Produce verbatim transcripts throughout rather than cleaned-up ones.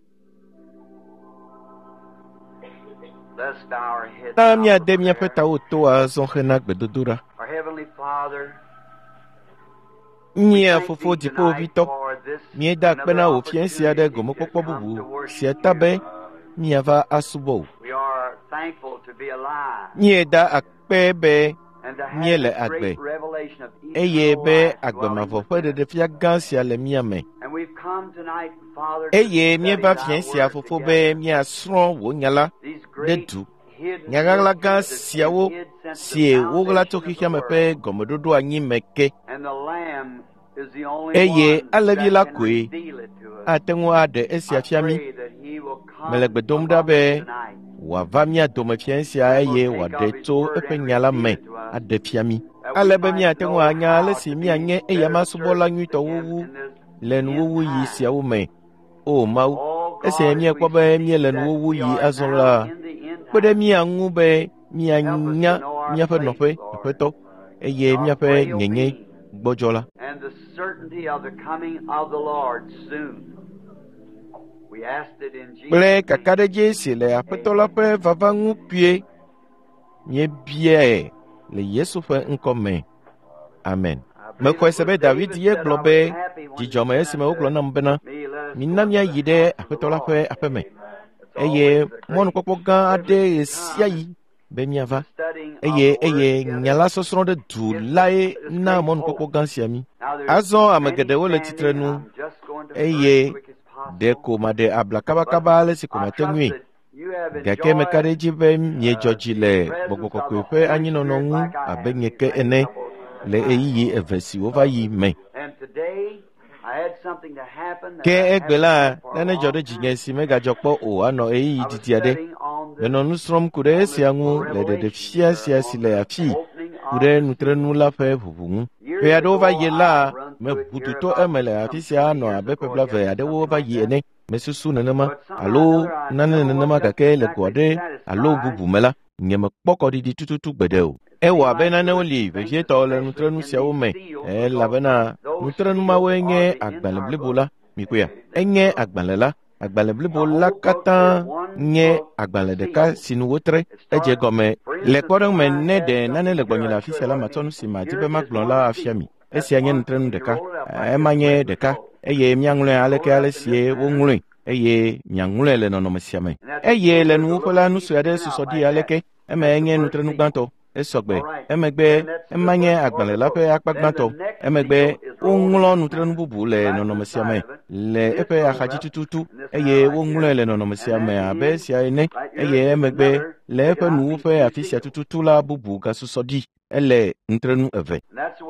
Let's bow our heads Na now mia for de mia prayer. peta uto a zon hena gbedodura. Our Heavenly Father, Mia thank fofo thee dipo tonight vito. for this Mie da another kpena o fiensia de opportunity gomo to popo come to bubu. worship Sia you. tabe. Mia va asubo. We are thankful to be alive Mie da akpebe. and to Mie have le this great agbe. revelation of Eye eternal be life agbe dwelling mavo fe de within de us. fia gansia le mia me. And we've come tonight, Father, to Eye mie study va thy fiensia word fofo together. be mia sron wo nyala. These De great du. hidden Nyagala mysteries gansia that wo. been hid since the Sie wogla foundation toki of the hia me pe world. gomododo anyi meke. And the Lamb is the only Eye one alevi la that can kwe. reveal it to us. Atengu ade I esia fiami. pray that he will come Melegbedomda among us be. tonight Wa va mia dome fiensia eye wa de to epe nyala me. Ade fiami. that we Alebe mia might tengu know anya how ale to si be mia nye eya better masubola servants nyuito to him wuwu. in this Len end wuwu yi time. sia wume. O mau. Oh Ese God, mie as we kwa be mie see len that wuwu we yi are azon now la. in the end Pwede time, mia ngube mia help us to nya know our mia fe place, nope. Lord, Nope to. Eye our mia fe frail nyenye. being, Gbojola. and the certainty of the coming of the Lord soon. We asked it in Jesus' Ple name. kakade jesi le apetola pe vavangu pie. Mie bie le Yesu fe nkome. Amen. Me kwa sebe David ye globe jijoma yesi me oglo na mbena. Minna mia yide apetola fe apeme. Eye mon kokpo gan ade esia yi be mia va. Eye eye nyala sosron de du lai na mon kokpo gan siami. Azon amegede wole titrenu. Eye deko made abla kaba kaba le sikoma tengui. Gake me kareji be mie joji le bogoko kwepe anyi nonongu abe nyeke ene le eyi evesi ova yi me. Ke egbela nene jode jinyesi mega jokpo o ano eyi titiade. Beno nusrom kude siangu le de de fia sia sile afi. Kude nutrenu la fe vuvungu. Pe adova ye la me bututo emele afi sia ano abe pebla ve adewo ova yi ene. Mesusu nenema alo nane nenema gake le gode alo bubu mela. Nyeme poko di di tututu gbedeo. Ewa be nane oli vevie to le nutrenu sia wo me. E la bena nutrenu ma we nye agbale blibola mikuya. Enye agbale la agbale blibola kata nye agbale deka sinu wotre eje gome. Le kodong me ne de nane le gbonyi la fisi la matonu si ma dibe maglon la afiami. Esi anye nutrenu deka. Emanye deka. Eye miangle aleke alesie wo ngule. Eye miangle le nono mesiame. Eye le nu fola nu suade susodi aleke. Eme enye nutrenu gbanto. Esogbe, emegbe, emanye agbale lape akpagbanto, emegbe, onglo nutrenu bubu le nonomesiame, le epe akaji tututu, eye onglo le nonomesiame abe sia ene, eye emegbe, le epe nuufe afisia tututu la bubu gasusodi, ele nutrenu eve.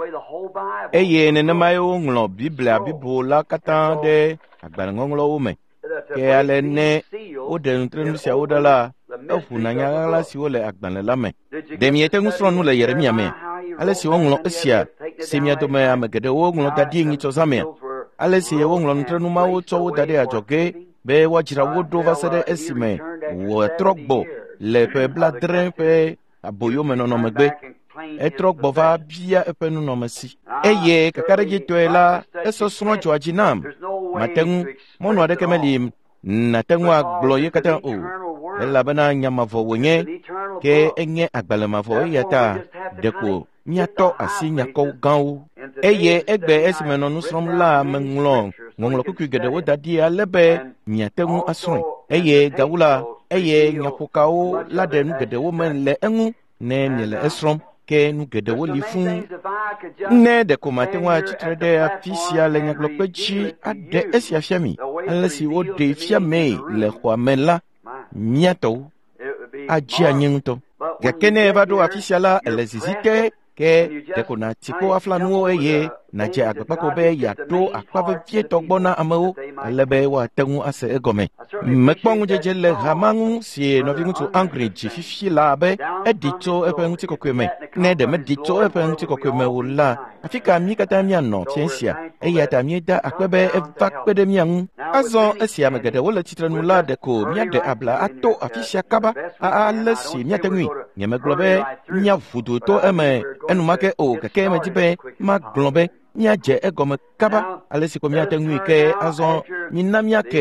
Eye nenemaye onglo biblia bibu la katan de agbale ngonglo ume, ke ale ne, ode nutrenu sia odala, efu na nyala si wole agbale lame. Demi ete ngusron nu le Yeremia me. Ale si wonglo esia. Semia do me amegede wonglo dadi ngi tozamia. Ale si wonglo ntrenu ma wo to dadi ajoge be wajira wodo vasede esime. Wo trogbo le pe bladre pe aboyo me no megbe. E trogbo va bia epe nu no masi. Eye kakare jitoela eso sno joajinam. Matengu mono ade kemelim na tengu agloye kata o. Ela bana nyama vo wonye ke enye agbalema vo yata deko nyato asi nyako gawo eye egbe esimeno nusrom la menglong ngonglo ku gede wo dadi alebe nyatengu asron eye gawula eye nyapokao la de nu gede wo men le engu ne miele esrom ke nu gede wo lifun ne de komatenwa chitre de afisia le nyaklo pechi ade esia fiami alesi wo de fiame le kwamela miato ajia nyinto gekene vado afisiala elezizite ke dekona tipo aflanu eye na je agbapako be ya to akpave vie togbona amao alebe wa tengu ase egome mekpong jeje le hamangu si no vingu tu angry jififi la be edito epenguti kokweme ne de medito epenguti kokweme wala afika mi kata mi anno tiensia eya ta mi da akpebe evakpede mi an azon esia megede wala titrenu la de ko mi de abla ato afisia kaba a alesi mi atengui nyeme globe nya vudu to eme enumake o keke me jibe ma globe nya je egome kaba alesi ko mi atengui ke azon minamia ke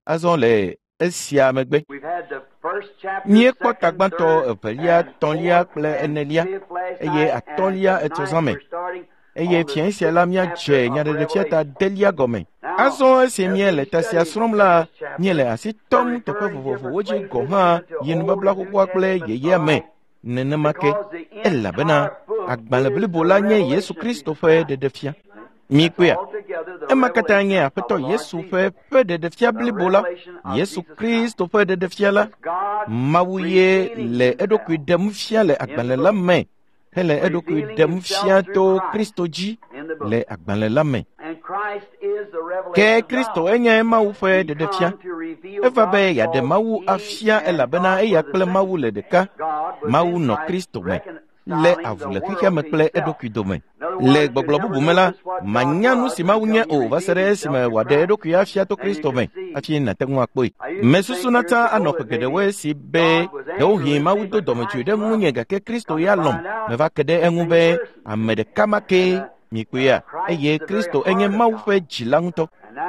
azɔ le esia megbe. Mie kpɔ tagbãtɔ evelia, tɔlia kple enelia, eye atɔlia etsɔzã me. Eye fia sia la míadze nyaɖeɖefia ta delia gɔme. Azɔ esi mie le ta sia srɔ̃m la, mie le asi tɔm teƒe vovovowo dzi gɔ hã yi nubabla xoxoa kple yeyea me. Nenema ke, elabena agbalẽ blibo la nye Yesu Kristo ƒe ɖeɖefia. Mi kpea, ema katã nye Aƒetɔ Yesu ƒe ƒe ɖeɖefia blibo la, Yesu Kristo ƒe ɖeɖefia la, Mawu ye le eɖokui ɖem fia le agbalẽ la me, hele eɖokui ɖem fia to Kristo dzi le agbalẽ la me. Ke Kristo enye Mawu ƒe ɖeɖefia. Eva be yeaɖe Mawu afia elabena eya kple Mawu le ɖeka. Mawu nɔ Kristo me le avu le xexea me kple eɖokui dome. Le gbɔgblɔ bubu me la, manya nu si Mawu nye o va se ɖe esime wòaɖe eɖokui afia to Kristo me hafi nate ŋu akpɔe. Mesusuna ta anɔ ƒe geɖewoe si be ɖewohĩ Mawu do dɔmedzoe ɖe ŋunye gake Kristo ya lɔm meva ke ɖe eŋu be ame ɖeka ma ke mi kpea, eye Kristo enye Mawu ƒe dzila ŋutɔ.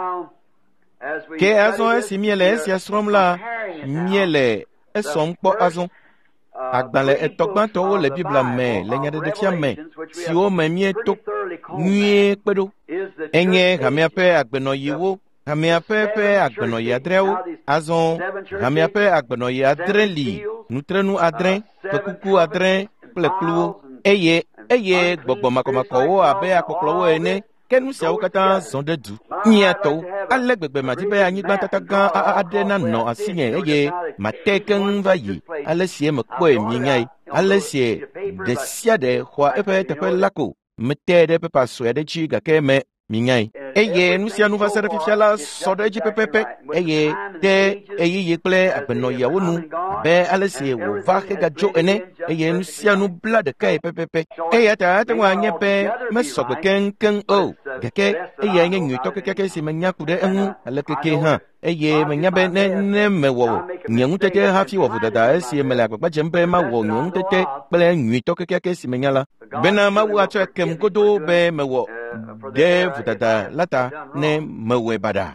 Ke azɔ esi miele esia srɔ̃m la, miele esɔm kpɔ azɔ. Agbalẽ etɔ̃ gbãtɔwo le Biblia me le nyaɖeɖefia me siwo me mieto nyuie kpe ɖo. Enye hamea ƒe agbenɔyiwo, hamea ƒe ƒe agbenɔyi adreawo. Azɔ hamea ƒe agbenɔyi adre li nutrenu adre, fekuku adre kple kpluwo, eye eye gbɔgbɔ makɔmakɔwo abe akpɔkplɔwo ene. Ke nu siawo katã zɔ ɖe du. Miatɔwo, ale gbegbe madi be anyigba tata gã aɖe nanɔ asinye eye mate keŋ va yi. Ale sie mekpɔe mienyae. Ale sie ɖe sia ɖe xɔa eƒe teƒe la ko. Mete ɖe pepa sue aɖe dzi gake me mienyae. Eye nu sia nu va se ɖe fifia la sɔ ɖe edzi pɛpɛpɛ. Eye de eyiyi kple agbenɔyiawo nu abe ale si wòva hegadzo ene. Eye nu sia nu bla ɖekae pɛpɛpɛ. Eya ta ate ŋu anye be mesɔgbe keŋkeŋ o. Gake eya nye nyuitɔ kekeake si menya ku ɖe eŋu ale keke hã. Eye menya be ne ne mewɔ nye ŋutete hafi wɔ vodada esi mele agbagba dzem be mawɔ nye ŋutete kple nyuitɔ kekeake si menya la. Bena Mawu atsɔe kem godoo be mewɔ ɖe vodada la ta ne mewɔe baɖa.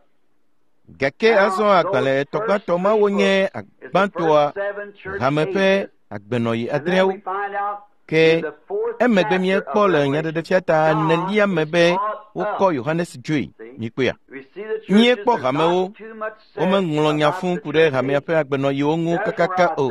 Gake azɔ agbalẽ etɔ̃ gbãtɔ mawo nye gbãtɔa hame ƒe agbenɔyi adreawo. Ke emegbe miekpɔ le nyaɖeɖefia ta nelia me be wokɔ Yohanes dzoe mi kpea. Miekpɔ hamewo, womeŋlɔ nya fũu ku ɖe hamea ƒe agbenɔyiwo ŋu kakaka o.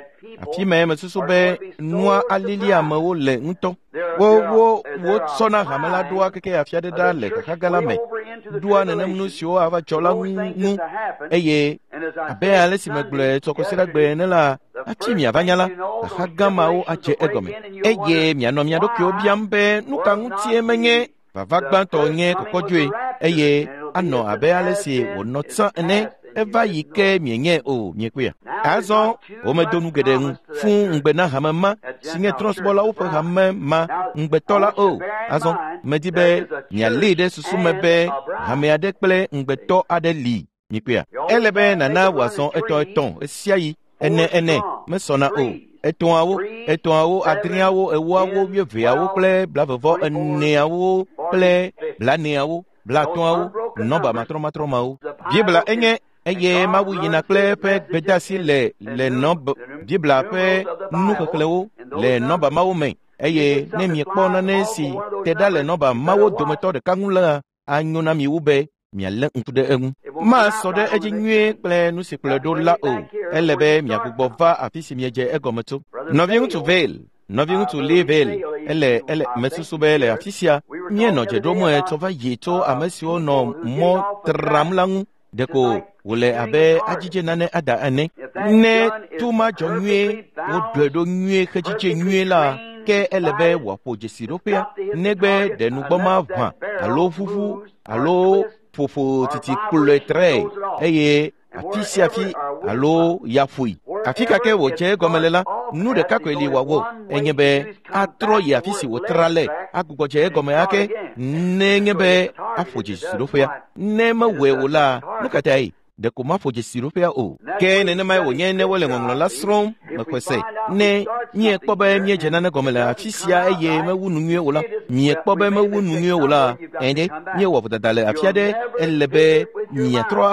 Afi me mesusu be nua alili amewo le ŋutɔ. Wo wo wotsɔna hame la ɖoa keke afia ɖe ɖa le xaxaga la me. Ɖoa nenem nu siwo ava dzɔ la ŋu eye abe ale si megblɔe tsɔ kɔsiɖagbe ene la, afi miava nya la, xaxaga mawo adze egɔme. Eye mianɔ mia ɖokuiwo biam be nu ka ŋutie menye vava gbãtɔ nye kɔkɔdzoe, eye anɔ abe ale si wònɔ tsã ene. Eva yi ke mienye o miekpea. Azɔ womedo nu geɖe ŋu fũu ŋugbe na hame ma si nye trɔ̃subɔlawo ƒe hame ma ŋugbetɔ la o. Azɔ medi be mialée ɖe susu me be hame aɖe kple ŋugbetɔ aɖe li miekpea. Ele be nana wòazɔ etɔ̃ etɔ̃ esia yi ene ene mesɔna o. Etɔ̃awo, etɔ̃awo, adreawo, ewoawo, wuieveawo kple blavevɔ eneawo kple blaneawo, blatɔ̃awo, nɔba matrɔmatrɔmawo. Bibla enye eye Mawu yina kple eƒe gbedeasi le le nɔba Bibla ƒe nuxexlẽwo le nɔba mawo me. Eye ne miekpɔ nane si te ɖa le nɔba mawo dometɔ ɖeka ŋu la, anyo na mi wu be mialé ŋku ɖe eŋu. Masɔ ɖe edzi nyuie kple nu si kplɔe ɖo la o. Ele be miagbugbɔ va afi si miedze egɔme tso. Nɔvi ŋutsu Veil, nɔvi ŋutsu Lee Veil, ele ele mesusu be le afi sia mienɔ dze ɖom tsɔ va yi tso ame siwo nɔ mɔ tram la ŋu. Ɖeko wòle abe adzidze nane ada ene. Ne tu ma dzɔ nyuie, woɖɔe ɖo nyuie hedzidze nyuie la, ke ele be wòaƒo dzesiɖoƒea negbe ɖenugbɔ ma ʋã alo ƒuƒu alo ƒoƒo titi kplɔe trɛ eye afi sia afi alo ya ƒoe. Afi kake wòdze egɔme le la, nu ɖeka koe li wòawɔ, enye be atrɔ yi afi si wòtra le, agbugbɔ dze egɔme ake, nenye be aƒo dzesiɖoƒea. Ne mewɔe o la, nu ka tae? Ɖeko maƒo dzesiɖoƒea o. Ke nenemae wònye ne wole ŋɔŋlɔ la srɔ̃m mexɔe se. Ne miekpɔ be miedze nane gɔme le afi sia eye mewu nu nyuie o la, miekpɔ be mewu nu nyuie o la, ɛnɛ miewɔ vodada le afi aɖe, ele be miatrɔ ava,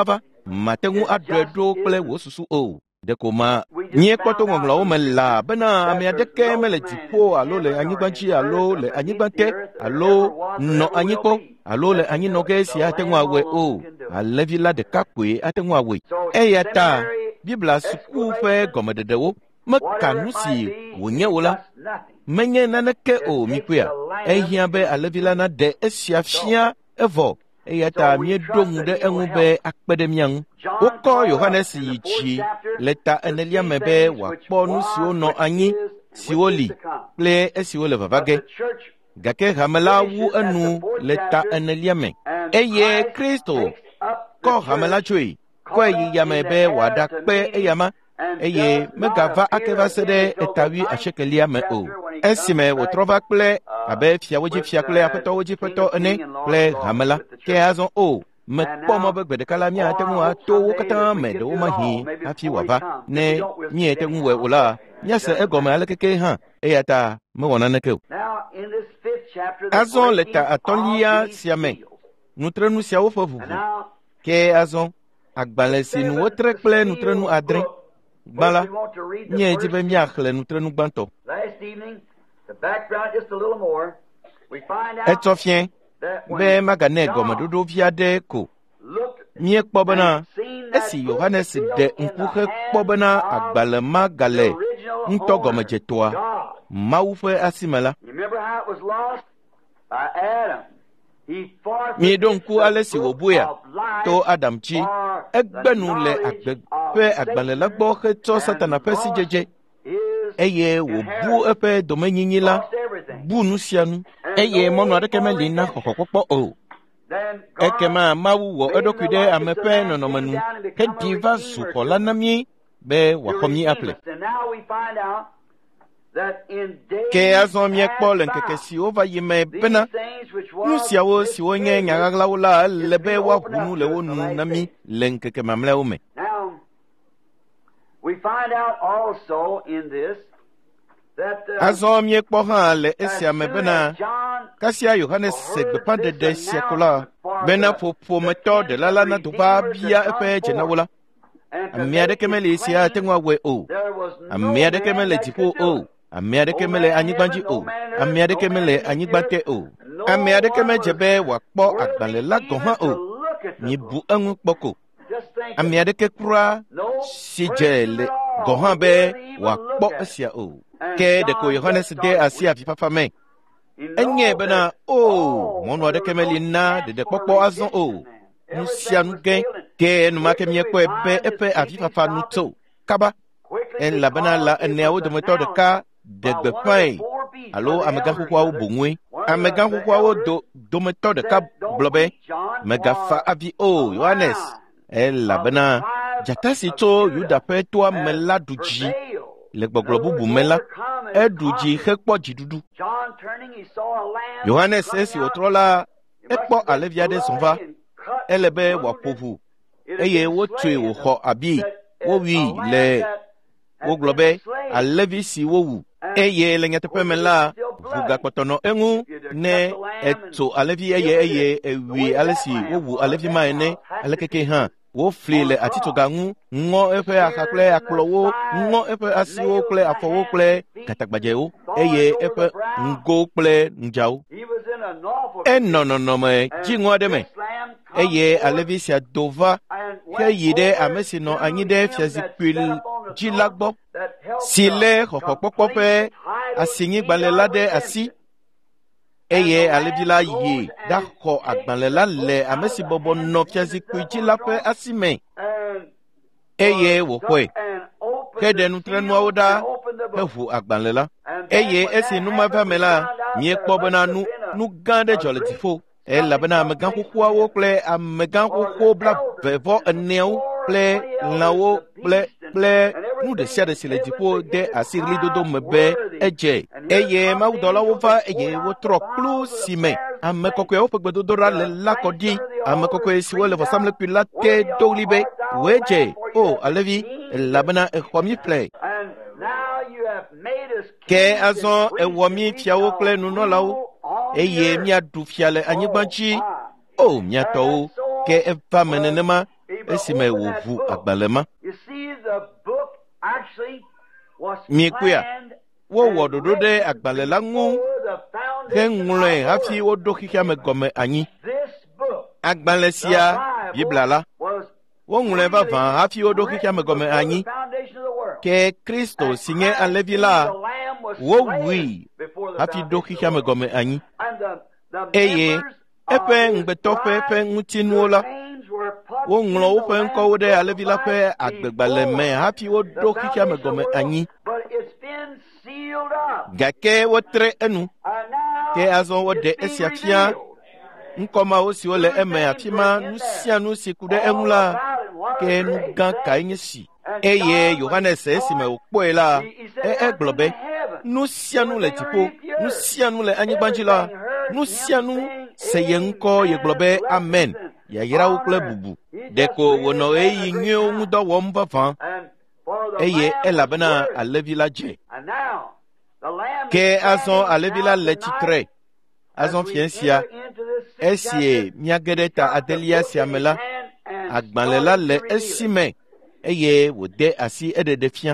mateŋu aɖɔe ɖo kple wò susu o. Ɖeko ma nye kpɔtɔ ŋɔŋlɔwo me la bena ame aɖeke mele dziƒo alo le anyigba dzi alo le anyigba te alo nɔ anyi kpɔ alo le anyinɔge si ate ŋu awɔe o. Alẽvi la ɖeka koe ate ŋu awɔe. Eya ta Biblia suku ƒe gɔmeɖeɖewo meka nu si wònye o la menye naneke o mikoea. Ehiã be alẽvi la naɖe esia fia evɔ. Eya ta mieɖo ŋu ɖe eŋu be akpe ɖe mia ŋu. Wokɔ Yohanes yi dzi le ta enelia me be wòakpɔ nu siwo nɔ anyi, siwo li kple esiwo le vava ge. Gake hame la wu enu le ta enelia me. Eye Kristo kɔ hame la tsoe, kɔe yi yame be wòaɖakpe eyama, eye megava ake va se ɖe etawi asiekɛlia me o. Esime wòtrɔ va kple abe fiawo dzi fia kple aƒetɔwo dzi ƒetɔ ene kple hame la, ke azɔ o mekpɔ mɔ be gbe ɖeka la míate ŋu ato wo katã me ɖewo mahi hafi wòava. Ne míete ŋu wɔe o la, míase egɔme alekeke hã, eya ta mewɔ naneke o. Azɔ le ta atɔ̃lia sia me, nutrenu siawo ƒe ʋuʋu. Ke azɔ agbalẽ si nu wotre kple nutrenu adre gbã la, míedi be míaxlẽ nutrenu gbãtɔ. Etsɔ fiẽ be maganɛ gɔmeɖoɖo vi aɖe ko. Míekpɔ bena esi Yohanes ɖe ŋku hekpɔ bena agbalẽ ma gale ŋutɔ gɔmedzetɔa Mawu ƒe asi me la, mieɖo ŋku ale si wòbɔea to Adam dzi. Egbe nu le agbe ƒe agbalẽ la gbɔ hetsɔ Satana ƒe sidzedze, eye wòbu eƒe domenyinyi la, bu nu sia nu, eye mɔnu aɖeke meli na xɔxɔkpɔkpɔ o. Ekema Mawu wɔ eɖokui ɖe ame ƒe nɔnɔme nu heɖi va zu xɔ la na mí be wòaxɔ mí aƒle. Ke azɔ miekpɔ le ŋkeke siwo va yi me bena nu siawo siwo nye nyaɣaɣlawo la ele be woaʋu nu le wo nu na mí le ŋkeke mamlɛawo me. Azɔ miekpɔ hã le esia me bena kasia Yohanes se gbeƒãɖeɖe sia ko la bena ƒoƒometɔ ɖela la nado va bia eƒe dzenawo la, ame aɖeke mele sia ate ŋu awɔe o. Ame aɖeke mele dziƒo o. Ame aɖeke mele anyigba dzi o. Ame aɖeke mele anyigba te o. Ame aɖeke medze be wòakpɔ agbalẽ la gɔ̃ hã o. Mibu eŋu kpɔ ko. Ame aɖeke kura si dze le gɔ̃ hã be wòakpɔ esia o. Ke ɖeko Yohanes de asi avifafa me. Enye bena o mɔnu aɖeke meli na ɖeɖekpɔkpɔ azɔ o. Nu sia nu gẽ, ke enumake miekpɔe be eƒe avifafa nu tso kaba. Elabena la eneawo dometɔ ɖeka ɖe gbeƒãe alo amegã xoxoawo boŋue. Amegã xoxoawo do dometɔ ɖeka gblɔ be megafa avi o Yohanes, elabena dzata si tso Yuda ƒe toa me la ɖu dzi. Le gbɔgblɔ bubu me la, eɖu dzi hekpɔ dziɖuɖu. Yohanes esi wòtrɔ la, ekpɔ alẽvi aɖe zɔ va. Ele be wòaƒo ʋu, eye wotsoe wòxɔ abi, wowui le, wogblɔ be alẽvi si wowu, eye le nyateƒe me la, ʋu gakpɔtɔ nɔ eŋu ne etso alẽvi eye eye ewui ale si wowu alẽvi ma ene, alekeke hã wofli le atitsoga ŋu, ŋɔ eƒe axa kple akplɔwo, ŋɔ eƒe asiwo kple afɔwo kple gatagbadzewo, eye eƒe ŋgo kple ŋudzawo. Enɔ nɔnɔme dziŋɔ aɖe me, eye alẽvi sia do va heyi ɖe ame si nɔ anyi ɖe fiazikpui dzi la gbɔ, si lé xɔxɔkpɔkpɔ ƒe asinyigbalẽ la ɖe asi, eye alẽvi la yi ɖaxɔ agbalẽ la le ame si bɔbɔ nɔ fiazikpui dzi la ƒe asi me, eye wòxɔe, heɖe nutrenuawo ɖa heʋu agbalẽ la, eye esi nu ma va me la, miekpɔ bena nu nu gã aɖe dzɔ le dziƒo, elabena amegã xoxoawo kple amegã xoxo blaeve eneawo kple lãwo kple kple nu ɖe sia ɖe si le dziƒo de asi ɣlidodo me be edze, eye mawudɔlawo va eye wotrɔ kplu si me ame kɔkɔewo ƒe gbedodoɖa le la kɔ ɖi. Ame kɔkɔe siwo le vɔsamlekpui la te do ɣli be woe dze o alẽvi, elabena exɔ mi ƒle. Ke azɔ ewɔ mi fiawo kple nunɔlawo, eye miaɖu fia le anyigba dzi o miatɔwo, ke eva me nenema, esime wo vu agbalema You see, the book actually was Miekuya, planned wo and wododo de written agbalela ngu before the ke foundation ngule of hafi the wo world. do kika me gome anyi This book, agbalesia the Biblia la Bible, was wo ngule ba van hafi wo do kika me written gome before anyi the foundation of the world. ke Kristo And sinye Christ alevila being the Lamb was wo slain wi before the hafi do foundation of the kika me world. gome anyi And the, the eye members of epe his ngbeto fe bride, pe ngutinuola their names were put wo in nglo wo the pe Lamb's nko wo de book of alevila life pe agbegbale me before hafi wo the do kika me foundation of gome the world. anyi But it's been sealed up. gake wo tre enu And now ke azon wo de it's being esia fia revealed. nkoma wo si wo le eme afima nu sia nu si kude enula ke nu gan ka yin si eye Yohanes esi me okpoela e eglobe nu sia nu le tipo nu sia nu le anyigbanjila nu sia nu seye nko ye globe amen ya yira wo kle bubu deko wo no eyi nyo mu do wo mbavan eye elabena alevila je ke azon alevila le titre azon fiensia esie miagedeta adelia siamela agbanlela le esime eye wo de asi edede fia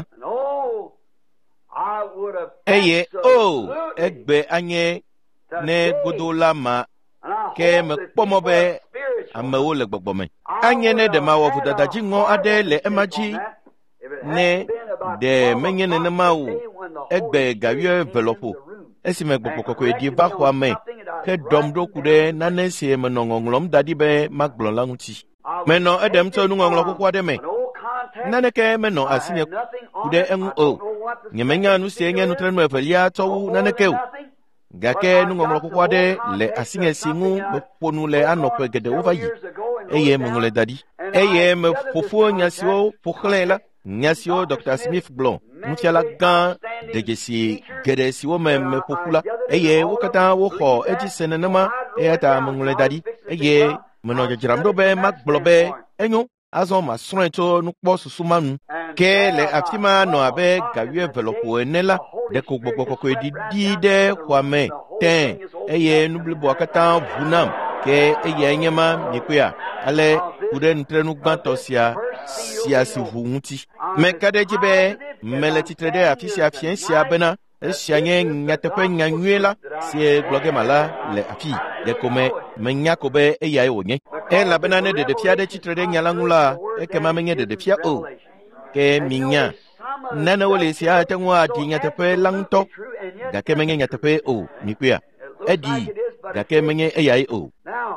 eye o egbe anye ne godola ma ke me kpomo be amewo le gbogbome anye ne de ma wo dadaji ngo ade le emaji ne de menye ne ma wo egbe gawie velopo esime gbokoko edi ba kwa me ke dom do kude na nensie me nongongolom dadi be magblo languti me no edem to nu ngonglo kokwa de me nane ke me no asine kude en o nyemenya nu sie nya nu trenu efalia to nane ke gake nu ngonglo kokwa de le asine singu me ponu le anokwe gede ovayi eye me ngole dadi eye me fofo nyasio poklela nyasio Docteur Smith Blon mutiala gan de gesi gede si wo me me pofula eye wo kata wo kho eji senenema e ta me ngole dadi eye me no jiramdo be mak blobe enyo azon ma srento nu kpo susumanu ke le afima no abe gawie velopo enela de ko gbogbo edi di de kwame ten eye nu blibo akata vunam ke eye nyema mikuya ale kude ntrenu gbantosia sia si vuunti me kadeji be mele titrede afisia fiensia bena esianye nyatepe nyanywela sie bloge mala le afi de kome menyako be eya ewonye e la bena ne de de fiade titrede nyalangula e kema menye de de fia o ke minya nana wole sia tengwa di nyatepe langto ga ke menye nyatepe o nikuya edi ga ke menye eya o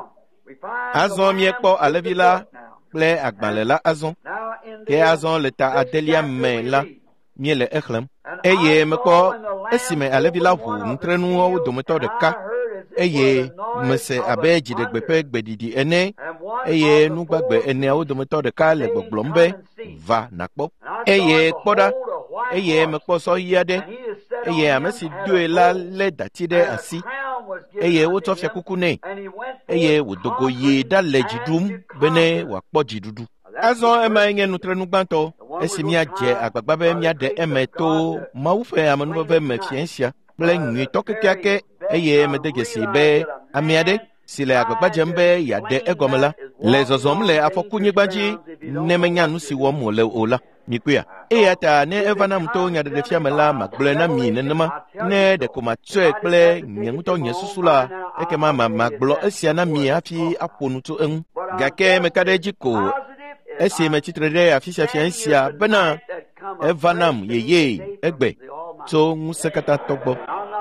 azon miekpo alevila ple agbalela azon ke azon leta adelia me la miele echlem eye meko esime alevila hu ntrenu o dometo de ka eye mese abe jidegbepe gbedidi ene eye nugbagbe ene o dometo de ka le gbogbombe va nakpo eye kpoda eye meko so yade eye amesi duela le datide asi eye wo to fia kukune eye wo dogo ye da lejidum bene wa kpojidudu azon ema nge nutrenu gbanto esimia je agbagba be mia de emeto maufe amanu be me fiensia ple nyi tokekiake eye medegesi be amiade sile agbagba jembe ya de egomela les ozom le afokunyi gbaji nemenya nu si wo mo le ola mikuya e ata ne evana mto nya de fiamela magble na mi nenema ne de koma tse ple nyemuto nyesusula ekema ma maglo esia na mi afi aponuto en gake mekadeji ko esi me titrede afisia fiansia bena evanam yeye egbe so musekata togbo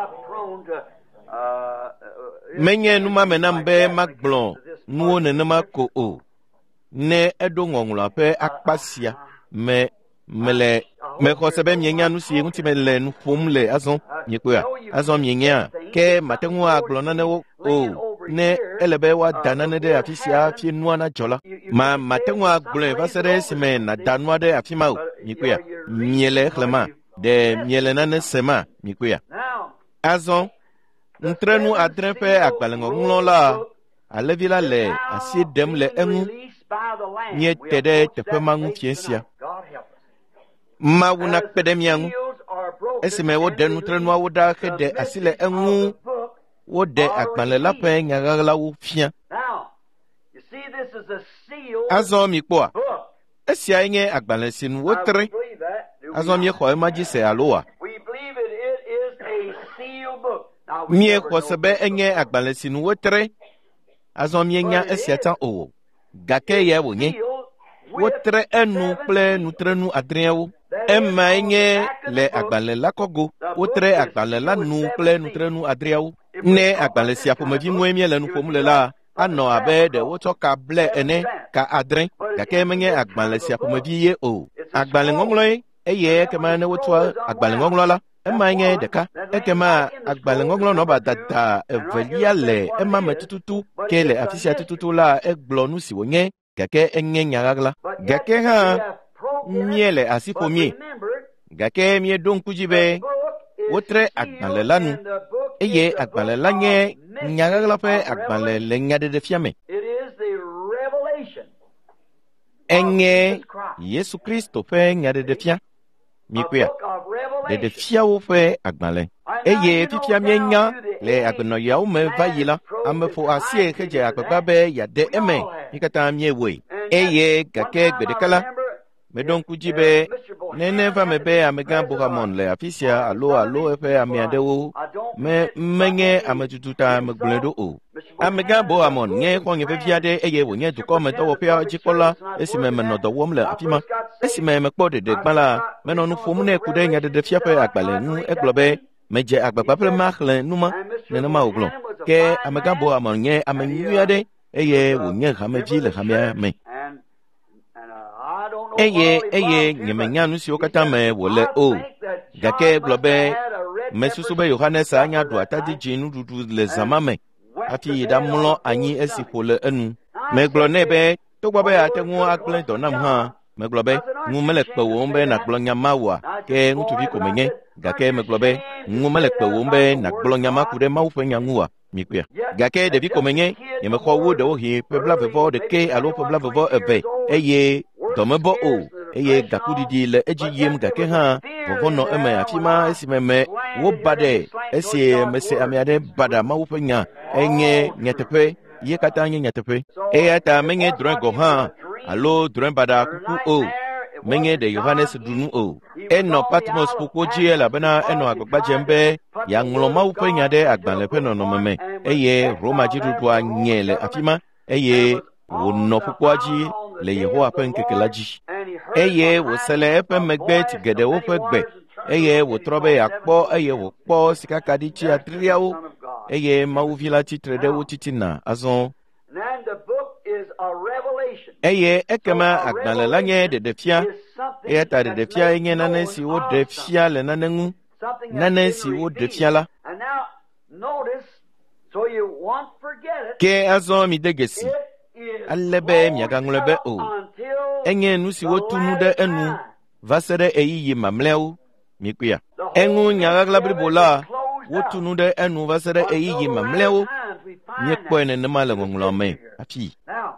menye numa menambe magblon nuo nenema ko o ne edo ngonglo pe akpasia me mele me ko sebe mienya nu si nti mele nu fom le azon nyekwa azon mienya ke matengu agblon na ne o ne elebe wa dana ne de afisia fi nua na jola ma matengu agblon va sere sime na danua de afima o nyekwa miele chlema de miele na ne sema nyekwa azon ntrenu adrepe agbalengo nglola alevila le asi dem le enu nye tede tepe mangu fiensia ma wuna pedemiangu esime wo de nutrenu awoda kede asile enu wo de agbalela pe nyagala wo fia azon mi kwa esia nye agbalẽ si nu wotre azɔ miexɔ ema dzi se aloa miexɔ se be enye agbalẽ si nu wotre azɔ mienya esia tsã o gake ye wònye wotre enu kple nutrenu adreawo ema enye le agbalẽ la kɔgo wotre agbalẽ la nu kple nutrenu adreawo ne agbalẽ sia ƒomevi ŋue mie le nu ƒom le la anɔ abe ɖe wotsɔ ka ble ene ka adre gake menye agbalẽ sia ƒomevi ye o agbalẽ ŋɔŋlɔe eye ekema ne wotsɔ agbalẽ ŋɔŋlɔ la ema nye ɖeka ekema agbalẽ ŋɔŋlɔ nɔba dada evelia le ema me tututu ke le afi sia tututu la egblɔ nu si wònye gake enye nyaɣaɣla gake hã mie le asi ƒomie gake mie ɖo ŋku dzi be wotre agbalẽ la nu eye agbalẽ la nye nyaɣaɣla ƒe agbalẽ le nyaɖeɖefia me enye Yesu Kristo ƒe nyaɖeɖefia mikpea ɖeɖefiawo ƒe agbalẽ eye fifia mienya le agbenɔyawo me va yi la ame ƒo asie hedze agbagba be yeaɖe eme mi katã miewoe eye gake gbe ɖeka la meɖo ŋku dzi be nene va me be amegã Bohamon le afi sia alo alo eƒe ame aɖewo me menye ame tututa megblɔe ɖo o amegã Bohamon nye xɔ̃nye vevi aɖe eye wònye dukɔme dɔwɔƒea dzikpɔla esime menɔ dɔ wɔm le afi ma esime mekpɔ ɖeɖegbã la menɔ nu ƒom nɛ ku ɖe nyaɖeɖefia ƒe agbalẽ ŋu egblɔ be medze agbagba ƒe maxlẽ numa nenema wògblɔ ke amegã Bohamon nye ame nyui aɖe eye wònye hamevi le hamea me eye eye nyemenya nu siwo katã me wòle o gake gblɔ be mesusu be Yohanes anya ɖu atadi dzi nuɖuɖu le zã ma me hafi yi ɖamlɔ anyi esi ƒo le enu megblɔ nɛ be togbɔ be ate ŋu agblẽ dɔ nam hã megblɔ be ŋu mele kpewòm be nàgblɔ nya ma oa ke ŋutsuvi ko menye gake megblɔ be ŋu mele kpewòm be nàgblɔ nya ma ku ɖe Mawu ƒe nya ŋu oa mikpea gake ɖevi ko menye nyemexɔ wo ɖewo hi ƒe blavevɔ ɖeke alo ƒe blavevɔ eve eye dɔmebɔ o eye gakuɖiɖi le edzi yim gake hã vɔvɔ nɔ eme afi ma esime me woba ɖe esi mese ame aɖe baɖa Mawu ƒe nya enye nyateƒe ye katã nye nyateƒe eya ta menye drɔ̃e gɔ hã alo drɔ̃e baɖa kuku o menye ɖe Yohanes ɖu nu o enɔ Patmos ƒukpo dzi elabena enɔ agbagba dzem be yeaŋlɔ Mawu ƒe nya ɖe agbalẽ ƒe nɔnɔme me eye Roma dziɖuɖua nye le afi ma eye wònɔ ƒukpoa dzi le Yehowa ƒe ŋkeke la dzi eye wòse le eƒe megbe ti geɖewo ƒe gbe eye wòtrɔ be yeakpɔ eye wòkpɔ sikakaɖitsi adriawo eye Mawuvi la tsitre ɖe wo titina azɔ eye ekema agbalẽ la nye ɖeɖefia eya ta ɖeɖefia nye nane si woɖe fia le nane ŋu nane si woɖe fia la ke azɔ mi de gesi ale be miagaŋlɔe be o enye nu si wotu nu ɖe enu va se ɖe eyiyi mamlɛawo mikpea eŋu nyaɣaɣla blibo la wotu nu ɖe enu va se ɖe eyiyi mamlɛawo miekpɔe nenema le ŋɔŋlɔ me afi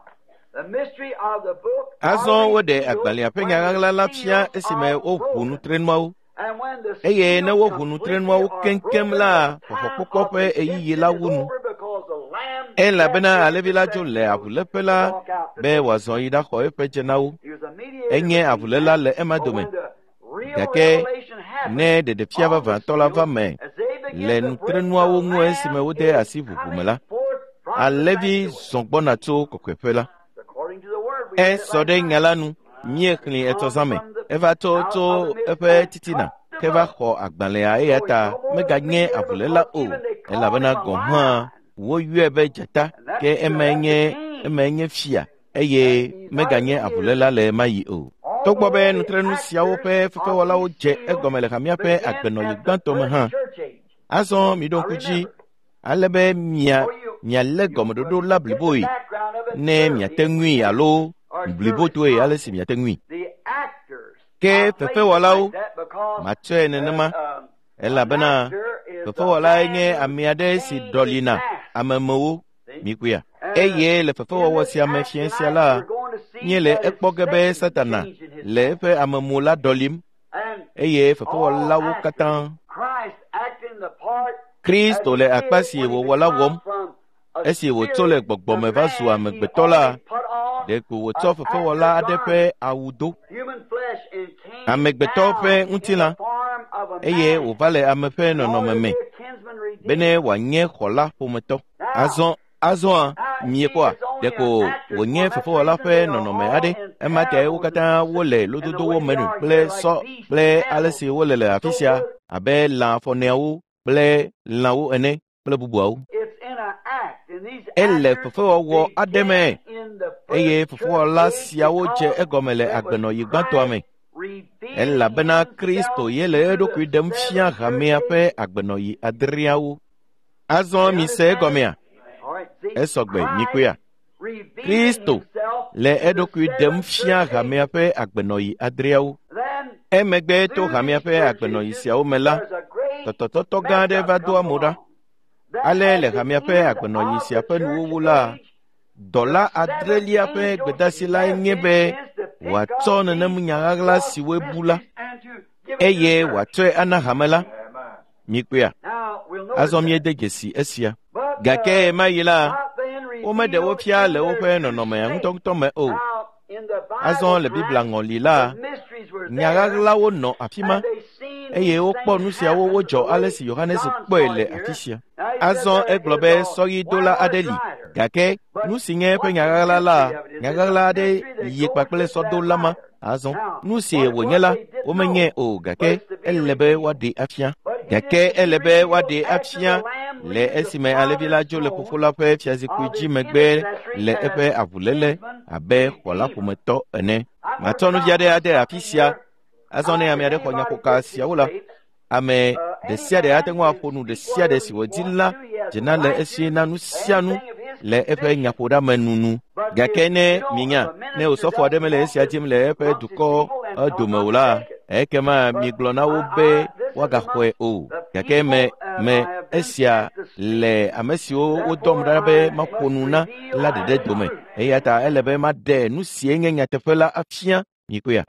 azɔ woɖe agbalẽa ƒe nyaɣaɣla la fia esime woʋu nutrenuawo eye ne woʋu nutrenuawo keŋkeŋ la xɔxɔkpɔkpɔ ƒe eyiyi la wu nu elabena alevi la dzo le avuléƒe la be wòazɔ yi ɖaxɔ eƒe dzenawo enye avuléla le ema dome gake ne ɖeɖefia vavãtɔ la va me le nutrenuawo ŋu esime wode asi ʋuʋu me la alevi zɔ gbɔna tso kɔkɔeƒe la esɔ ɖe nya la nu miexlẽ etsɔzã me eva tso tso eƒe titina ke va xɔ agbalẽa eya ta meganye avuléla o elabena gɔ̃ hã woyɔe be dzata ke eme nye eme nye fia eye meganye avuléla le ema yi o togbɔ be nutrenu siawo ƒe fefewɔlawo dze egɔme le hamia ƒe agbenɔyi gbãtɔ me hã azɔ mi ɖo ŋku dzi ale be mia mialé gɔmeɖoɖo la bliboe ne miate ŋui alo blibo toe ale si miate ŋui ke fefewɔlawo matsɔe nenema elabena fefewɔlae nye ame aɖe si ɖɔlina amemewo mikpea eye le fefewɔwɔ sia me fia sia la nye le ekpɔ ge be Satana le eƒe amemo la ɖɔlim eye fefewɔlawo katã Kristo le akpa si wòwɔ la wɔm esi wòtso le gbɔgbɔme va zu amegbetɔ la ɖe ko wòtsɔ fefewɔla aɖe ƒe awu do. Amegbetɔ ƒe ŋutilã eye wòva le ame ƒe nɔnɔme me bene wòanye xɔla ƒometɔ. Azɔ azɔa miekpɔa ɖe ko wònye fefewɔla ƒe nɔnɔme aɖe ema tae wo katã wole lododowo me nu kple sɔ kple ale si wole le afi sia abe lã afɔneawo kple lãwo ene kple bubuawo. Ele fefewɔwɔ aɖe me eye fefewɔla siawo dze egɔme le agbenɔyi gbãtɔa me elabena Kristo ye le eɖokui ɖem fia hamea ƒe agbenɔyi adreawo. Azɔ mi se egɔmea esɔgbe mikoea. Kristo le eɖokui ɖem fia hamea ƒe agbenɔyi adreawo. Emegbe to hamea ƒe agbenɔyi siawo me la, tɔtɔtɔtɔ gã aɖe va do amo ɖa. Ale le hamea ƒe agbenɔyi sia ƒe nuwuwu la, dɔla adrelia ƒe gbedasi lae nye be wòatsɔ nenem nyaɣaɣla siwo bu la eye wòatsɔe ana hame la. Mikoea. Azɔ miede dzesi esia. Gake ema yi la, womeɖe wo fia le woƒe nɔnɔmea ŋutɔŋutɔ me o. Azɔ le Biblia ŋɔli la, nyaɣaɣlawo nɔ afi ma eye wokpɔ nu siawo wodzɔ ale si Yohanes kpɔe le afi sia. Azɔ egblɔ be sɔɣidola aɖe li, gake nu si nye eƒe nyaɣaɣla la, nyaɣaɣla aɖe yi kpakple sɔdola ma. Azɔ nu si wònye la, womenye o, gake ele be woaɖe afia. Gake ele be woaɖe afia le esime alẽvi la dzo le fofo la ƒe fiazikpui dzi megbe le eƒe avuléle abe xɔla ƒometɔ ene. Matsɔ nu vi aɖe ade afi sia. Azɔ ne ame aɖe xɔ nyaƒoka siawo la, ame ɖe sia ɖe ate ŋu aƒo nu ɖe sia ɖe si wòdi la dzena le esi na nu sia nu le eƒe nyaƒoɖame nunu. Gake ne minya ne osɔfo aɖe mele esia dim le eƒe dukɔ dome o la, ekema migblɔ na wo be woagaxɔe o. Gake me me esia le ame siwo wodɔm ɖa be maƒo nu na la ɖeɖe dome. Eya ta ele be maɖe nu sie nye nyateƒe la afia mikoea.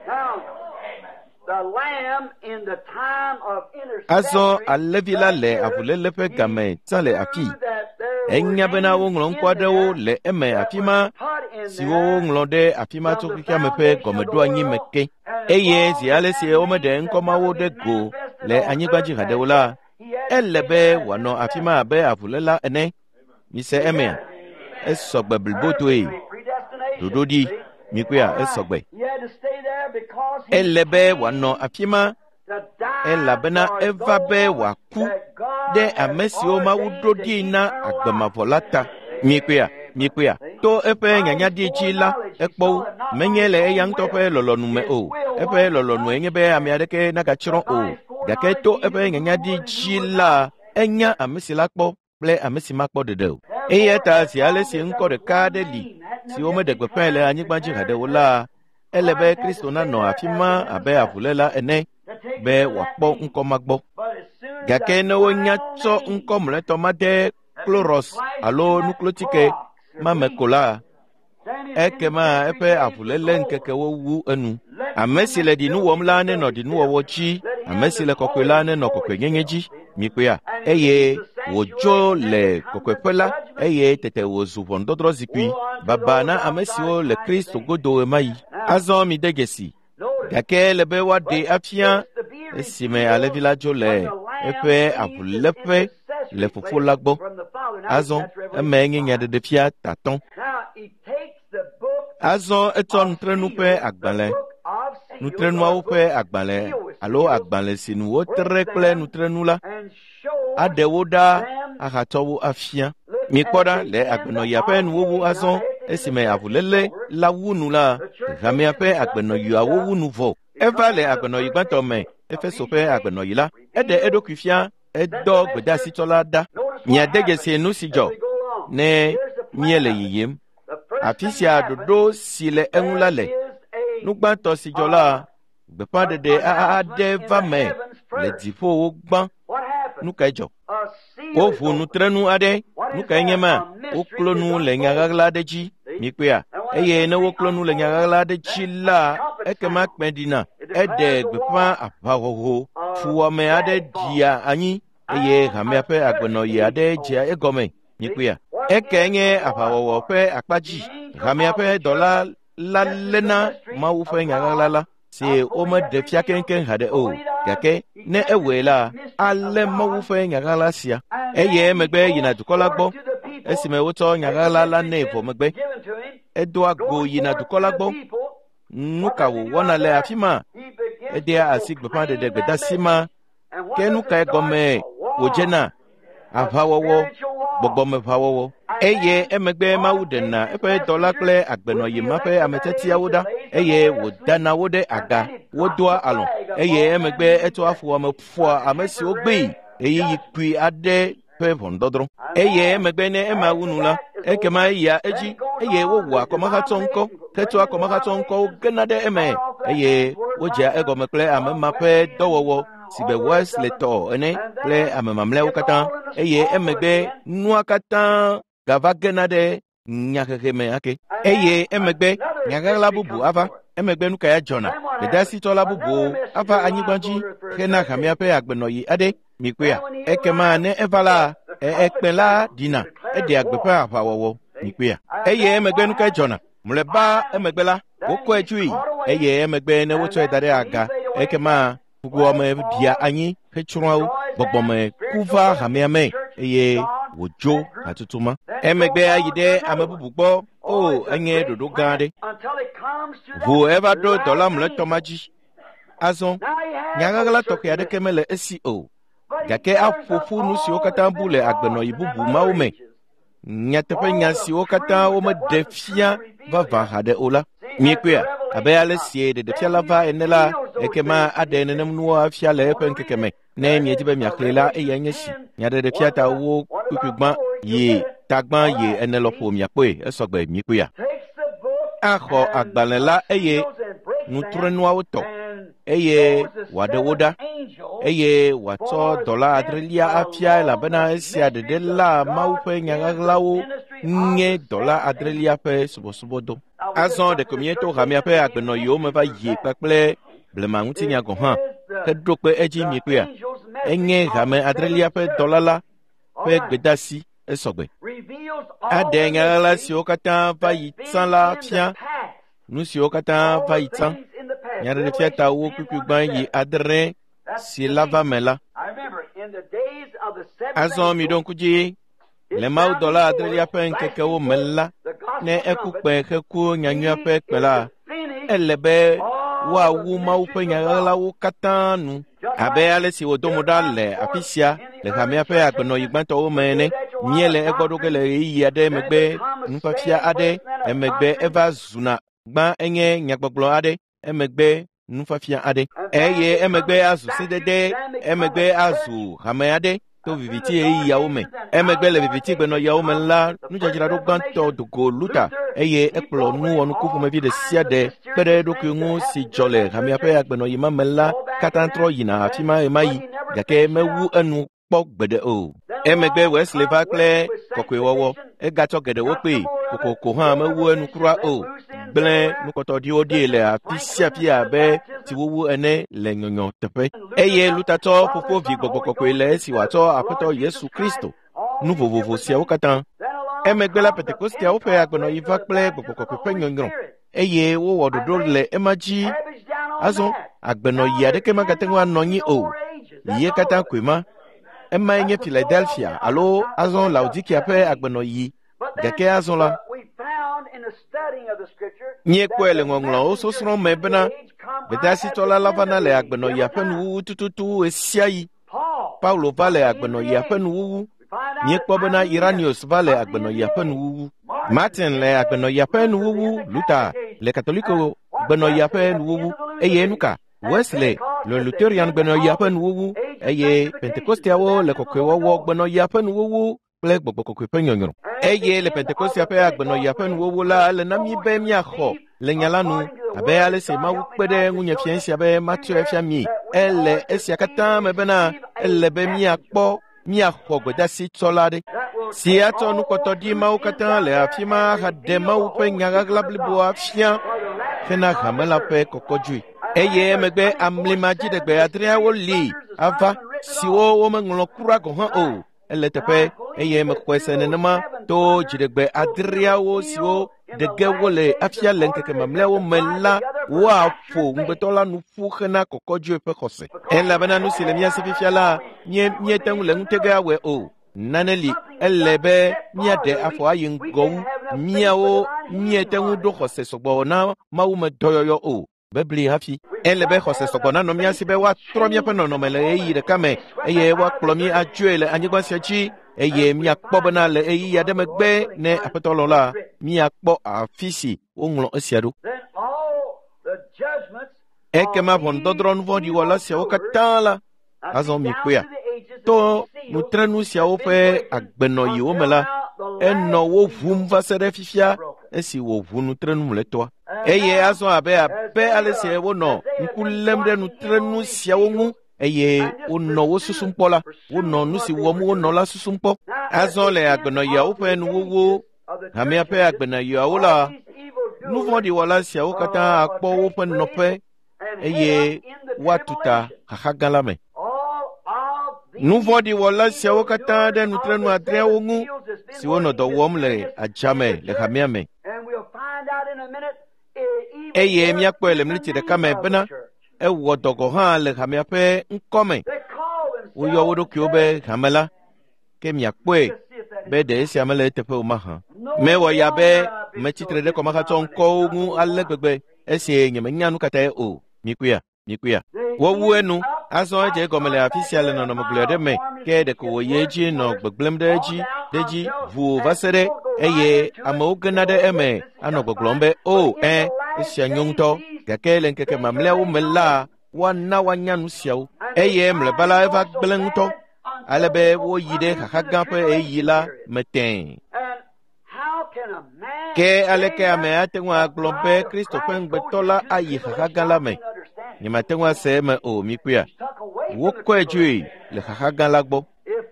Azɔ alẽvi la le avuléle ƒe game tsã le afi. Enya bena woŋlɔ ŋkɔ aɖewo le eme afi ma siwo woŋlɔ ɖe afi ma tso xexea me ƒe gɔmeɖoanyi me ke. Eye zi ale si womeɖe ŋkɔmawo ɖe go le anyigba dzi haɖewo la, ele be wòanɔ afi ma abe avuléla ene. Mise emea esɔgbe blibotoe. Ɖoɖoɖi mikoea esɔgbe. Ele be wòanɔ afi ma elabena eva be wòaku ɖe ame siwo Mawu ɖo ɖi na agbemavɔ la ta. Mikoea mikoea to eƒe nyanyadie dzi la ekpɔwo menye le eya ŋutɔ ƒe lɔlɔnu me o. Eƒe lɔlɔnue nye be ame aɖeke nagatsrɔ̃ o. Gake to eƒe nyanyadie dzi la, enya ame si la kpɔ kple ame si makpɔ ɖeɖe o. Eya ta zi ale si ŋkɔ ɖeka aɖe li si womeɖe gbeƒãe le anyigba dzi haɖewo la, ele be Kristo nanɔ afi ma abe avuléla ene be wòakpɔ ŋkɔ ma gbɔ. Gake ne wonya tsɔ ŋkɔ mlɔetɔ ma de Kloros alo nuklotike ma me ko la, ekema eƒe avuléle ŋkekewo wu enu. Ame si le ɖinu wɔm la nenɔ ɖinuwɔwɔ dzi, ame si le kɔkɔe la nenɔ kɔkɔenyenye dzi. Mikoea. Eye wòdzo le kɔkɔeƒe la eye tete wòzu ʋɔnudɔdrɔ̃ zikpui baba na ame siwo le Kristo godo ɣe ma yi. Azɔ mi de dzesi. Gake ele be woaɖe afia esime alẽvi la dzo le eƒe avuléƒe le fofo la gbɔ. Azɔ eme nye nyaɖeɖefia tatɔ. Azɔ etsɔ nutrenu ƒe agbalẽ, nutrenuawo ƒe agbalẽ alo agbalẽ si nu wotre kple nutrenu la, aɖewo ɖa ahatsɔwo afia. Mikpɔ ɖa le agbenɔyia ƒe nuwuwu azɔ esime avuléle la wu nu la, hamea ƒe agbenɔyiawo wu nu vɔ. Eva le agbenɔyi gbãtɔ me, Efeso ƒe agbenɔyi la, eɖe eɖokui fia, edɔ gbedeasitsɔla ɖa. Miade dzesi nu si dzɔ ne miele yiyim. Afi sia ɖoɖo si le eŋu la le. Nugbãtɔ si dzɔ la, gbeƒãɖeɖe aɖe va me le dziƒowo gbã. Nu kae dzɔ? Woʋu nutrenu aɖe. Nu kae nye ma? Woklo nu le nyaɣaɣla aɖe dzi. Mikpea. Eye ne woklo nu le nyaɣaɣla aɖe dzi la, ekema kpẽ ɖina. Eɖe gbeƒã aʋawɔho fuwɔame aɖe ɖia anyi eye hamea ƒe agbenɔyi aɖe dzea egɔme. Mikpea. ekenye apawowo pe akpaji gamia pe dola la lena mawu fe nyagalala si ome de fiakenken hade o gake ne ewela ale mawu fe nyagala sia eye megbe yina dukola gbo esime woto nyagala la nevo megbe edo ago yina dukola gbo nuka wo wona le afima edia asigbe pande de gbeda sima kenuka egome ojena apawowo gbogbo me pawowo eye emegbe maudena epe dola kle agbeno yima pe ameteti awoda eye wodana wode aga wodua alon eye emegbe eto afu amefo amesi ogbe eye yikui ade pe vondodro eye emegbe ne emawunula ekema ya eji eye wowu akomaka tonko keto akomaka tonko genade eme eye woja egome kle amema pe dowowo sibe west leto ene ple amemamle ukata eye emegbe nuakata gava genade nyakekeme ake eye emegbe nyagala bubu ava emegbe nuka ya jona bedasi tola bubu ava anyigbanji kena kamia pe agbenoyi ade mikwea ekema ne evala ekpela dina ede agbepa afawowo mikwea eye emegbe nuka jona muleba emegbela woko ejui eye emegbe ne woto edare aga ekema Pugwame dia anyi hechurau bogbome kuva hamiame eye wojo atutuma emegbe ayide amebubugbo o anye dodo gade whoever do dolam le tomaji azon nyangala tokiade kemele seo gake afofu nu si okata bule agbeno ibubu maume nyatepe nyasi okata o me defia vava hade ola mikwea abeyale sie de defia lava enela ekema adene nemnu afia le penkekeme ne mietibe miaklela eyanyeshi nyade defia ta wo kupigba ye tagba ye enelopo miapoe esogbe mikwea aho agbalela eye nutrenu auto eye wadewoda eye wato dola adrelia afia la bena sia de de la maupe nyaglawo nye dola adrelia pe subosubodo azon de comieto ramia pe agbeno yo me va ye pekple blema nguti nyago han ke dokpe eji mikwea enye game adrelia pe dola la pe gbedasi esogbe adenya la si okata va yitsan la fia nu si okata va yitsan nyare de fiata wo kupigban yi adre si lava mela azon mi don kuji le mau dola adrelia pe nkeke wo mela ne ekukpe keku nyanyua pe pela elebe wa wu mau pe nyala wo katanu abe ale si wodomoda le apisia le kamia pe agbeno yigbanto wo mene miele egbodoke le yi ade megbe nfafia ade emegbe eva zuna gba enye nyagboglo ade emegbe nfafia ade eye emegbe azu sidede emegbe azu hameade to viviti e yawo me emegbe le viviti gbeno yawo me la nu jajira do gbanto dogo luta eye ekplo nu onu kufu me bi de siade pere do kungu si jole hamia pe agbeno yima mela katantro yina afima emayi gake mewu enu pok gbede o emegbe wesley vakle kokwewowo e gato gede wo pe kokoko han mewu enu kura o gble nukoto di odi le afisia pia be ti wuwu ene le nyonyo tepe eye lutato popo vi gbogbokokwe le si wato apoto Yesu Kristo nu vovovo sia okatan emegbe la Pentecoste o pe agbeno yiva kple gbogbokokwe pe nyonyo eye wo wododo le emaji azon agbeno yi adeke magatenwa nonyi o ye katan kwema emma enye Philadelphia alo azon Laodikia pe agbeno yi gake azon la nye kwele ngonglo o sosro mebena bedasi tola lavana le agbeno yi apenu tututu esiayi Paulo vale agbeno yi apenu nye kpobena Iranius vale agbeno yi apenu Martin le agbeno yi apenu Luther le katoliko agbeno yi apenu eye nuka Wesley le Lutherian agbeno yi apenu eye Pentecostia le kokwewo agbeno yi apenu ple gbogbo penyonyo eye le Pentecostia pe agbeno yi apenu la le nami be mi aho le nyalanu abe ale se ma ukpede nwunye fiansi abe Matthew efiami ele esia kata mebena ele be mi akpo mi aho gbedasi tolade si ato nu koto di ma ukata le afima hade ma upe nyagagla blibo afia fena hamela pe kokojui eye megbe amlimaji de gbe adria woli ava siwo wo menglo kura go han o ele tepe eye mekwese nenema to jidegbe adriawo siwo dege wole afia lenkeke mamlewo mela wa fo ngbetola nu fu khena kokojo pe khose en la bana nu silemia sifia la nye nye tangu le ntege awe o naneli elebe nya de afo ayin go miawo nye tangu do khose sogbo na mawu me doyoyo o bebli hafi elebe khose sogbo na no mia sibe wa tromia pe no no mele yi de kame eye wa plomi atuele anyigwa siachi eye mi akpo bana le eyi ya de megbe ne apetolo la mi akpo afisi onlo esiado ekema von dodron vodi wala sia okatala azon mi kwea to nutrenu sia ofe agbeno yi o mela eno wo vum vasere fifia esi wo vu nutrenu mleto eye azon abe abe alese wo no nkulemde nutrenu sia wo eye ono wo susumpola wono nusi wo mu no la susumpo azole agno ya open wo hame ape agbena ya ola nuvo di wala sia okata akpo open no pe eye watuta hagalame nuvo di wala sia okata de nutrenu adria wongu si wono do womle ajame le hamiame eye mi akpo ele mliti de kame bena e wodogo ha le hamia pe nkome wo yo wodo kyobe hamela ke mi akwe be de esi amele tepe o maha me wo ya be me chitre de ko maka ton ko ngu alle gbegbe esi nyame nyanu kata o mi kuya mi kuya wo wuenu aso je ko mele official no no mugule de me ke de ko yeji no gbegblem de ji deji vu vasere eye amogena de eme ano gboglombe o eh esi anyunto gakele nkeke mamlewo mela wana wanyanu siawo eye mle bala eva gbelento alebe wo yide khaga pe eyila meten ke aleke ame atengwa glombe Christophe ngbetola ayi khaga la me ni matengwa se me o mikwia wo kwejui le khaga lagbo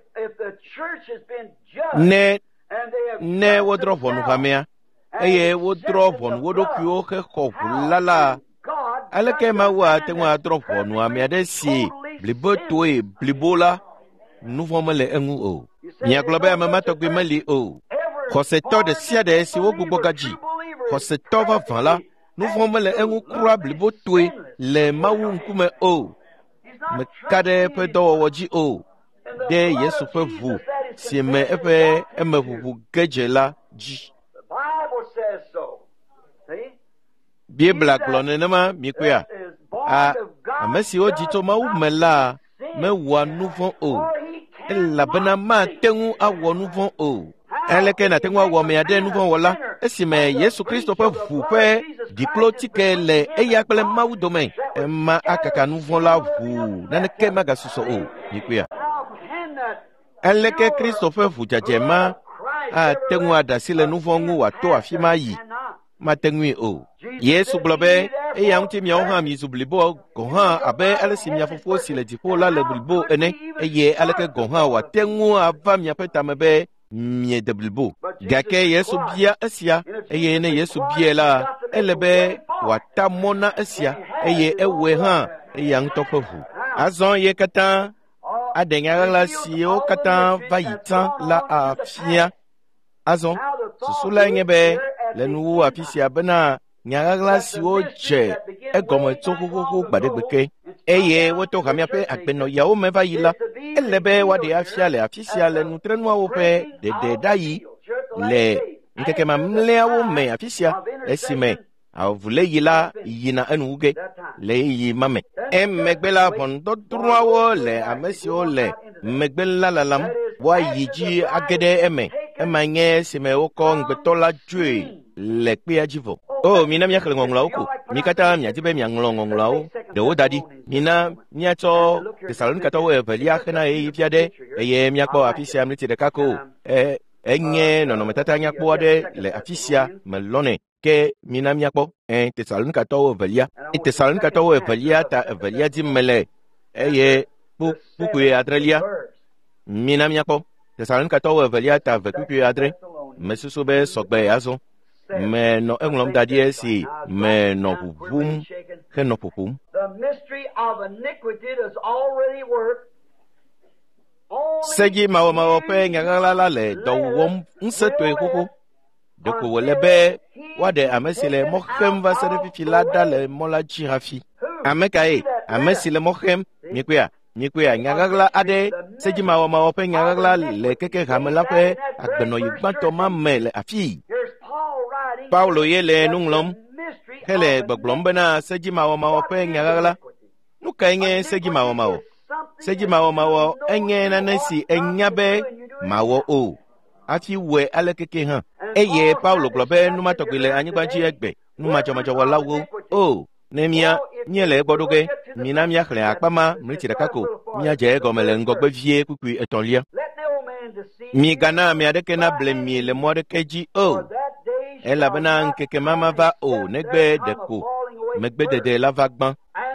ne ne wodro vonu famia eye wodro von wodokyo khe khofulala aleke mawa tengwa drop wonu amiade si blibo toy blibola nouvomele engu o nya globe amama togbe mali o khoseto de sia de si wo gbogbo gaji khoseto va vala nouvomele engu kura blibo toy le mawu nkume o me kade pe do woji o de yesu fe vu si me epe emevuvu gejela ji Bibla glonenema mikwea a amesi o jito ma umela me wa nouveau o ela bana ma tengu awo nouveau o eleke na tengu awo me ade nouveau wala esime Yesu Kristo pe fupe diplotike le eya pele ma udome ma akaka nouveau la vu na ke maga suso o mikwea eleke Kristo fe fujajema a tengu adasile nouveau ngu wato afima yi ma tengu o Yesu globe e yanti mi ha mi zublibo go ha abe alesi mi afofo sile dipo la le blibo ene eye aleke go ha wa tengu ava mi apeta mebe mi de blibo gake Yesu bia asia eye ne Yesu bia la elebe wa tamona asia eye ewe ha e yang topofu azon ye kata adenya la si o kata vayita la afia azon susula ngebe le nu afisia bena nyagala siwo je egomo tokoko gbadegbeke eye woto kamia pe agbeno yawo meva yila elebe wade afia le afisia le nutrenu awo pe de de dayi le nkeke mamle awo me afisia esime avule yila yina enuge le yi mame emmegbela bondo druawo le amesio le megbela lalam wa yiji agede eme emanye sime oko ngbetola jwe le pe ajivo oh mina mi akle ngongla uku mi kata mi atibe mi ngongla o de o dadi mina mi ato de salon kata o evelia khna e fiade eye mi akpo afisia mi tide kako eh enye no no metata nya kpo de le afisia melone ke mina mi akpo eh de salon kata o evelia de salon kata o evelia ta evelia di mele eye bu bu e adrelia mina mi akpo de salon kata o evelia ta veku adre mesuso be sogbe azo me no englom dadie si me no bum ke no pupum the mystery of iniquity does already work Segi mawo mawo pe nyagala la le do wom nseto ekuku. De ko wole be wade amesile mokhem va sere fifi lada le mola chirafi. Amekae amesile mokhem mikuya mikuya nyagala ade segi mawo mawo pe nyagala le keke hamela pe agbeno yigbato mamele afi. Paulo yele nunglom hele gboglom bena segi mawo mawo pe nyagala nuka nge segi mawo mawo segi mawo mawo enye na nesi enyabe mawo o afi we alekeke han eye Paulo globe numa tokile anyigbanji egbe numa jomajo walawo o nemia nyele gbodoge mina mia khle akpama mritira kako mia je gomele ngogbe vie kuku etonlia mi gana mi adeke na blemi le mode keji o ela bena nkeke mama va o negbe deko megbe dede la vagban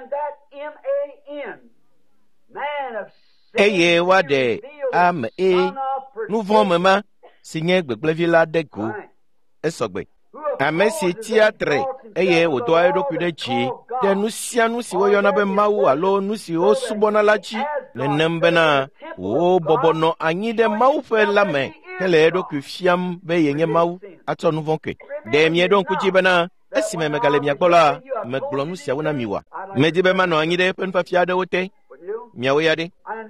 eye wade am e nouveau mama signé gbeglevi la deko esogbe amesi tiatre eye odo ayo kude chi de nusia nusi wo yona be mawu alo nusi o subona la chi le nembena o bobono anyi de mawu fe lame hele do ku fiam be yenye mawu ato nouveau ke de mie don ku chi bena esime megale mia gbola me gbo nusia wona miwa me di be ma no anyi de pen fa fiade wote miawo yade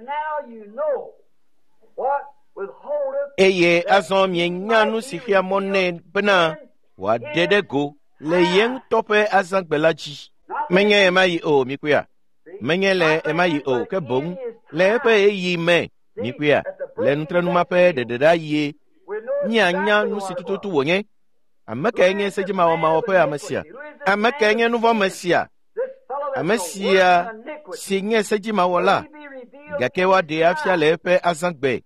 eye azon mie nyanu si fia monne bena wa dedego le yen tope asangbelaji menye emayi o mikuya menye le emayi o ke bon le pe yi me mikuya le nutrenu mape de de daye nyanya nu sitututu wonye amaka enye sejima wa mawope amesia amaka enye nuvo mesia amesia sinye sejima wala gakewa de afia le pe asangbe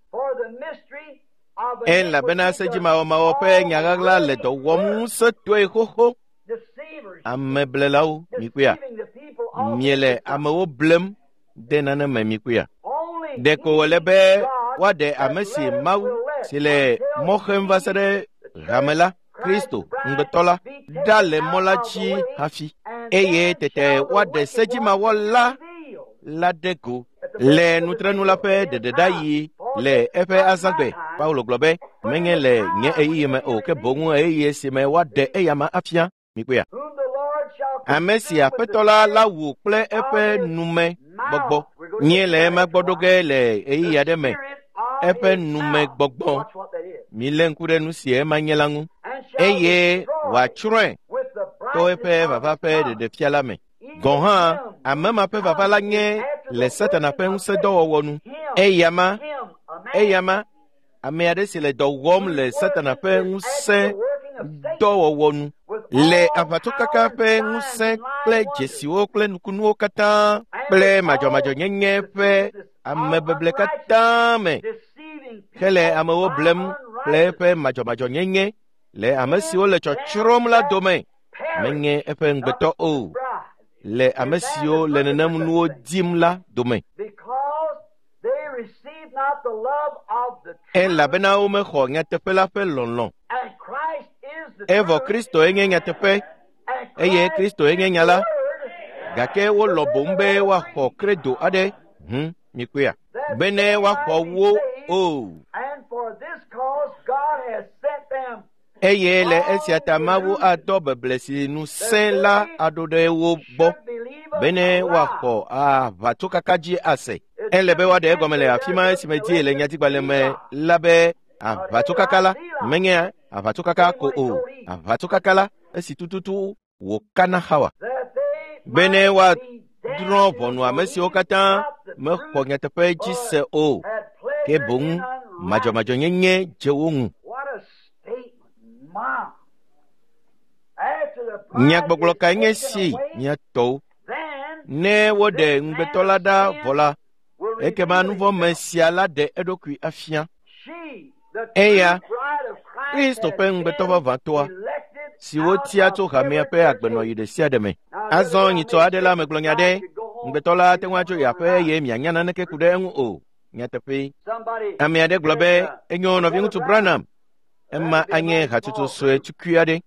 en la bena sejima wa mawope nyagagla le do wom setwe hoho ameblelau mikuya miele amewo blem de nana me mikuya de ko wolebe wade amesi mau sile mohem vasere ramela Kristo ngetola dale molachi hafi eye tete wade sejima wala la deko le nutrenu la pe de de dayi le efe azagbe Paulo globe menye le nye eyi me o ke bongu eyi sime wade eyama afia mikuya amesi apetola la wu ple efe nume gbogbo nye le ma gbodoge le eyi ademe efe nume gbogbo mi le nkure nu si e ma nyelangu eye wa churwe to efe papa pe de de fiala me gonha amema pe papa la nye le satana pe unse do wonu eyama eyama ameade si le do wom le satana pe unse do wonu le avato kaka pe unse ple jesiwo ple nukunu kata ple majo majo nyenye pe amebeble kata me hele amewo blem ple pe majo majo nyenye le amesiwo le chochrom la dome menye epe ngbeto o le amesio le nenam nuo dim la dome en la bena o me ho nya tepe la pe lonlon evo Kristo enye nya tepe eye Kristo enye nya la gake wo lobombe wa ho credo ade hm mikuya bene wa ho wo o and for this cause God has sent them eye le esiata mawu adobe blesi nu sen la adode wo bo bene wa ho a vatuka kaji ase elebe wa de gomele afima simeti ele nyati gbaleme labe a vatuka kala menye a vatuka ka ko o a vatuka kala esi tututu wo kana hawa bene wa dron bonu amesi okata me ko nyate pe ji se o ke bon majo majo nyenye jewun nyak boglo ka ngesi nyato ne wode ngbetolada vola ekema nuvo mesiala de edokui afia eya Kristo pe ngbetova vantoa si wotia to hamia pe agbeno yide siademe azon yito adela meglonyade ngbetola tenwacho ya pe ye mianyana neke kude enwu o nyatepe amiade globe enyo no vingu Branham emma anye hatutu so etukuade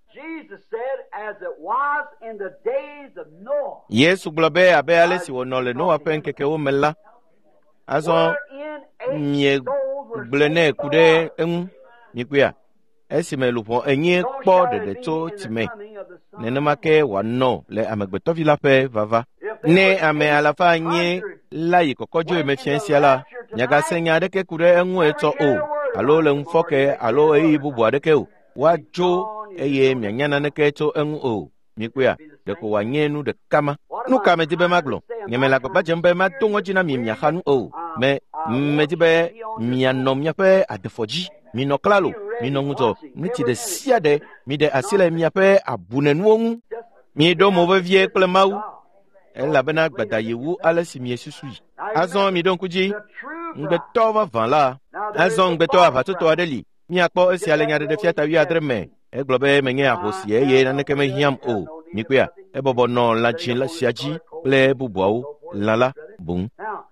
Yesu globe abe ale si wonole no apen keke wo mela azon mie blene kude en mikuya esime lupo enye kpo de to time nenamake wano le amegbeto vila pe vava ne ame alafa nye lai kokojo emefiansiala nyaga senya de ke kude enwo eto o alo le mfoke alo eyi bubu adeke o wajo eye mianyana ne ke to en o mikuya de ko wanyenu de kama nu kame tibe maglo nyemela ko bajembe ma tongo jina mi miahanu o me metibe mianom nyape adefoji mi no klalo mi no nguto miti de siade mi de asile miape abunenu mi do mo vie klemau ela bena gbadayewu ala simie susui azon mi don kuji ngbe tova van la azon ngbe to avatoto adeli mi akpo esi ale nyade de fiata wi adreme e globe menye ahosie ye na nekeme hiam o mi kwa e bobo no la chin la siaji ple bubuau lala bun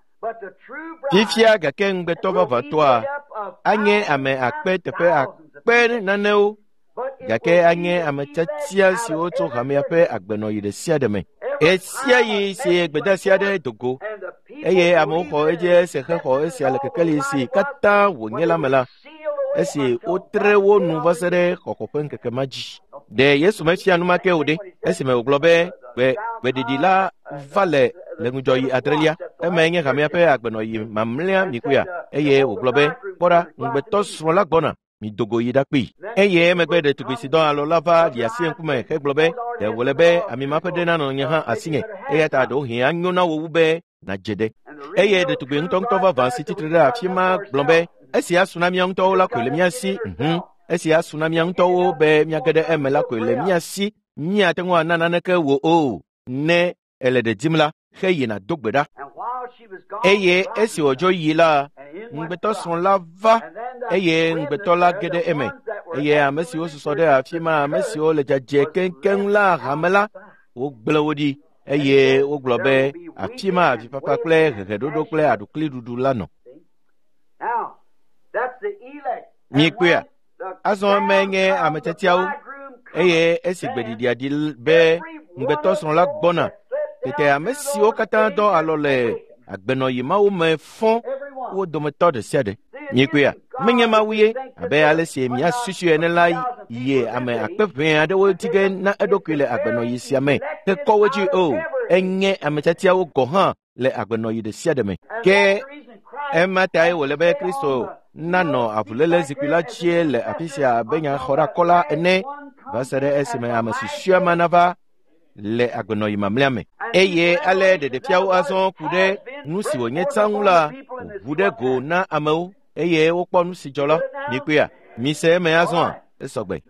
Tifia gaken betova vatwa anye ame akpe tepe akpe naneo gake anye ame tatia si oto hameape agbeno yide siademe esia yi si gbeda siade dogo eye amoko eje se kho esi alekekeli si kata wonyela mela esi otrewo nu vasere kokopen kekemaji de yesu mafia nu make ode esi me oglobe be bedidila vale lengujoyi adrelia emenye hameape agbeno yi mamlia mikuya eye oglobe bora ngbeto srola gbona mi dogo yidakpi eye megbe de tubisidon alolava dia sienkume keglobe de wolebe ami mapede na no nyaha asinge eye ta do hin anyona wo ube na jede eye de tubi ntongto va vansi titre afima glombe esia tsunami nto la kwele miasi mhm esia tsunami nto be miagede emela kwele miasi nya tenwa nananeke wo o ne ele de dimla kheyina dogbeda eye esi ojo yila ngbeto son lava eye ngbeto la gede eme eye amesi o so de afima amesi o le jaje kenken la hamela o glowodi eye o globe afima afi papa kle redodo kle adukli dudu lano now that's the elect mikwa azon menye ametetiawo eye esi gbedidi adil be ngbeto son la gbona tete amesi o katando alole agbeno yima o me fon o do meto de siade mikwa menye mawiye abe alesi mi asusu enelai ye ame akpepen ade wo tige na edokile agbeno yisi ame te koweji o enye ametatia wo gohan le agbeno yide siade me ke ematai wo lebe Kristo nano avulele zikula chie le apisia benya khora kola ene basere esime amasusu manava le agbeno yima mliame eye ale de de fiawo azon kude nusi wonye tangula bude go na amau eye wo ponu si jola mi pe mi se me azon esogbe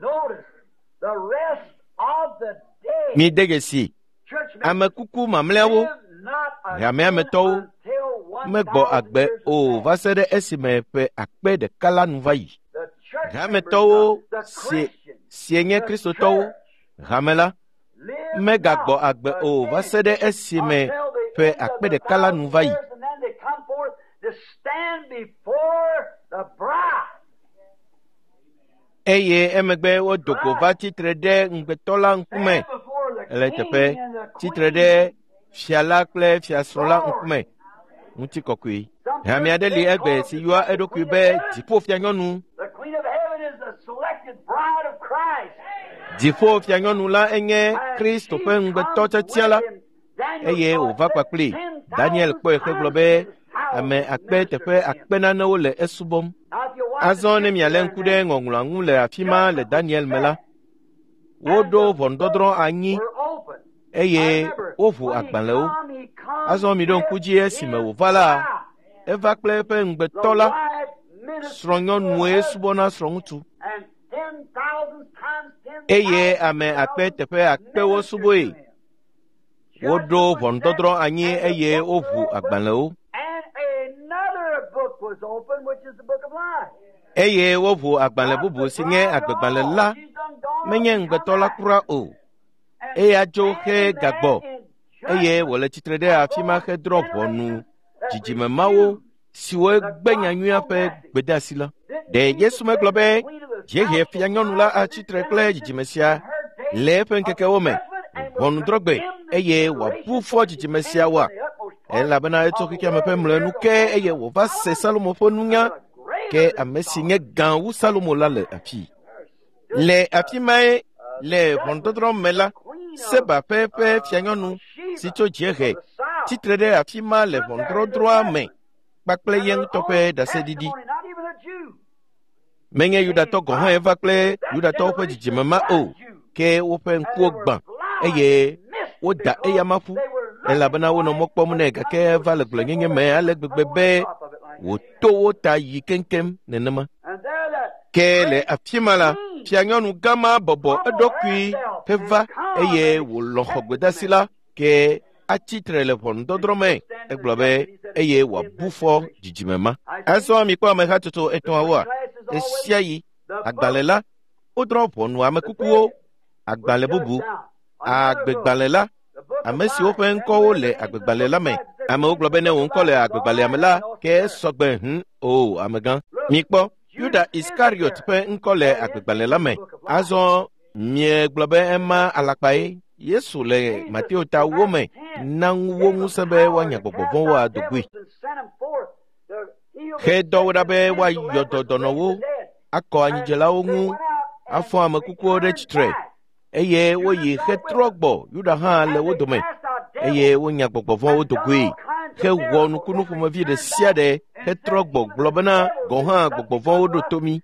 mi degesi amekuku mamlewo ya me ameto megbo agbe o vasere esime pe akpe de kala nuvayi ya meto si sienye Kristo to ramela megagbo agbe o vasere esime pe akpe de kala nuvayi eye emegbe wo doko va titre de ngbetola nkume ele tepe titre de fiala kle fiasrola nkume muti kokui ha mi adeli egbe si yua edokui be dipo fianyonu dipo fianyonu la enye Kristo pe ngbeto tetiala eye o va kwakli Daniel ko ekeglobe ame akpe tepe akpe nanawo le esubom azone mi alen kude ngonglangu le afima le Daniel mela wodo vondodro anyi eye ovu agbanlewo azon mi don kuji esime wo vala eva kple pe ngbetola sronyon mwe subona srongutu eye ame akpe tepe akpe wo suboe wodo vondodro anyi eye ovu agbanlewo was open, which is the book of life. Eye wovu agbanle bubu singe agbegbanle la menye ngbetola kura o e ajo he gagbo eye wole titrede afima he drop onu jijime mawo siwe gbenya nua pe gbedasila de Yesu me globe je he fia nyonu la a titre kle jijimesia le pen keke wo me onu drogbe eye wa bufo jijimesia wa elabena eto kikia mepe mlenu ke eye wo va se Salomo fonunya ke amesinye gan wu Salomo la le afi le afi mai le vondodro mela se ba pepe fianyonu si to jere titre de afi ma le vondro droit mais bakple yeng tope da sedidi menye yuda to go han evakle yuda to pe jijimama o ke wo pe nku gban eye wo da eya mafu elabena wo no mokpo mu ne ke vale glenye me ale gbegbe wo to wo ta yi kenkem nenema ke le afimala fianyonu gama bobo edokui peva eye wo lo hogbedasila ke a titre le vondodrome eglobe eye wa bufo jijimema aso mi kwa me hatuto eton awa esiayi agbalela odropo nu amekukuo agbale bubu agbegbalela amesi o fe nko le agbegbalela me ame oglobe ne won ko le agbegbale amela ke sogbe hm o amegan mi po Yuda Iscariot pe nko le agbegbalela me azo mi globe ema alapai Yesu le Mateo ta wome nan wo musebe wanya gbogbo wa dogui he dowda be wa yododonowo akọ anjela onwu afọ amekuku de chitre eye wo yi he trogbo Yuda ha le wodome eye wonya gbogbo wo dogui he wonu kunu fo mavi de siade he trogbo globana go ha gbogbo wo do tomi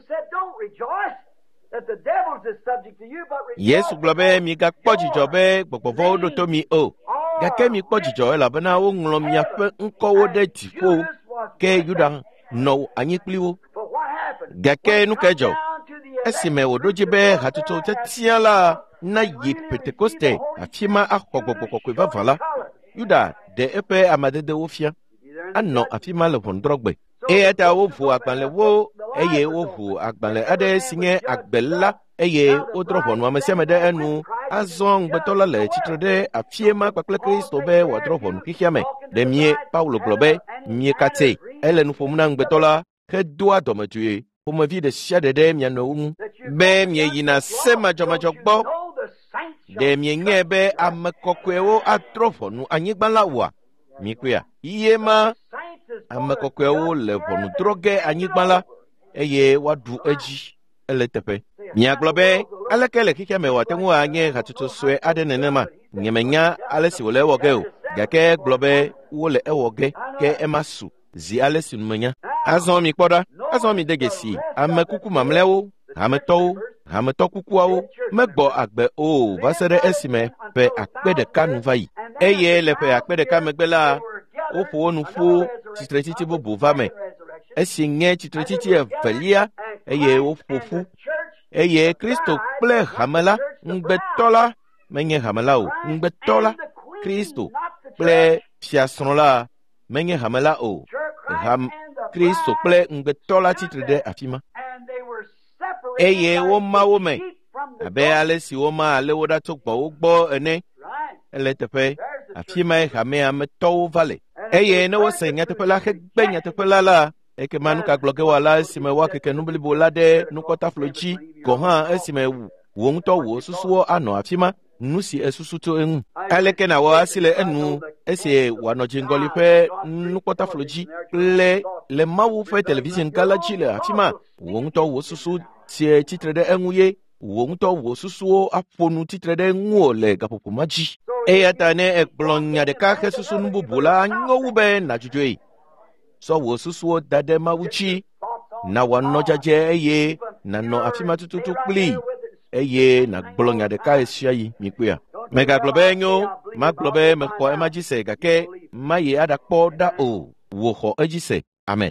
Yesu globe mi ga kpojijo be gbogbo do to mi o ga ke mi kpojijo la bana wo nglom ya pe nko wo de tifo ke Yuda no anyi pliwo ga ke nu kejo esime wo doji be hatuto tetiala na yi Pentecoste afima akogbogbogbo ko va vala Yuda de epe amadede wo fia anno afima le vondrogbe e eta wo fu akpanle wo eye wo fu akpanle ade sinye agbella eye odrohonu amesemede enu azong betola le titre de afiema pakle Kristo be wadrohonu kikiame de mie Paulo globe mie kate ele nu fomuna ngbetola ke doa dometue pour vie de siade de mia no be mie yina sema jomajo gbo de mie ngebe amekokwewo atrofonu anyigbalawa mikwia iyema amekokwewo le vonu droge anyigbala eye wadu eji eletepe nya globe alekele kike wa tengu anye hatuto swe adenenema nyemenya alesi wole woge gake globe wole ewoge ke emasu zi alesi numenya azon mi kpoda azon mi degesi amekuku mamlewo ameto ameto kukuawo megbo agbe o vasere esime pe akpede kanu vai eye le pe akpede kamegbela o fo nu fo titretiti bo bovame esi nye titretiti evelia eye o fofu eye Kristo ple hamela ngbetola menye hamela o ngbetola Kristo ple fiasronla menye hamela o ham Kristo ple ngbetola titre de afima eye wo ma wo me abe ale si wo ma ale wo da to gbo wo gbo ene ele tepe afima hame ameto vale eye no wo senya tepe la gbenya tepe la la eke manu ka gloge wala sime wa keke nubli bolade nukota flochi gohan esime won to wo susuo ano afima nusi esusu to enu aleke na wa asile enu ese wa no jingoli pe nukota flochi le le mawu fe television kala chile afima won to wo susu tie titre de enye won to wo susuo afonu titre de enwo le gapopomaji e atane e blonya de ka kesusu nubula nyowu be na jujwe so wo susuo dade mawuchi na wanojaje eye na no afima tututu pli eye na gbolonya de ka esiayi mikua mega globe nyo ma globe me ko emajise gake maye adakpo da o wo ho ejise amen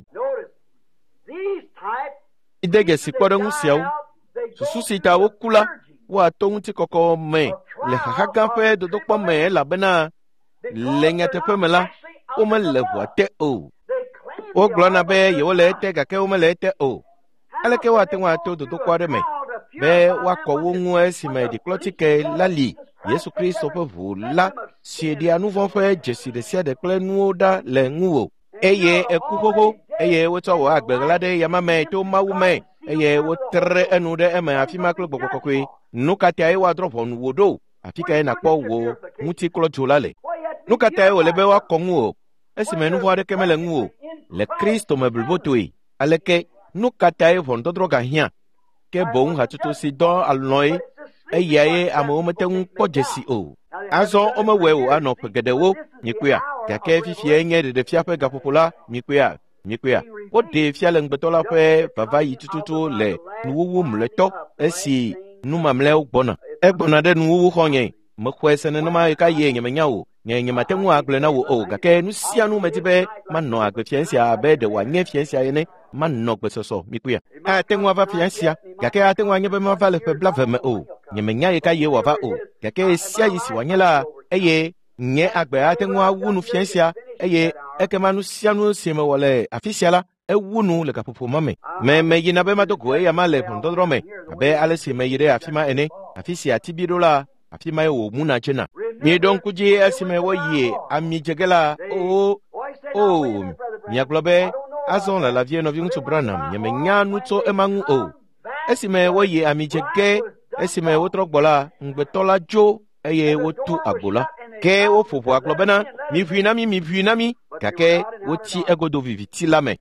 idege sikporo nsiawo susu sita wo kula wa tongu ti koko me le haga pe dodokpo me labena lenya tepemela o me le voate o o glona be yo le te ga ke o me le te o ale ke wa te wa to do kwa de me be wa ko wo nwu esime di klotike lali Yesu Kristo pe vu la si di anu von fe jesi de sia de kle nu oda le nwu eye ekuhoho eye wo to wa agbeglade yama me to mawu me eye wo tre enu de eme afima klo gbogokokwe nu katia e wa drop on wodo afika e na po wo muti klo jolale nu kata wo le be wa kongu o esime nu vo de kemele ngu o le Kristo me blbotoi aleke nu kata e von dodro ga hia ke bon ha tutu si do alnoi e yae amo metengu pojesi o azo o me we o ano pegede wo nyikuya ya ke fifie nye de fia pe ga popola nyikuya nyikuya o de fia le ngbetola pe bava yi tututu le nuwu mleto esi nu mamle o gbona e gbona de nuwu honye me kwese ne ma ka ye nyeme nyawo nye nye matengu agle na wo o ga ke nu sia nu metibe manno agbe fiansia be de wa nye fiansia yene manno gbe soso mikuya a tengu ava fiansia ga ke a tengu anye be ma vale pe blave me o nyeme nya ye ka ye wa va o ga ke sia yisi wanyela eye nye agbe a tengu awunu fiansia eye eke manu sia nu sime wole afisiala e wunu le kapopo mame me me yina be ma dogo e ya male pondodro me abe ale sime yire afima ene afisia tibidola afima e wo muna chena mi don kuje asime wo ye ami jegela o o mi aglobe azon la la vie no viung subranam nyeme nyanu to emangu o esime wo ye ami jege esime wo trogbola ngbetola jo eye wo tu agbola ke wo fofo aglobe na mi vuina mi mi vuina mi kake wo ti egodo viviti lame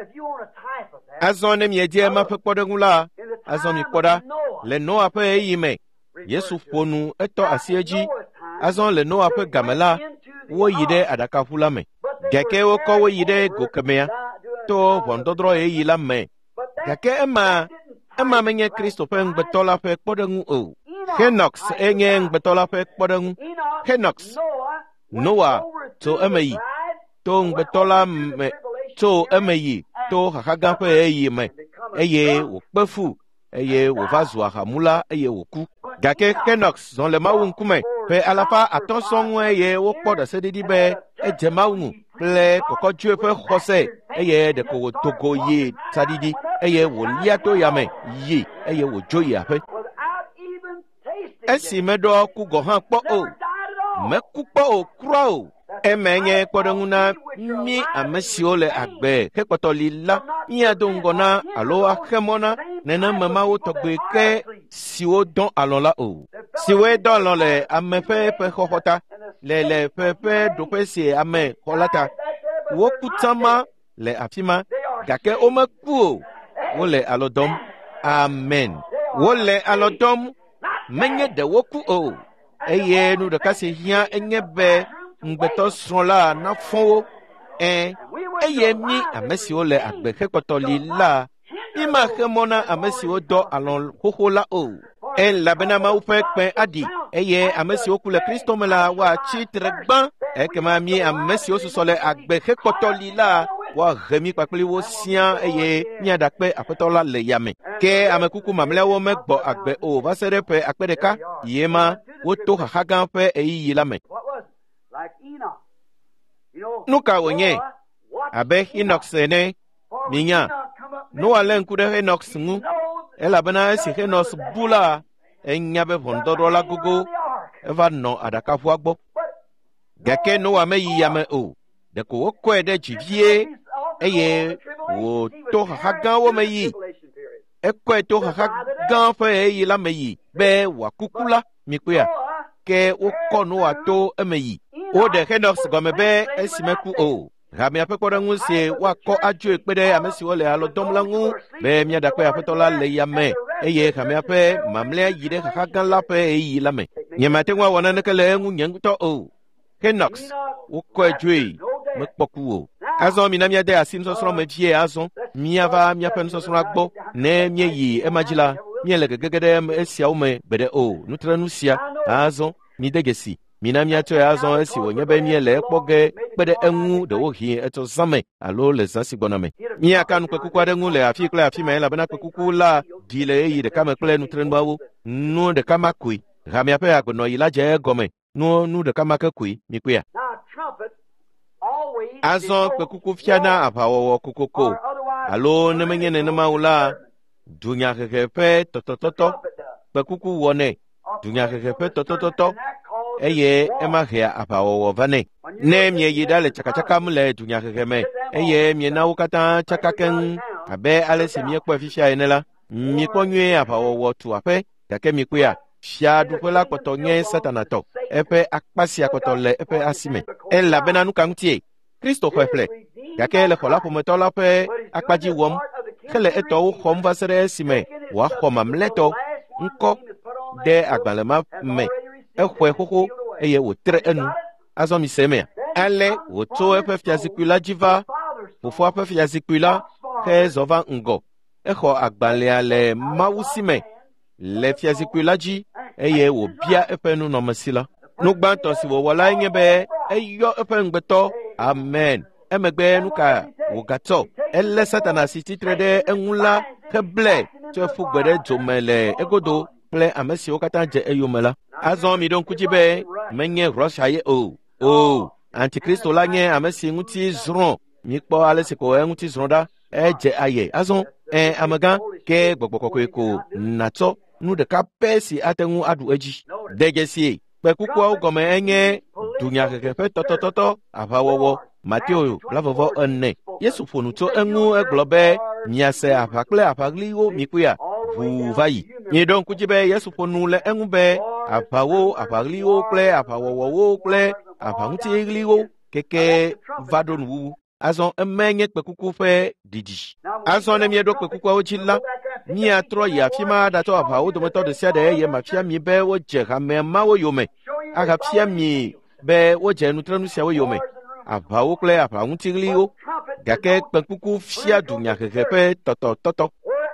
azon ne mi eje ma pe podengula azon mi poda le no ape yime Yesu fonu eto asieji azon le no ape gamela wo yide adaka fulame gake wo ko wo yide gokemea to bondodro e yila me gake ema ema menye Kristo pe ngbetola pe podengu o Henox enye ngbetola pe podengu Henox Noah to emeyi to ngbetola me to emeyi to hakaga pe eyi me eye wo pefu eye wo vazwa hamula eye wo ku gake Henox zon le mawu nkume pe alafa attention eye wo poda sedidi be eje mawu ple koko jue pe khose eye de ko togo ye sadidi eye wo liato yame yi eye wo joya pe esi medo ku go han po o me ku po o kro emenye podonguna mi amesiole agbe ke potolila mi adongona alo akemona nena mama wo togbe ke siwo don alon la o siwe don lon le amepe pe khokhota le le pepe dopesi ame holata wo kutama le afima gake o maku wo le alodom amen wo le alodom menye de woku o eye nu de kase hia enye be ngbeto sronla na fon en eye mi amesi o le agbe kekotoli la ima khemona amesi o do alon hohola o en labena ma upe pe adi eye amesi o kule Kristo mela wa chitregban e kema mi amesi o sosole agbe kekotoli la wa remi papli wo sian eye mi adakpe apetola le yame ke amekuku mamle wo megbo agbe o va sere pe akpedeka yema wo to hagan pe eyi yilame nuka wonye abe Henox ene minya no alen kude Henox ngu ela bana si Henox bula enya be vondoro la gogo eva no adaka fu agbo gake no ameyi yame o de ko ko ede jivie eye wo to hagan wo meyi ekwe to hagan fe eyi la meyi be wakukula mikuya ke wo kono ato emeyi o de Henox gomebe esimeku o Rami apekora ngu se wako ajo ekpede amesi wole alo domlangu be mi adakwe apetola le yame eye kami ape mamle yide kakagan lape eyi lame nyemate ngwa wana nekele ngu nyenguto o Henox woko ajwe mekpoku o azon mi na mi ade asim sosro me vie azon mi ava mi apen sosro agbo ne mi yi emajila mi le gegede esia o me bede o nutra nusia azon mi degesi mina mi ato azon esi wo nyebe mi le kpoge bede enwu de wo hi eto zame alo le zansi boname mi aka nu kwekuku ade ngu le afi kle afi me la bena kwekuku la dile yi de kama kle nu tren bawo nu de kama kui rami ape agono ila je gome nu nu de kama ka kui mi kuya azon kwekuku fiana apawo kokoko alo ne menye ne maula dunya kekepe totototo kwekuku wone dunya kekepe totototo eye emahia apawo vane ne mie yidale chakachaka mule dunya kekeme eye mie na ukata chakaken abe ale se mie kwa fifia enela mi konwe apawo tu ape take mi kuya fia duƒe la kpɔtɔ nye satanatɔ eƒe akpasia kpɔtɔ le eƒe asi me elabena nu ka ŋutie Kristo xɔe ƒle gake le xɔ la ƒometɔ la ƒe akpadzi wɔm hele etɔwo xɔm va se ɖe esime wòaxɔ mamlɛtɔ ŋkɔ ɖe agbalẽ ma me exɔe xoxo eye wòtre enu azɔ mi se mea ale wòtso eƒe fiazikpui la dzi va fofoa ƒe fiazikpui la xe zɔ va ŋgɔ exɔ agbalẽa le Mawu si me le fiazikpui la dzi eye wòbia eƒe nunɔmesi la nu gbãtɔ si wòwɔ lae nye be eyɔ eƒe ŋugbetɔ amen emegbe nu ka wògatsɔ elé Satana si titre ɖe eŋu la heblɛ tso eƒu gbe ɖe dzome le egodo kple ame siwo katã dze eyome la azɔ mi ɖo ŋku dzi be menye Russia ye o o antikristo la nye ame si ŋuti zrɔ̃ mikpɔ ale si ko eŋuti zrɔ̃ ɖa edze aye azɔ ɛ amegã ke gbɔgbɔ kɔkɔe ko natsɔ nu ɖeka pɛ si ate ŋu aɖu edzi de dzesie kpekukuawo gɔme enye dunyahehe ƒe tɔtɔtɔtɔ aʋawɔwɔ Mateo blavɔvɔ ene Yesu ƒo nu tso eŋu egblɔ be miase aʋa kple aʋaɣliwo mikoea ʋuu va yi mieɖo ŋku dzi be Yesu ƒo nu le eŋu be aʋawo aʋaɣliwo kple aʋawɔwɔwo kple aʋaŋutiɣliwo keke va ɖo nuwuwu azɔ eme nye kpekuku ƒe ɖiɖi azɔ ne mieɖo kpekukuawo dzi la miatrɔ yi afi ma aɖatsɔ aʋawo dometɔ ɖe sia ɖe eye mafia mi be wodze hamea mawo yome agafia mi be wodze nutrenu siawo yome aʋawo kple aʋaŋutiɣliwo gake kpekuku fia dunyahehe ƒe tɔtɔtɔtɔ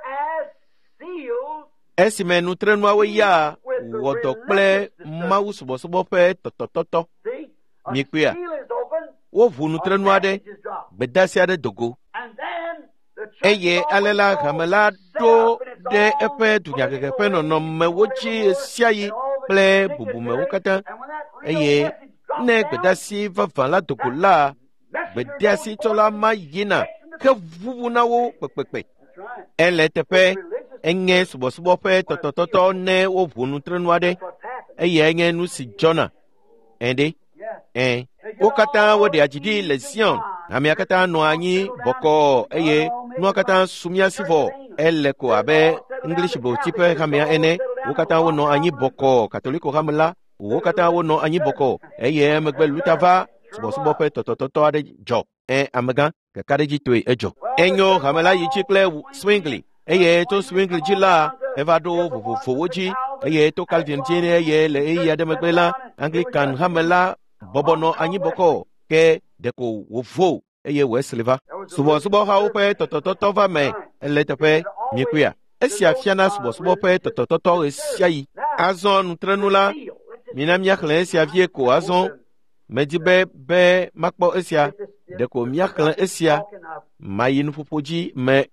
esime nutrenuawo ya wɔ dɔ kple Mawu subɔsubɔ ƒe tɔtɔtɔtɔ mikpea woʋu nutrenu aɖe gbedasi aɖe dogo eye ale la hame la ɖo ɖe eƒe dunyahehe ƒe nɔnɔmewo dzi sia yi kple bubumewo katã eye ne gbedasi vavã la dogo la gbedasi tsɔla ma yina ke ʋuʋu na wo kpekpekpe ele teƒe enye subɔsubɔ ƒe tɔtɔtɔtɔ ne woʋu nutrenu aɖe eye enye nu si dzɔna ɛɖe ɛn wo katã woɖe adzi ɖi le Zion amea katã nɔ anyi bɔkɔɔ eye nua katã sumia si vɔ ele ko abe English bloti ƒe hamea ene wo katã wonɔ anyi bɔkɔɔ katoliko hame la wo katã wonɔ anyi bɔkɔɔ eye emegbe luta va subɔsubɔ ƒe tɔtɔtɔtɔ aɖe dzɔ ɛ amegã kakaɖedzi toe edzɔ enyo hame la yi dzi kple Swingli eye to Swingli dzi la eva ɖo vovovowo dzi eye to Calvin dzi eye le eyi aɖe megbe la Anglican hame la bɔbɔnɔ anyi bɔkɔ ke ɖeko wòvo eye wòesli va subɔsubɔhawo ƒe tɔtɔtɔtɔ va me ele teƒe mikpea esia fiana subɔsubɔ ƒe tɔtɔtɔtɔ ɣe sia yi azɔ nutrenu la mina miaxlẽ esia vie ko azɔ medi be be makpɔ esia ɖeko miaxlẽ esia mayi nuƒoƒo dzi me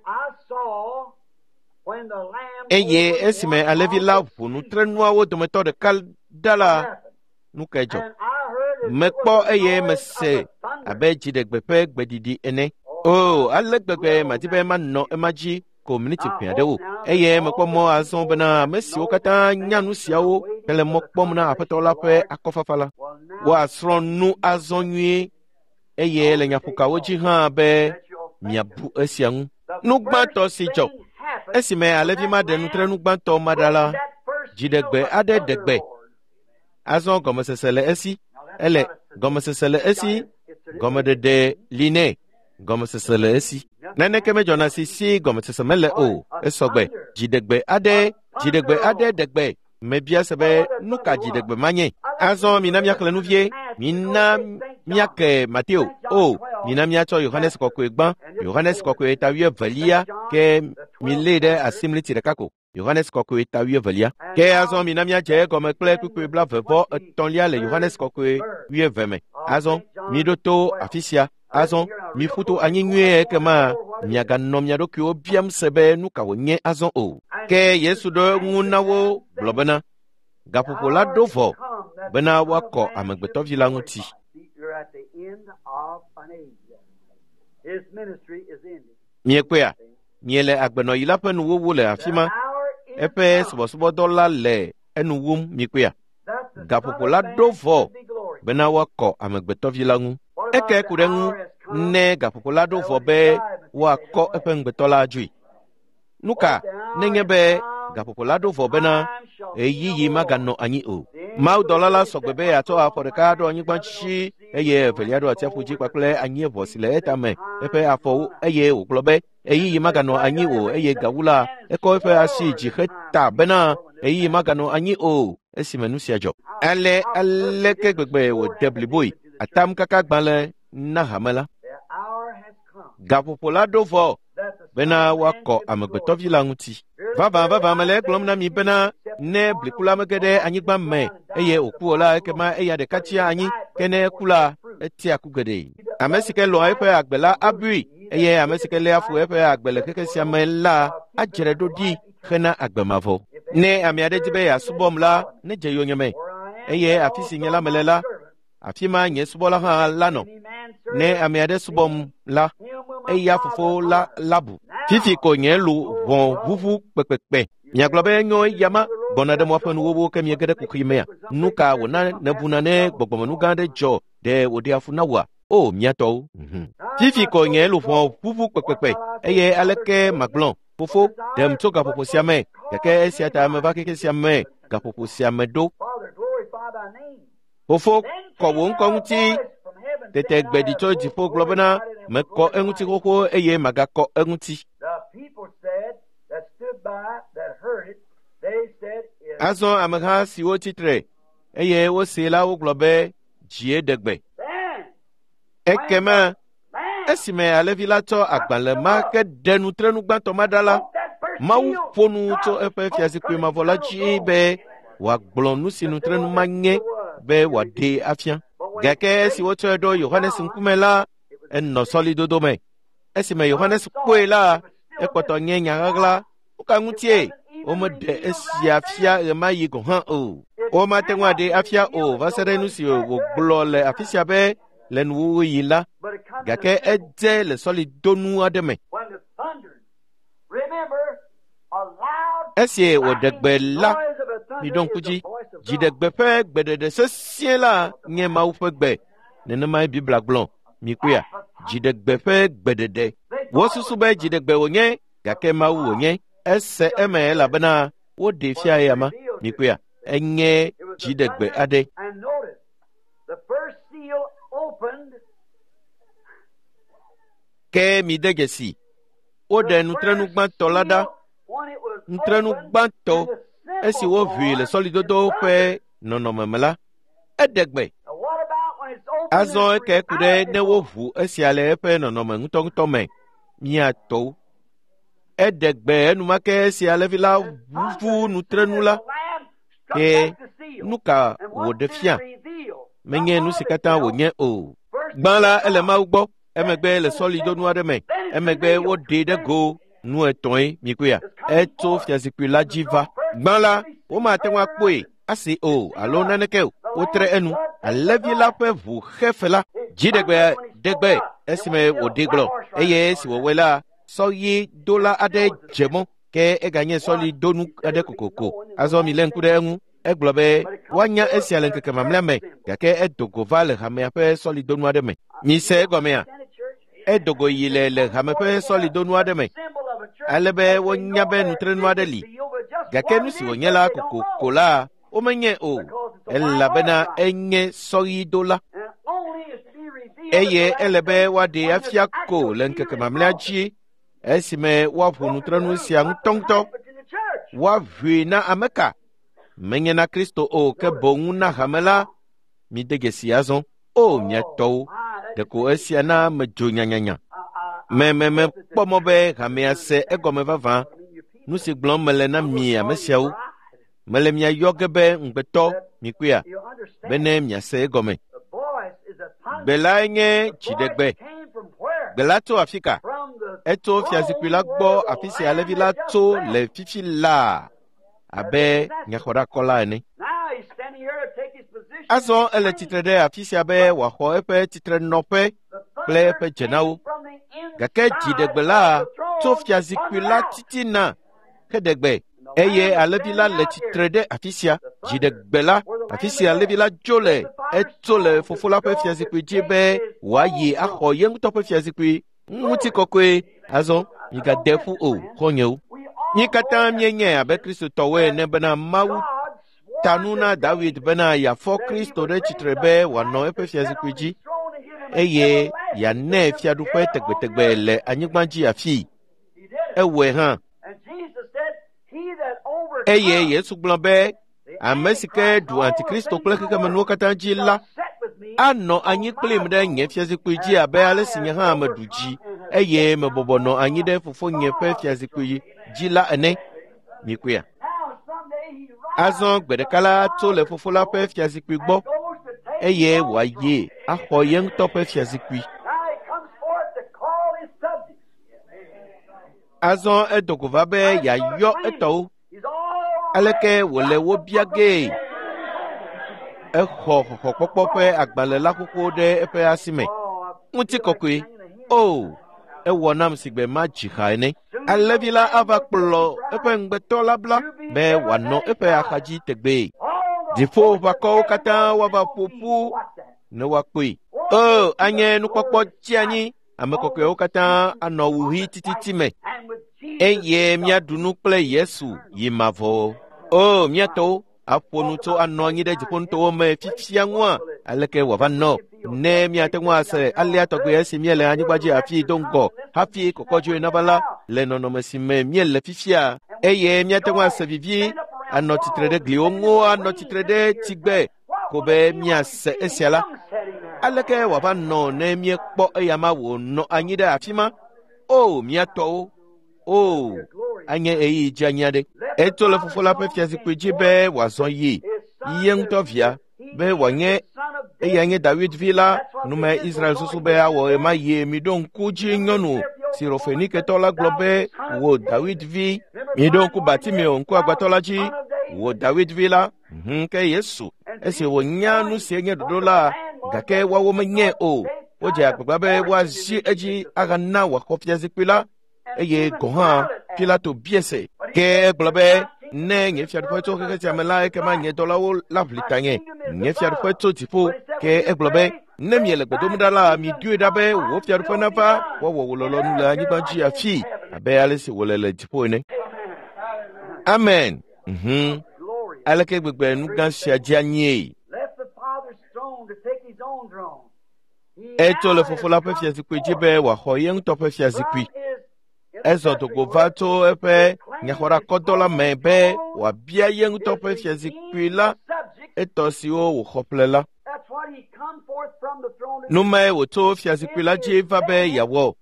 eye esime alevi la ʋu nutrenuawo dometɔ ɖeka ɖa la nu kae dzɔ mekpɔ eye mese abe dziɖegbe ƒe gbeɖiɖi ene o ale gbegbe madi be manɔ ema dzi ko miniti ƒe aɖewo eye mekpɔ mɔ azɔ bena ame siwo katã nya nu siawo hele mɔ kpɔm na aƒetɔ la ƒe akɔfafa la woasrɔ̃ nu azɔ nyuie eye le nyaƒokawo dzi hã be miabu esia ŋu nu gbãtɔ si dzɔ esime alevi ma ɖe nutrenu gbãtɔ ma ɖa la dziɖegbe aɖe ɖe gbe azɔ gɔmesese le esi ele gɔmesese le esi gɔmeɖeɖe li nɛ gɔmesese le esi neneke medzɔna sisi gɔmesese mele o esɔgbe dziɖegbe aɖe dziɖegbe aɖe ɖe gbe mebia se be nu ka dziɖegbe ma nye azɔ mina miaxlẽ nu vie mina miake Mateo o mina miatsɔ Yohanes kɔkɔe gbã Yohanes kɔkɔe ta wuievelia ke milée ɖe asi mliti ɖeka ko Yohanes kɔkɔe ta wuievelia ke azɔ mina miadze egɔme kple kpukpui blavevɔ etɔ̃lia le Yohanes kɔkɔe wuieve me azɔ miɖo to afi sia azɔ miƒuto anyi nyuie ekema miaganɔ mia ɖokuiwo biam se be nu ka wònye azɔ o ke Yesu ɖo eŋu na wo gblɔ bena gaƒoƒo la ɖo vɔ bena woakɔ amegbetɔvi la ŋuti miekpea miele agbenɔyi la ƒe nuwowo le afi ma eƒe subɔsubɔdɔ la le enu wum miekpea gaƒoƒo la ɖo vɔ bena woakɔ amegbetɔvi la ŋu eke ku ɖe ŋu ne gaƒoƒo la ɖo vɔ be woakɔ eƒe ŋugbetɔ la dzoe nu ka nenye be gaƒoƒo la ɖo vɔ bena ɣeyiɣi maganɔ anyi o. Mawudɔla la sɔgbe be yeatsɔ afɔ ɖeka ɖo anyigba ŋuti eye evelia ɖo atiaƒu dzi kpakple anyi evɔ si le etame eƒe afɔwo eye wògblɔ be ɣeyiɣi maganɔ anyi o eye gawu la ekɔ eƒe asi dzi heta bena ɣeyiɣi maganɔ anyi o esime nu sia dzɔ. Ale aleke gbegbe wòde bliboe atam kaka gbalẽ na hame la. Gaƒoƒo la ɖo vɔ bena woakɔ amegbetɔvi la ŋuti. Vavã vavã mele egblɔm na mi bena ne bliku la mege ɖe anyigba me eye wòku o la ekema eya ɖeka tsia anyi ke ne eku la etia ku geɖe. Ame si ke lɔ̃a eƒe agbe la abui eye ame si ke lé afu eƒe agbe le keke sia me la adzre ɖo ɖi hena agbe mavɔ. Ne ame aɖe di be yeasubɔm la nedze yonyeme eye afi si nye la mele la afi ma nye subɔla hã la nɔ. Ne ame aɖe subɔm la eya fofo la labu. Fifi ko nye lu vɔn ʋuʋu kpekpekpe. Miagblɔ be nyo yama gbɔna ɖe mɔƒe nuwowo ke miege ɖe kuku mea. Nu ka wòna nebuna ne gbɔgbɔmenu gã aɖe dzɔ ɖe wòɖe afu na wòa. O miatɔwo. Fifi ko nye lu vɔn ʋuʋu kpekpekpe eye aleke magblɔ fofo ɖem tso gaƒoƒo sia me gake esia ta meva keke sia me gaƒoƒo sia me ɖo. Fofo kɔ wò ŋkɔ ŋuti. Tete gbedi tso dziƒo gblɔ bena mekɔ eŋuti xoxo eye magakɔ eŋuti. Azɔ ameha siwo tsitre eye wosee la wogblɔ be dzie ɖe gbe. Ekema esime alevi la tsɔ agbalẽ ma ke ɖe nutrenu gbãtɔ ma ɖa la, Mawu ƒo nu tso eƒe fiazikpui mavɔ la dzi be wòagblɔ nu si nutrenu ma nye be wòaɖee afia. Gake esi wotsɔe ɖo Yohanes ŋkume la enɔ sɔlidodo me. Esime Yohanes kpɔe la ekpɔtɔ nye nyaɣaɣla woka ŋutie womeɖe esia fia ɣe ma yi gɔ̃ hã o. Womate ŋu aɖee afia o va se ɖe nu si wògblɔ le afi sia be le nuwuwu yi la gake edze le sɔlidonu aɖe me. Esi wòɖe gbe la miɖo ŋku dzi dziɖegbe ƒe gbeɖeɖe sesĩe la nye Mawu ƒe gbe. Nenemae Biblia gblɔ mikuia dziɖegbe ƒe gbeɖeɖe. Wosusu be dziɖegbe wònye gake Mawu wònye. Ese eme elabena woɖe fia ya ma mikuia enye dziɖegbe aɖe. Ke mi de dzesi woɖe nutrenu gbãtɔ la ɖa. Nutrenu gbãtɔ esi woʋui le sɔlidodo ƒe nɔnɔme me la eɖe gbe. Azɔ eke ku ɖe ne woʋu esia le eƒe nɔnɔme ŋutɔŋutɔ me miatɔwo. Eɖe gbe enumake esi alevi la ʋuʋu nutrenu la ke nu ka wòɖe fia menye nu si katã wònye o. Gbã la ele Mawu gbɔ emegbe le sɔlidonu aɖe me emegbe woɖee ɖe go nu etɔ̃e mikuia etso fiazikpui la dzi va. Gbã la womate ŋu akpɔe asi o alo naneke o. Wotre enu alevi la ƒe ʋu xe fe la dziɖegbe ɖe gbe esime wòɖe gblɔ eye esi wòwɔe la sɔyi dola aɖe dze mɔ ke eganye sɔlidonu aɖe kokoko. Azɔ mi le ŋku ɖe eŋu egblɔ be woanya esia le ŋkeke mamlɛa me gake edogo va le hamea ƒe sɔlidonu aɖe me. Mi se egɔmea edogo yi le le hame ƒe sɔlidonu aɖe me alebe wonya be nutrenu aɖe li gake nu si wònye la kokoko la womenye o elabena enye sɔyidola eye ele be woaɖee afia ko le ŋkeke mamlɛa dzi esime woaʋu nutrenu sia ŋutɔŋutɔ woaʋui na ame ka menye na Kristo o ke boŋu na hame la. Mi de dzesi azɔ o miatɔwo ɖeko esia na medzo nyanyanya. Me me me kpɔ mɔ be hamea se egɔme vavã nu si gblɔm mele na mi ame siawo. Mele mia yɔ ge be ŋgbetɔ mikuia bene miase egɔme. Gbe lae nye dziɖegbe. Gbe la tso afi ka? Etso fiazikpui la gbɔ afi si alevi la tso le fifi la abe nyaxɔɖakɔla ene. Azɔ ele tsitre ɖe afi sia be wòaxɔ eƒe titrenɔƒe kple eƒe dzenawo. Gake dziɖegbe la tso fiazikpui la titina heɖe gbe eye alevi la le tsitre ɖe afi sia. Dziɖegbe la afi si alevi la dzo le etso le fofo la ƒe fiazikpui dzi be wòayi axɔ ye ŋutɔ ƒe fiazikpui ŋutikɔkɔe. Azɔ migade ƒu o xɔnyewo. Ni kata mienye abe Kristo towe ne bena mau tanuna David bena ya fo Kristo de chitrebe wano epe fiazi kwiji. Eye ya ne fiadu kwe tegbe tegbe le anyigbanji ya fi. Ewe han. Eye Yesu gblombe amesike du antikristo kule keke menu katanji la. Ano anyi kple mde nye fiazi kwiji abe ale sinye ha ameduji. Eye me bobono anyi de fufo nye pe fiazi kwiji jila ene mikuya. Azon gbedekala to le fufo la pe fiazi kwi gbo. Eye wa ye aho yen to pe fiazi kwi. Azon edogova be ya yo eto. Aleke wole wo biage. Eho ho popo pe agbale la koko de epe asime. Muti kokwe. Oh. E wonam sigbe ma jiha ene. Alevila avakplo epe ngbeto labla be wano epe akaji tegbe. Difo vako kata wava popu ne wakwe. Oh, anye nukpokpo chiani amekokwe okata ano wuhi tititime. Eye mia dunu kple Yesu yimavo. Oh, mia to aponu to ano nyide jipon to me fifia nwa aleke wavano. Ne mi atengwa se ali atogwe esi miele anyigbaji afi dongo hafi kokojo inabala le nono mesime miele fifia eye mi atengwa se vivi ano titrede gliongo ano titrede tigbe kobe mi ase esiala aleke wavano ne mi ekpo eyama wo no anyide afima o mi ato o anye eyi janyade eto le fufola pe fiasi kwejibe wazon yi yentovia be wanye Eyange David vila nume Israel susube awo ema ye mi don kuji nyonu sirofeni ketola globe wo David vi mi don ku batime onku agbatola ji wo David vila nke Yesu ese wo nyanu senye dodola gake wa wo menye o oje agbagbe wa ji eji agana wa kofia zikpila eye gohan Pilato biese ke globe ne nye fiadu pweto keke tiamela eke ma nye dola wo lavlitanye nye fiadu pweto tipo ke eglobe ne miele gbedomudala mi due dabe wo fiadu pwena pa wo wo wololo nula anyibanji afi abe alisi wolele tipo ne amen mhm aleke gbegbe nugan siaja nye eto le fofola pe fiazikwi jibe wa hoyen to pe fiazikwi Ezo to govato epe nyahora kodola mebe wa bia yengu tope fiazikwi la eto siwo wo hoplela. Nume woto fiazikwi la jiva be yawo.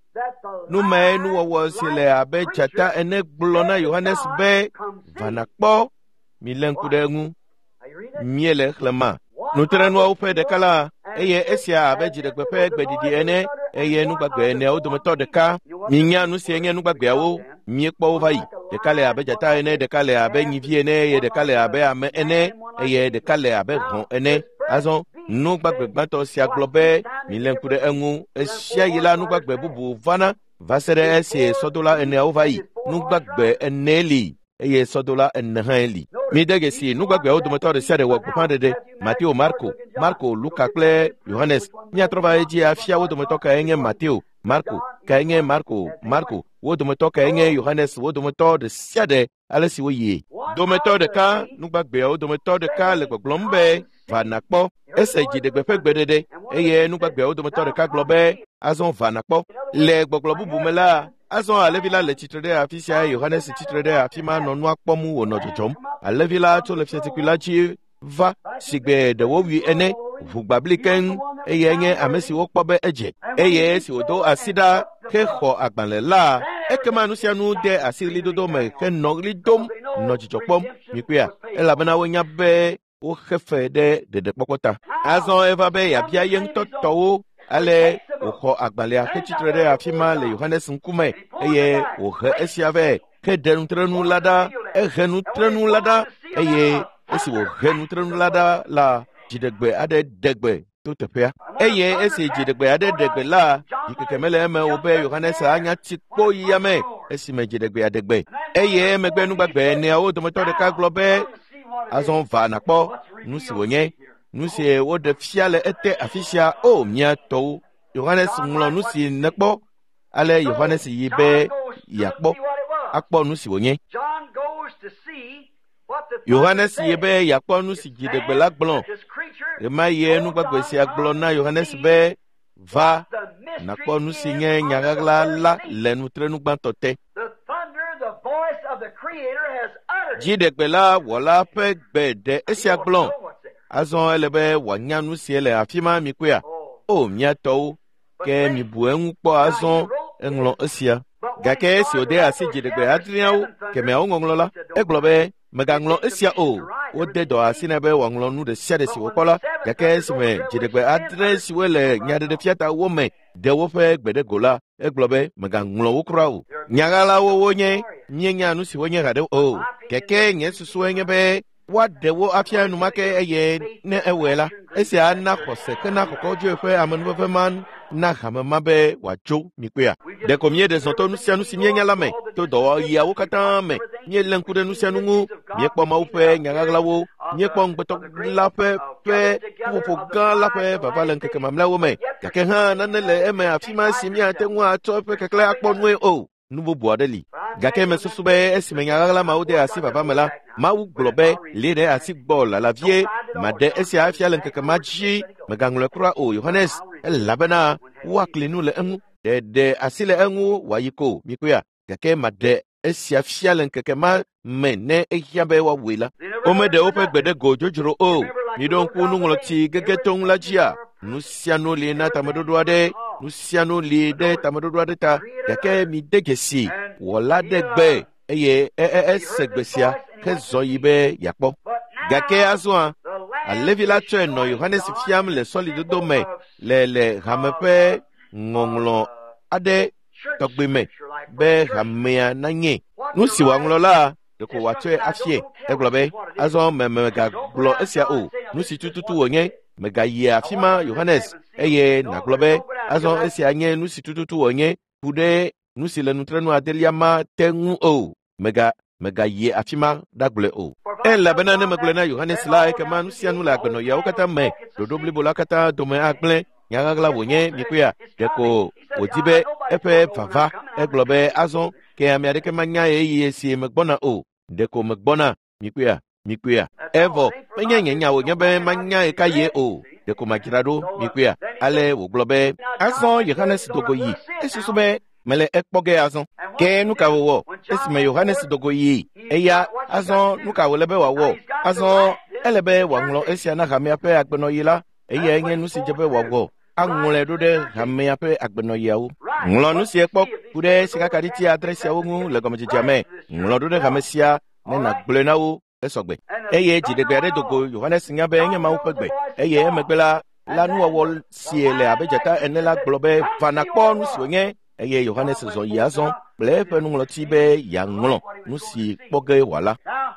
Nume nuwa wasile abe chata ene blona Yohanes be vanakpo milenkudengu miele chlema. Nutrenwa upe dekala eye esia abe jidekbepe gbedidi ene eye nugbagbe ene odometo deka minya nusi enye nugbagbe awo miekpo vai dekale abe jata ene dekale abe nyivi ene eye dekale abe ame ene eye dekale abe gon ene azon nugbagbe gbato sia globe milenkude engu esia yila nugbagbe bubu vana vasere ese sodola ene ovai nugbagbe eneli eye sodola enheli midege si nugbagbe odometo de sere wakupande de Mateo Marco Marco Luca kple Yohanes nya trova eji afia wodometo ka enye Mateo Marco ka enye Marco Marco wodometo ka enye Yohanes wodometo de siade alesi woye dometo de ka nugbagbe odometo de ka le gblombe vanakpo ese jidegbe pegbedede eye nugbagbe odometo de ka globe azon vanakpo le gboglobu bumela azon alevila le titrede afisia Yohanes titrede afima nonu akpomu wono jojom alevila to le fiatikula chi va sigbe de wowi ene vugbabliken eyenye amesi wokpobe eje eye si odo asida ke ho agbanle la ekema sianu de asili dodo me ke nogli dom no jichopom mikuya elabana wonya be o jefe de de de pokota azon eva be ya bia yen totowo ale o ho agbanle akechitrede afima le Yohanes nkume eye o he esiave ke denu trenu lada e genu trenu lada eye esi wo genu trenu lada la jidegbe ade degbe to tepea eye esi jidegbe ade degbe la ikekemele me obe Yohanes anya tikpo yame esi me jidegbe adegbe eye megbe nugbagbe ne o dometo de ka globe azon va nakpo nusi wonye nusi wo de fiale ete afisia o mia to Yohanes nglo nusi nekpo ale Yohanes yibe yakpo akpɔ nu si wònye. John goes to see what the Yohanes thunder ye be said. yakpɔ nu si dziɖegbe la gblɔ. This creature Ema ye told nugbagbe sia John gblɔ na to Yohanes see be va the mystery nakpɔ nu si is nye of nyaɣaɣla the la first thing. le nutrenu gbãtɔ te. The thunder, the voice of the Creator has uttered it. Dziɖegbe la wɔla ƒe gbe ɖe esia You don't gblɔ. know what's there. Azɔ ele be wòanya nu si le afi ma mi koea. Oh. O mía tɔwo, ke mibu eŋu kpɔ azɔ eŋlɔ esia. Gake esi wòde asi dziɖegbe adreawo kemɛawo ŋɔŋlɔ la, egblɔ be megaŋlɔ esia o. Wode dɔ asi nɛ be wòaŋlɔ nu ɖe sia ɖe si wòkpɔ la, gake esime dziɖegbe adre siwo le nyaɖeɖefiatawo me ɖe woƒe gbeɖego la, egblɔ be megaŋlɔ wo kura o. Nyaɣalawo wonye, míenya nu si wonye haɖe o. Gake nye susue nye be woaɖe wo afia enumake eye ne ewɔe la, esia ana xɔse ke na kɔkɔdzoe ƒe amenuveve ma na hame ma be wòatso mi kpea. Ɖeko míeɖe zɔtɔ nu sia nu si míenya la me, to dɔwɔyiawo katã me, míelé ŋku ɖe nu sia nu ŋu, míekpɔ Mawu ƒe nyaɣaɣlawo, míekpɔ ŋugbetɔ la ƒe ƒe ƒuƒoƒo gã la ƒe vava le ŋkeke mamlɛawo me, gake hã nane le eme afi ma si míate ŋu atsɔ eƒe keklẽ akpɔ nue o. Nu bubu aɖe li. Gake mesusu be esime nyaɣaɣla mawo de asi vava me la, Mawu gblɔ be li ɖe asi gbɔ lalavie, maɖe esia afia le ŋkeke ma dzi, megaŋlɔe kura o. Yohanes, elabena woakli nu le eŋu, ɖeɖe asi le eŋu wòayi ko mi koea, gake maɖe esia fia le ŋkeke ma me ne ehia be woawɔe la. Womeɖe woƒe gbeɖego dzodzro o. Miɖo ŋku nuŋlɔti gegetɔŋu la dzia. Nu sia nu li na tameɖoɖo aɖe, nu sia nu li ɖe tameɖoɖo aɖe ta, gake mi de dzesi wɔla ɖe gbe eye ese gbe sia hezɔ yi be yeakpɔ. Gake azɔa, alevi la tsɔe nɔ Yohanes fiam le sɔlidodo me le le hame ƒe ŋɔŋlɔ aɖe tɔgbe me be hamea nanye. Nu si wòaŋlɔ la, ɖeko wòatsɔe afie. Egblɔ be azɔ megagblɔ esia o. Nu si tututu wònye, megayi afi ma Yohanes eye nàgblɔ be azɔ esia nye nu si tututu wònye ku ɖe nu si le nutrenu adelia ma te ŋu o. Mega megayi afi ma ɖagblɔe o. Elabena ne megblɔe na Yohanes la, ekema nu sia nu le agbenɔyiawo katã me, ɖoɖo blibo la katã dome agblẽ. Nyaɣaɣla wònye mi koea, ɖeko wòdi be eƒe vava, egblɔ be azɔ ke ame aɖeke manya eye si megbɔna o. Ɖeko megbɔna mi koea, mi koea. Evɔ, menye nye nya wònye be manya eka ye o. Ɖeko madzra ɖo mi koea. Ale wògblɔ be azɔ Yohanes dogo yi. Esusu be mele ekpɔ ge azɔ. Ke nu ka wòwɔ? Esime Yohanes dogo yi, eya azɔ nu ka wòle be wòawɔ? Azɔ ele be wòaŋlɔ esia na hamea ƒe agbenɔyi la, eya enye nu si dze be wòawɔ. Aŋlɔe ɖo ɖe hamea ƒe agbenɔyiawo. Ŋlɔ nu si ekpɔ ku ɖe sikakaɖiti adre siawo ŋu le gɔmedzedzea me. Ŋlɔ ɖo ɖe hame sia ne nàgblɔe na wo esɔgbe. Eye dziɖegbe aɖe dogo Yohanes nya be enye Mawu ƒe gbe. Eye emegbe la, la nuwɔwɔ si le abe dzata ene la gblɔ be va nàkpɔ nu si wònye. Eye Yohanes zɔ yi azɔ kple eƒe nuŋlɔti be yeaŋlɔ nu si kpɔ ge wòala.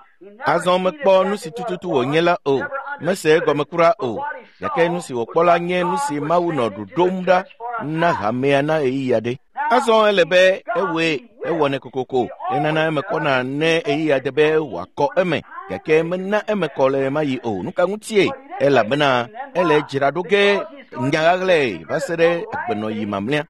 Azɔ mekpɔ nu si tututu wònye la o, mese egɔme kura o, gake nu si wòkpɔ la nye nu si Mawu nɔ ɖoɖom ɖa na hamea na ɣeyiɣi aɖe. Azɔ ele be ewoe ewɔnɛ kokoko, enana eme kɔna ne ɣeyiɣi aɖe be wòakɔ eme, gake mena eme kɔ le ema yi o. Nu ka ŋutie? Elabena ele dzra ɖo ge nyaɣaɣlae va se ɖe agbenɔyi mamlɛa.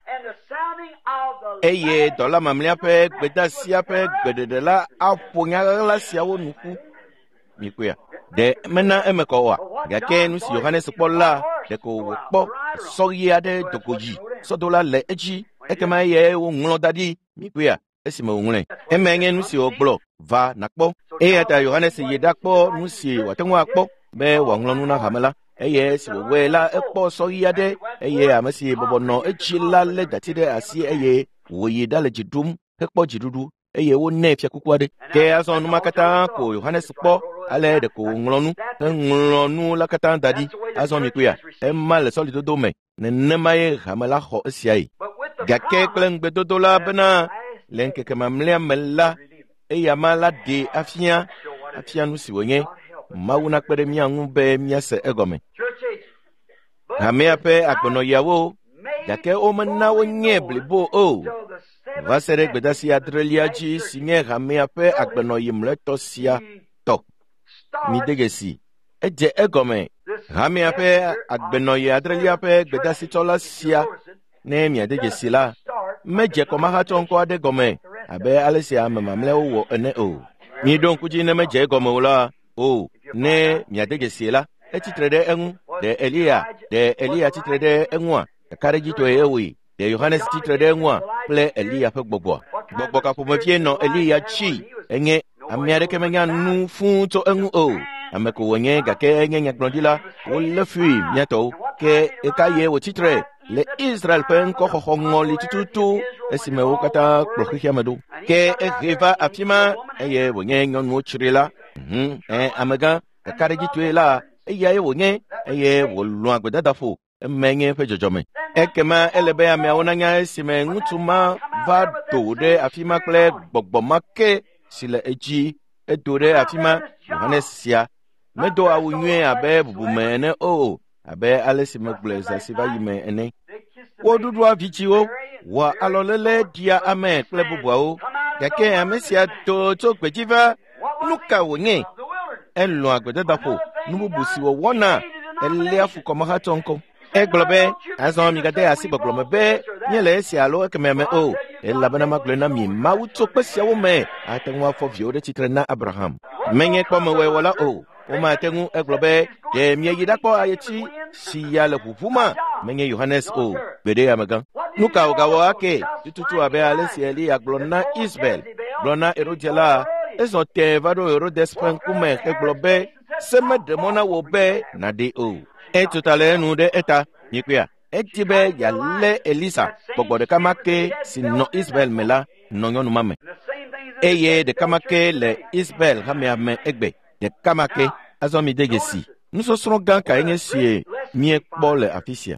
Eye dɔla mamlɛa ƒe gbedasia ƒe gbeɖeɖe la aƒo nyaɣaɣla siawo nuku mi koea. Ɖe mena eme kɔ oa, gake nu si Yohanes kpɔ la, ɖeko wòkpɔ sɔɣi aɖe dogo yi, sɔdola le edzi, ekema eye woŋlɔ da ɖi mi koea. Esime wòŋlɔe, eme nye nu si wògblɔ, va nàkpɔ. Eya ta Yohanes yi ɖakpɔ nu si wòate ŋu akpɔ be wòaŋlɔ nu na hame la. Eye esi wòwɔe la, ekpɔ sɔɣi aɖe, eye ame si bɔbɔ nɔ edzi la lé dati ɖe asi eye wòyi ɖa le dzi ɖum hekpɔ dziɖuɖu, eye wonɛ fiakuku aɖe. Ke azɔ nu ma katã ko Yohanes kpɔ, ale ɖeko wòŋlɔ nu, eŋlɔ nu la katã da ɖi. Azɔ mi koea, ema le sɔlidodo me, nenema ye hame la xɔ esia yi. Gake kple ŋugbedodo la bena le ŋkeke mamlɛa me la, eya ma la ɖe afia, afia nu si wònye. Mawu nakpe ɖe mía ŋu be míase egɔme. Hamea ƒe agbenɔyiawo, gake womena wonye blibo o. Va se ɖe gbedasi adrelia dzi si nye hamea ƒe agbenɔyi mlɔetɔ sia tɔ. Mi de dzesi, edze egɔme. Hamea ƒe agbenɔyi adrelia ƒe gbedasitsɔla sia, ne miade dzesi la, medze kɔmahatsɔ ŋkɔ aɖe gɔme abe alesia mamamle wo ene o mi don kuji ne meje gomo la o ne mi adege la e titre de en de Elia de Elia titre de enwa kareji to ewi de Yohanes titre de enwa ple Elia fe gbogbo gbogbo ka po mafie no Elia chi enye amiare ke menya nu fun to en o ameko wonye ga ke enye nya grondila o le fui miato ke e kaye wo titre le Israel pen ko ko ngoli tututu esime wo kata prokhia madu ke e riva afima eye wonye nyon wo chirila mhm eh amaga kareji to la eye wonye eye wo lu agbeda dafo menye fe jojome ekema elebe ya meonanya esime ngutuma va dode afima kle gbogbomake sile eji edode afima Yohanes sia medo awunwe abe bubumene o abe alesime gleza siva yime ene wodudu avichiwo wa alolele dia ame kle bubwao yake amesia to to gbejiva nuka wonye enlo agbede dapo nububusi wo wona ele afuko mahatonko eglobe azon mi gade asi boglome be nyele esi alo ekememe o elabana maglena mi mauto pesia wo me atenwa fo viode titre na Abraham menye kome we wala o o ma tengu eglobe de mi yidakpo ayeti si ya le hufuma menye Yohanes o bede amagan nuka ogawo ake tututu abe alesi eli aglona Isbel glona erojela eso te vado Herodes pen kume eglobe seme demona wo be na de o e tutale nu de eta nikwia etibe ya le Elisa gbogbo de kamake sino Isbel mela no nyonu mame eye de kamake le Isbel hame egbe de kamake azomi degesi nuso sro ganka enye sie mie kpole afisia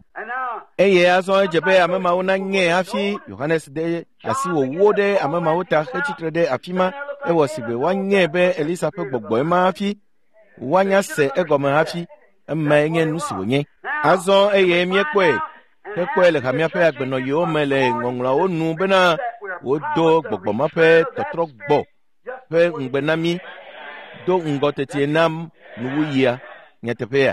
eye azo ejebe amema ona nye afi Yohanes de asi wo wode amema wota hechitre de afima e wosibe wanye be Elisa pe gbogbo ema afi wanya se egome afi ema enye nusi wonye azo eye mie kwe ekwe le kamia pe agbeno yo mele ngongla onu bena wodo gbogbo mape totro gbo pe ngbenami do ngotete nam nuwuya nyetepea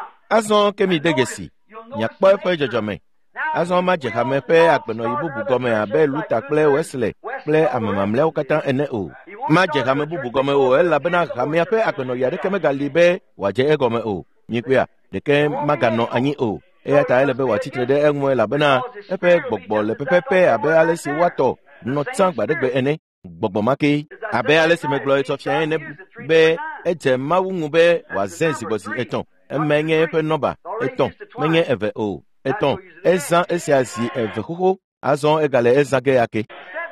azo kemi degesi nyakpo pe jojome azo ma je kame pe agbeno ibubu gome abe luta ple Wesley ple amamamle okata ene o ma je kame bubu gome o ela bena kamia pe agbeno yare keme galibe waje egome o nyikwa deke magano anyi o e ta ele be watitre de enwe la bena epe gbogbo le pepepe abe alesi wato no tan gbadegbe ene gbogbo make abe alesi meglo etofia ene be eje mawungu be wazenzi gozi eton emenye epe noba eton menye eve o eton ezan esiasi eve koko azon egale ezage yake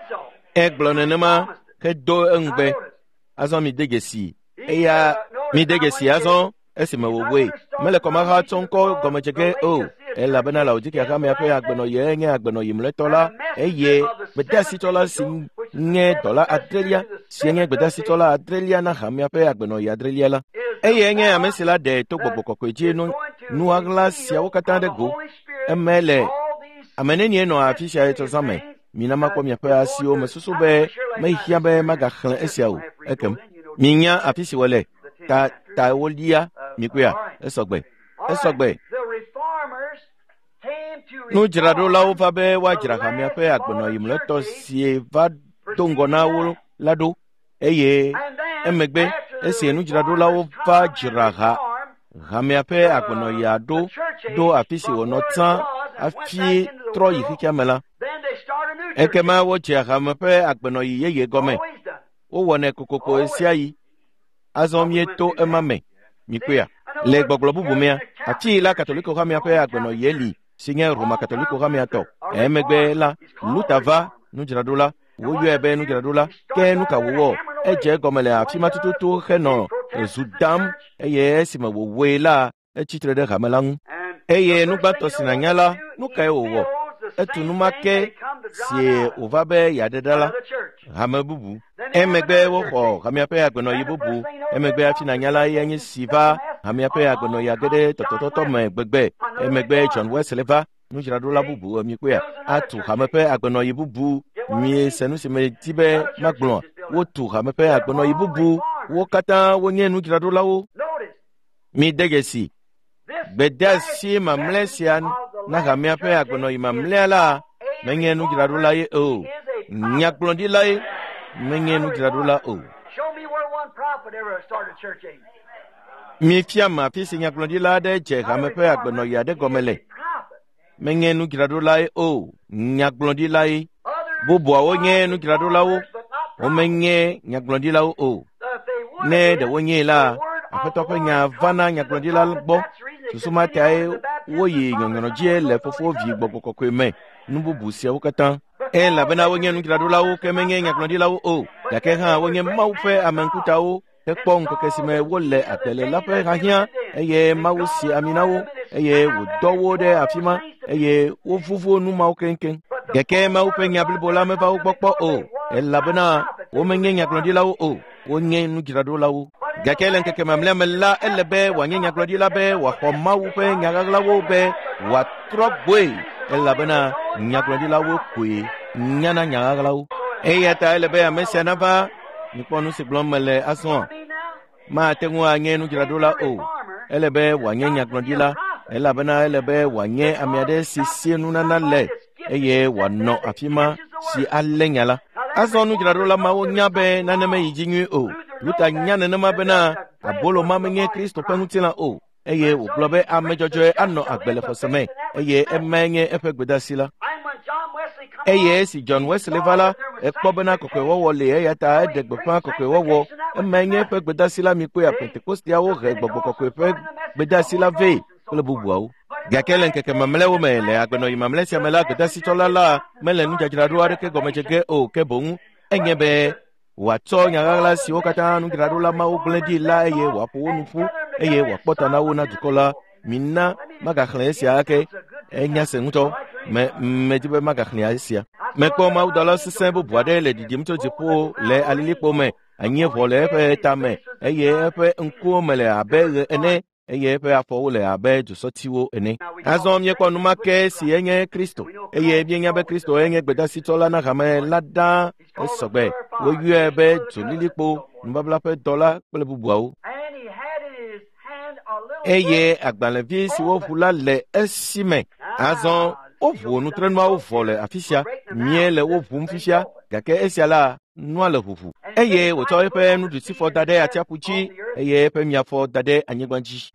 eglonenema kedo engbe azon mi degesi eya mi degesi azon esime wowe mele komara tonko gomejege o ela bena la ojike akame ape agbeno ye nye agbeno yimle tola eye bedasi tola sin nye dola adrelia sienye bedasi tola adrelia na hame ape agbeno ya adrelia la eye nye amesila de to gbogbo kokoji nu nu agla sia wokata de go emele ameneni no afisha eto zame mina makwa mi ape asio mesusu be mehia be magakhle esiawo ekem minya afisi wele ta ta wolia nikwia esogbe esogbe no jirado lawo fa be wa jira kamia pe agbono yimle to sie va dongona wo lado eye emegbe esie no jirado lawo fa jira ha kamia pe agbono ya do do afisi wono tan afi tro yi kiamela ekema wo jira kamia pe agbono yeye gome o wone kokoko esia yi azomie to emame mikwia le gbogbo bubumia ati la katoliko kamia pe agbono yeli sinye Roma katoliko kamia to emegbe la lutava nujiradola wo yebe nujiradola ke nuka wo eje gomele afima tututu heno zudam eye sima wo wela echitre de kamelang eye nugbato sinanyala nuka ewo etunumake sie ovabe yadedala hamabubu emegbe wo ko kamia pe agbono yibubu emegbe afinanyala yenye siva kamia pe agbono yagede totototo megbegbe emegbe John Wesley va nujiradola bubu amikwe atu kamepe agbono yibubu mi senusime tibe maglon wo tu kamepe agbono yibubu wo kata wo nye nujiradola wo mi degesi bedasi mamlesian na kamia pe agbono yimamlela menye nujiradola ye o nyagblɔɖila ye menye nudzraɖola o. Show me where one prophet ever started a church age. Mifia ma afi si nyagblɔɖila aɖe dze hame ƒe agbenɔyi aɖe gɔme le. Menye nudzraɖola ye o, nyagblɔɖila ye. Bubuawo nye nudzraɖolawo, womenye nyagblɔɖilawo o. Ne ɖewo nye la, Aƒetɔ ƒe nya va na nyagblɔɖila gbɔ. Susumatae woyi nyɔnyɔnɔ dzi le fofo vi gbɔgbɔ kɔkɔe me. Nu bubu siawo katã. Elabena wonye nudzraɖolawo ke menye nyagblɔɖilawo o. Gake hã wonye Mawu ƒe ame ŋkutawo. Ekpɔ ŋkeke si me wole agble la ƒe hahiã eye Mawu si ami na wo eye wòdɔ wo ɖe afi ma eye wovuvo nu mawo keŋkeŋ. Gake Mawu ƒe nya blibo la meva wo gbɔ kpɔ o, elabena womenye nyagblɔɖilawo o, wonye nudzraɖolawo. Gake le ŋkeke mamlɛa me la, ele be wòanye nyagblɔɖila be wòaxɔ Mawu ƒe nya ɣaɣlawo be wòatrɔ gboe, elabena nyagblɔɖilawo koe nyana nya ɣaɣlawo. Eya ta ele be ame sia nava mikpɔ nu si gblɔm mele azɔ. Mate ŋu anye nudzraɖola o, ele be wòanye nyagblɔɖila, elabena ele be wòanye ame aɖe si sie nunana le eye wòanɔ afi ma si alé nya la. Azɔ nudzraɖola mawo nya be nane meyi dzi nyuie o. Luta nya nenema bena abolo ma menye Kristo ƒe ŋutilã o, eye wògblɔ be ame dzɔdzɔe anɔ agbe le xɔse me, eye emae nye eƒe gbedeasi la. Eye esi John Wesley va la, ekpɔ bena kɔkɔewɔwɔ le, eya ta eɖe gbeƒã kɔkɔewɔwɔ. Emae nye eƒe gbedeasi la mi kpɔe Pentekostiawo he gbɔgbɔ kɔkɔe ƒe gbedeasi la vɛ kple bubuawo. Gake le ŋkeke mamlɛawo me le agbenɔyi mamlɛ sia me la, gbedeasitsɔla la mele nudzadzraɖo aɖeke gɔmedze ge o, ke boŋ enye be wòatsɔ nya ɣaɣla siwo katã nudzraɖola mawo gblẽ ɖi la eye wòaƒo wo nu ƒu eye wòakpɔ ta na wo na dukɔ la. Mina magaxlẽ esia ake enya se ŋutɔ, me medi be magaxlẽ esia. Mekpɔ mawudɔla sesẽ bubu aɖe le didim tso dziƒo le alilikpo me, anyievɔ le eƒe tame eye eƒe ŋkuwo me le abe ɣe ene eye eƒe afɔwo le abe dzosɔtiwo ene. Azɔ miekpɔ numake si enye Kristo eye mienya be Kristo enye gbedeasitsɔla na hame la ɖa esɔgbe. Woyɔe be dzolilikpo, nubabla ƒe dɔla kple bubuawo. Eye agbalẽvi si woʋu la le esi me. Azɔ woʋu nutrenuawo vɔ le afi sia, mie le woʋum fifia, gake esia la nua le ʋuʋu. Eye wòtsɔ eƒe nuɖusifɔ da ɖe atsiaƒu dzi eye eƒe miafɔ da ɖe anyigba dzi.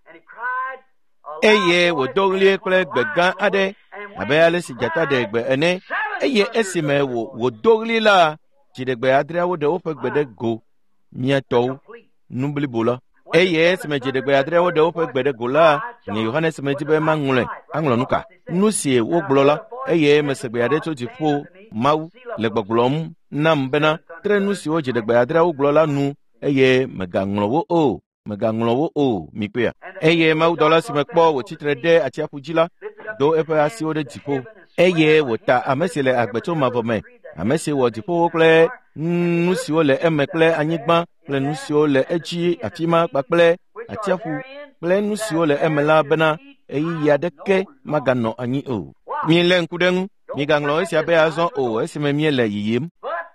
Eye wòdo ɣli kple gbe gã aɖe abe ale si dzata ɖe gbe ene. Eye esime wòdo ɣli la, dziɖegbe adreawo ɖe woƒe gbe ɖe go, miatɔwo, nu blibo la. Eye esime dziɖegbe adreawo ɖe woƒe gbe ɖe go la, nye Yohanes medi be maŋlɔe, aŋlɔ nu ka. Nu si wogblɔ la, eye mese gbe aɖe tso dziƒo Mawu le gbɔgblɔm nam bena tre nu siwo dziɖegbe adreawo gblɔ la nu, eye megaŋlɔ wo o, megaŋlɔ wo o, mi kpea. Eye mawudɔla si mekpɔ wòtsitre ɖe atsiaƒu dzi la, do eƒe asiwo ɖe dziƒo, eye wòta ame si le agbetsomavɔ me, ame si wɔ dziƒowo kple nu siwo le eme kple anyigba kple nu siwo le edzi afi ma kpakple atsiaƒu kple nu siwo le eme la bena eyiyi aɖeke maganɔ anyi o. Miele ŋku ɖe ŋu, migaŋlɔ esia be azɔ o, esime miele yiyim.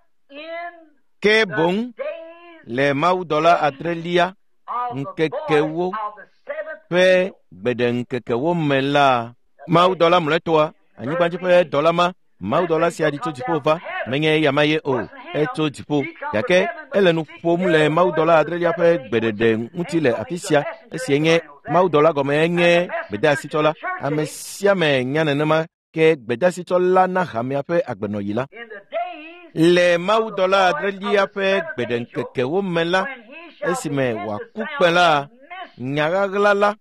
Ke boŋ le mawudɔla adrelia ŋkekewo ƒe gbeɖeŋkekewo me la, mawudɔla mlɔetɔa, anyigba dzi ƒe dɔla ma, mawudɔla sia ɖi tso dziƒo va, menye eya ma ye o, etso dziƒo, gake ele nu ƒom le mawudɔla adrelia ƒe gbeɖeɖe ŋuti le afi sia. Esie nye mawudɔla gɔme enye gbedeasitsɔla. Ame sia me nya nenema ke gbedeasitsɔla na hamea ƒe agbenɔyi la. Le mawudɔla adrelia ƒe gbeɖeŋkekewo me la, esime wòaku kpẽ la, nya ɣaɣla la,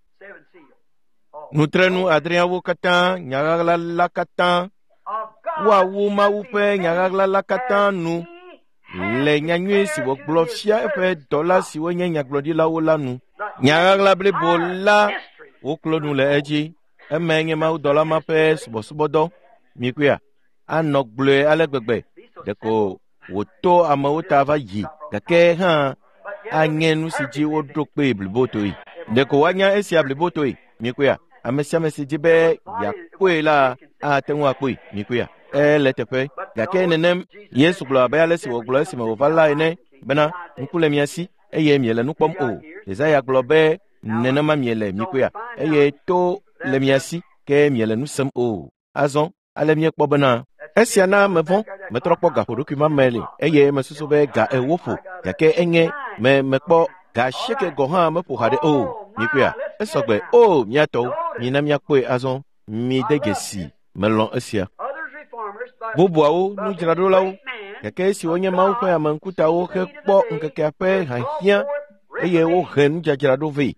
nutrenu adreawo katã, nya ɣaɣla la katã, woawu Mawu ƒe nya ɣaɣla la katã nu le nyanyuie si wògblɔ fia eƒe dɔla siwo nye nyagblɔɖilawo la nu. Nya ɣaɣla blibo la woklo nu le edzi. Eme nye mawudɔla ma ƒe subɔsubɔdɔ, mi kpea, anɔ gblɔe ale gbegbe, ɖeko wòto amewo ta va yi, gake hã anye nu si dzi woɖo kpee blibotoe. Ɖeko woanya esia blibotoe, mi kpea. Ame sia ame si dzi be yakpɔe la, ate ŋu akpɔe, mi kpea. Ele teƒe, gake nenem Yesu gblɔ abe ale si wògblɔ esime wòva la ene, bena ŋku le mia si, eye miele nu kpɔm o. Yesaya gblɔ be nenema miele, mi kpea, eye to le mia si, ke miele nu sem o. Azɔ ale miekpɔ bena esia na mevon metrokpo ga hodoku ma meli eye mesusu be ga ewofo yake enye me mekpo ga sheke go ha me pohade o nikua esogbe o miato nyina miakpo azon mi degesi melon esia bobuawo nu jiradolawo yake si onye ma ukwe amankuta wo ke kpo nkeke ape hahia eye wo hen jajirado ve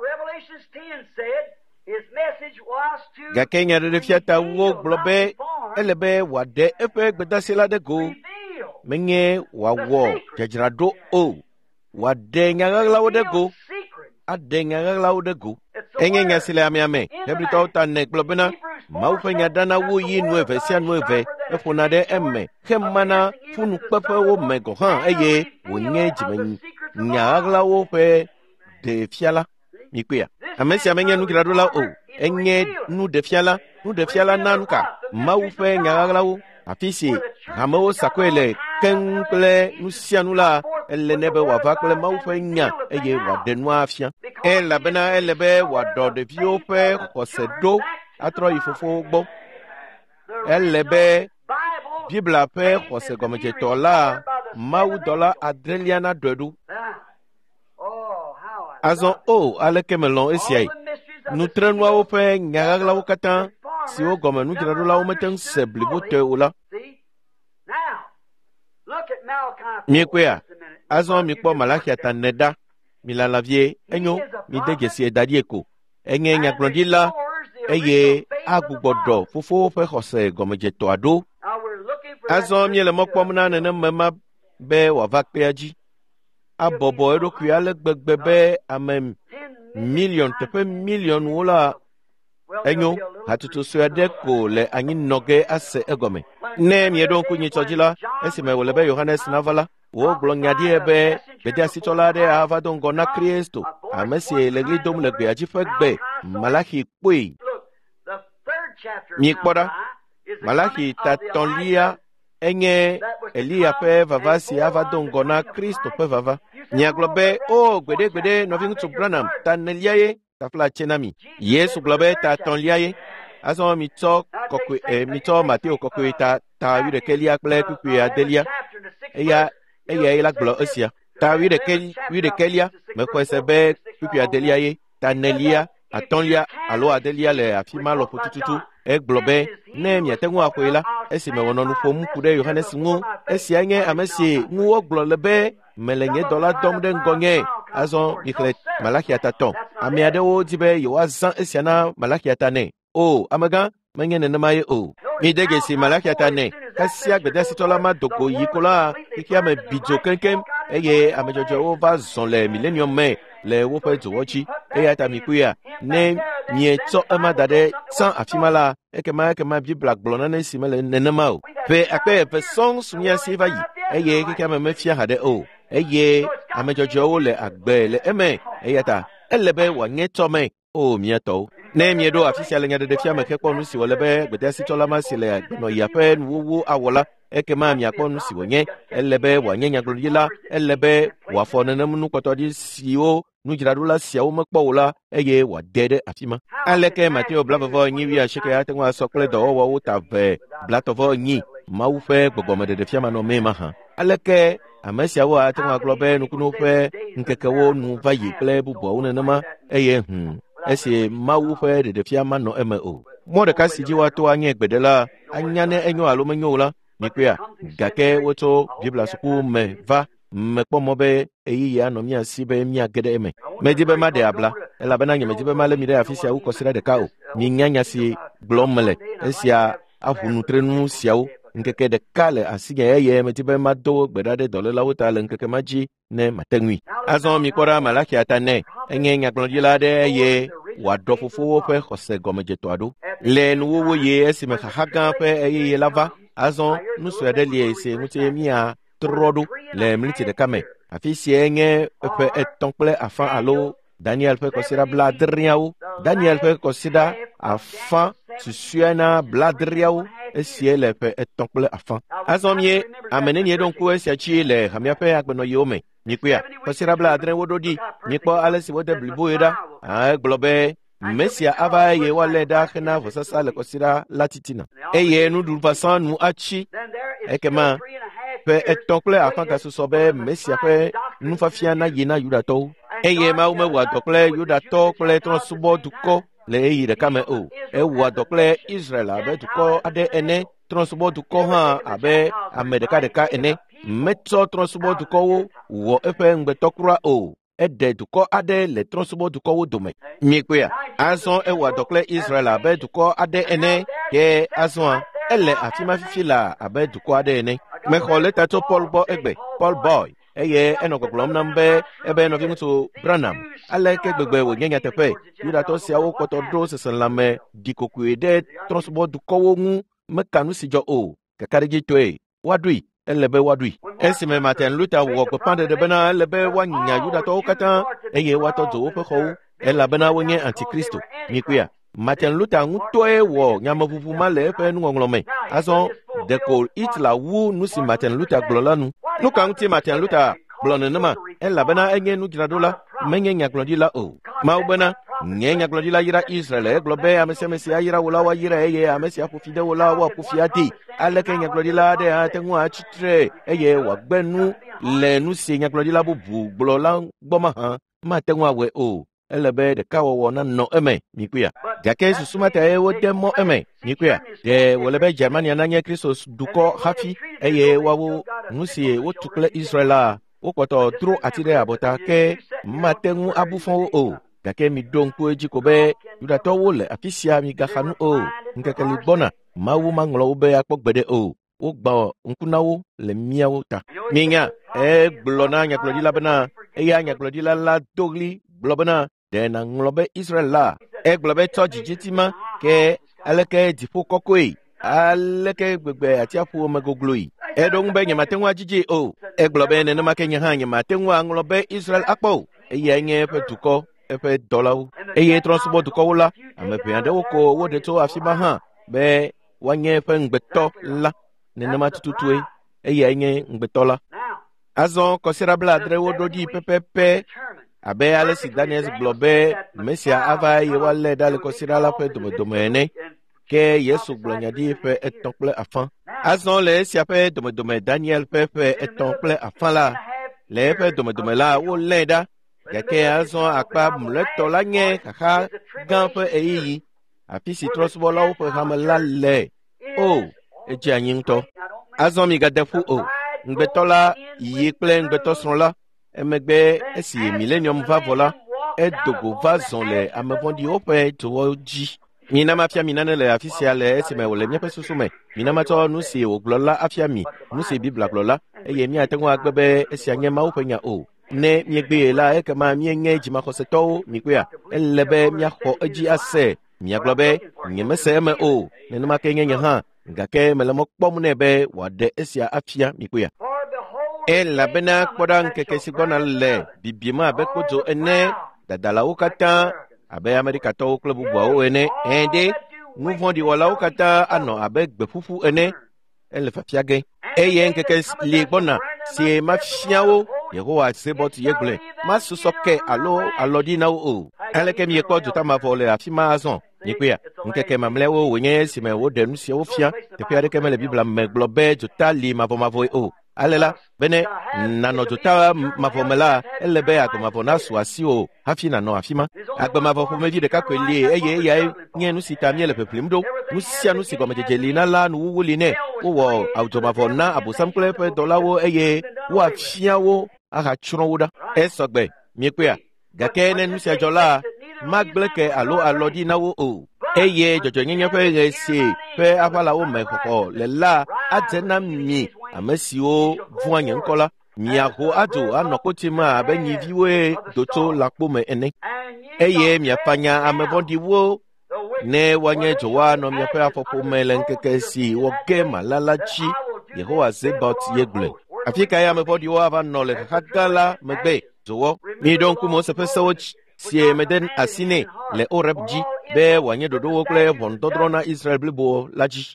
ga Kenya de fiata wo globe elebe wade epe gbedasela de go menye wawo jajirado o wade nyagala wo de go ade nyagala wo de go enye nyasile amiame hebita uta ne globena maufe nyadana wo yi nueve sia nueve efuna de emme kemana funu pepe wo mego han eye wonye jimen nyagala wo pe de fiala mikwea amesi amenya nu gradola o enye nu de fiala nu de fiala nanuka maufe nyagala wo afisi hamo sakwele kenple nu sianula elle nebe wa vakle maufe nya eye wa de nu afia e la bena elebe wa do de viope kosedo atro ifofo gbo elebe bibla pe kose gomeje tola mau dola adreliana dodu azon o aleke melon esiai nutrenwa o pe nyagala o katan si o gome nu jira dola o meten sebli bote ola mikwea azon mi po malaki ataneda milalavie enyo mi degesi edadieko enye nyaglodila eye agugbodo fofo fe kose gomeje to ado azon mi le mokpom na nene mema be wa vakpe aji abobo edoku ale gbegbe be amem million tepe million wola enyo hatutu suade ko le anyi noge ase egome ne mi edon kunyi tojila esime wole be Yohanes navala wo glonyadi ebe bedi asitola de avadon gona Kristo amesi le glidom le gbe aji fegbe Malachi poi mi kpoda Malachi tatonlia enye Elia pe vava si avadon gona Kristo pe vava nyaglobe o gbede gbede novin to Branham taneliaye tafla chenami Yesu globe tatonliaye azon mi to kokwe eh, mi to Mateo kokwe ta ta wi kelia kple kuku adelia eya eya ila glo esia ta wi de kel wi de kelia me ko sebe kuku adelia ye tanelia atonlia alo adelia le afima lo putututu e globe ne mi atengu akoila esi me wono nu fom kude Yohanes ngu esi anye amesi ngu o glo lebe melenye dola dom de ngonye azon biklet Malachi ataton ami ade wo dibe yo azan esiana Malachi atane o amaga menye ne namaye o mi dege si Malachi atane kasia gbede sitola ma dogo yikola ikia me bijo kenkem eye amejojo o va zon le millennium me le wo pe jowochi eye atamikuya ne mieto ema dade san afimala ekema ekema bi black blonde na simele nenema o pe akpe pe song sunya siva yi eye ikia me mefia hade o eye amejojo le agbe le eme eye ta elebe wa nyeto me o mieto ne miedo afisia le nyade de fia me kekpo nu si wolebe gbede sitola ma sile no yape nuwu awola ekema mi akpo nu si wonye elebe wa nyenya glodila elebe wa fonenam nu kotodi siwo nu jiradula siawo mekpo wola eye wa dede afima aleke Mateo blavovo nyi wi ashike atenwa sokle do wo wo tave blatovo nyi maufe gbogomede de fia ma no mema ha aleke amesia wo atenwa globe nu kunu fe nkekewo nu vayi ple bubo unenema eye hm esi maufe de de fia ma no emo Mordeka siji wato anye gbedela anyane enyo alomenyo la nikwea gake woto bibla suku me va me pomobe eyi ya no mia sibe mia gede eme medibe ma de abla ela bana nye medibe ma le mi de afisia u kosira de kao ni nyanya si glomele esia ahunu trenu siawo nkeke de kale asiga eye medibe ma do gbedade dolela wota le nkeke maji ne matengui azon mi kora Malachi atane enye nya glodila de ye wa dofofo pe kose gomeje to ado le nuwo ye esime haga pe eye lava azon nu suede lie se mutie mia trodo le mliti de kame afisi enye pe etonple afan alo Daniel pe considera bladriao Daniel pe considera afan susuena bladriao esiele pe etonple afan azon ye amene ni don ko esia chi le hamia pe agbeno yome nikwea considera bladren wododi nipo alesi wode bliboeda a globe Mesia ava ye wale da khena vosasa le kosira latitina. Eye nu du pasan nu achi. Ekema pe etokle afan ka sobe Mesia pe nu fafia na yina yudato. Eye ma ume wa dokle yudato kle ton subo duko le eyi de kame o. E wa dokle Israel abe duko ade ene ton subo duko ha abe amedeka deka ene. Metso ton subo duko wo wo efe ngbe tokura o. Ede duko ade le transport duko wo dome. Mikwea, azon e wa dokle Israel abe duko ade ene, ke azon ele afima fifila abe duko ade ene. Me khole tato Paul Bo egbe, Paul Boy. Eye eno koklom nambe ebe no vimuto Branham. Ale ke gbegbe wo nyenya tepe. Yuda to sia wo koto dro seselame dikokuede transport duko wo ngu mekanu sijo o. Kakariji toe. Wadui elebe wadui esime Martin Luther wo ko pande de bena lebe wanya yuda to kata eye wato zo fe ho ela bena wonye antikristo mikuya Martin Luther ngutoe wo nyamavuvu male fe nu ngolome aso de ko itla wu nusi Martin Luther glolanu nuka nti Martin Luther blonenema ela bena enye nu gradola menye nyaglodila o maubena nyenya glodila yira Israel globe amesemesi yira wala wa yira eye amesi afufide wala wa kufiati aleke nyaglodila de atengu achitre eye wa gbenu lenu si nyaglodila bubu blola gboma han matengu awe o elebe de kawo wona no eme mikuya jake susumata e wo demo eme mikuya de wolebe Germania nanye Christos duko hafi eye wawo nusi wo tukle Israela wo koto tro atire abota ke matengu abufon o gake mi donko ejikobe yudato wo le afisia mi gahanu o nkekeli bona mawu manglo be akpogbede o wo gba nkunawo le miawo ta minya e glona nya glodila bana e ya nya glodila la dogli globana de na nglobe Israel la e globe to jijitima ke aleke dipo kokoi aleke gbegbe ati afu omegogloi e don be nya matenwa jiji o e globe ne na makenya ha nya matenwa nglobe Israel akpo e ya nye petuko efe dolau eye transport duko la amepe ande woko wo de to afima ha be wanye fe ngbeto la ne na matutue eye nye ngbeto la azon considerable adre wo dodi pepepe abe Alexis Daniels globe Mesia ava ye wale dale consider la fe domo domene ke Yesu glonya di fe etonple afan azon le si ape domo domo Daniel fe fe etonple afan la le fe domo domo la wo leda yake azon akpa mleto la nye kaka ganfe eyi apisi trosbo la wo hamala le o eji anyin to azon mi gadefu o ngbetola yi ple ngbeto son la emegbe esi millennium va vola e dogo va zon le amevondi ope to ji mina mafia minane le afisia le esi me wole mye pesusume mina mato nu si oglola afia mi nu si bibla glola eye mi atenwa agbebe esi anye ma openya o ne miegbe la e kama mienye jima khoseto mikuya elebe miakho eji ase miaglobe nyemese me o ne ma kenye nya ha ngake melemo kpomnebe wade esia afia mikuya e labena kodan keke sigona le bibima be kozo ene dadala ukata abe America to club bua o ene ende mouvement di wala ukata ano abe gbefufu ene ele fafia gen e yen keke li bona si mafiawo Yehowa sebot yegle masusoke alo alodi na o aleke mi ko juta ma vole afima azon nikuya nkeke mamlewo wenye sime wo denu si ofia te piade kemele bibla me globe juta li ma voma vo o alela bene nano juta ma vomela elebe agma vona swasi o afina no afima agma vo mevi de kakweli eye eye nyenu sitamie le peplimdo nusia nusi goma jejelina la nu wuline wo automa vona abusamkle pe dolawo eye wa fiawo aha chronwoda esogbe miekwa gakene nusia jola magbleke alo alodi nawo o eye jojo nyenye fe resi fe afala o mekoko le la atena mi amesio vuanye nkola miaho ajo anokotima abenyi viwe doto lakpo me ene eye miafanya amebondi wo ne wanye jowa no miafe afofo mele nkeke si woge malalachi Yehowa sebot yegle afika ya mebodi wo ava nole hakala megbe jowo mi donku mo se peso si meden asine le orebji be wanye dodo wo kle vondodrona Israel blibo laji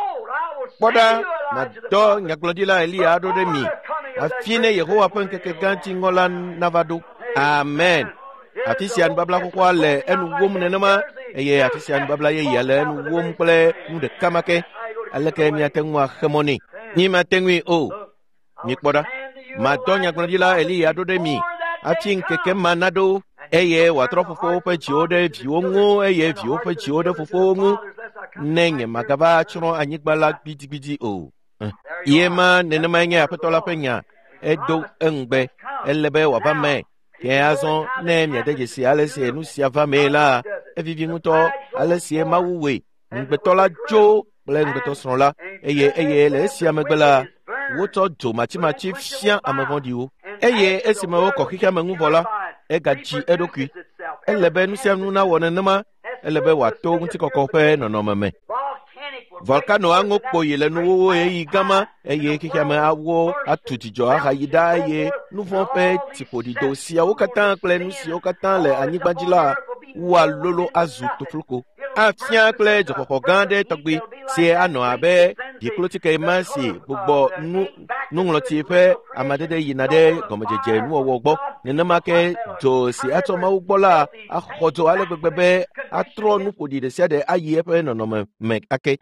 boda na do nyaglodila Elia ado de mi afine Yehowa pen keke ganti ngola navado amen afisia babla kokwa le enu wom nenema eye afisia babla ye yale enu wom kple nu de kamake aleke mi atenwa khemoni ni matengwi o mi kpoda ma donya gbadila eli adode mi atin keke manado eye watrofofo pe jiode viwongo eye viwo pe jiode fofongo nenge magaba chro anyigbala bidigidi o yema nenema nya apetola penya edo engbe elebe wabame ke azon ne mi adegesi alesi nu sia vamela evivi nguto alesi mawuwe ngbetola jo ble ngbeto sronla eye eye le sia megbela woto jo machi machi fian amevondi o eye esime wo kokika mengu vola egaji edoki elebe nu sia nu na wonenema elebe wato nti kokope nonomeme volcano ango poyele nuwo eyi gama eye kikame awo atutijo ahayida eye nouveau pe tipo di dossier o katan kle nu si o katan le anyigbajila wa lolo azu tofluko afia kle jokoko gande togbi si ano abe di klotike masi gbogbo nu nungloti pe amadede yinade gomejeje nu owo gbo nenema ke do si atoma ugbola ahojo ale gbegbe atro nu podi de sede aye pe nono me ake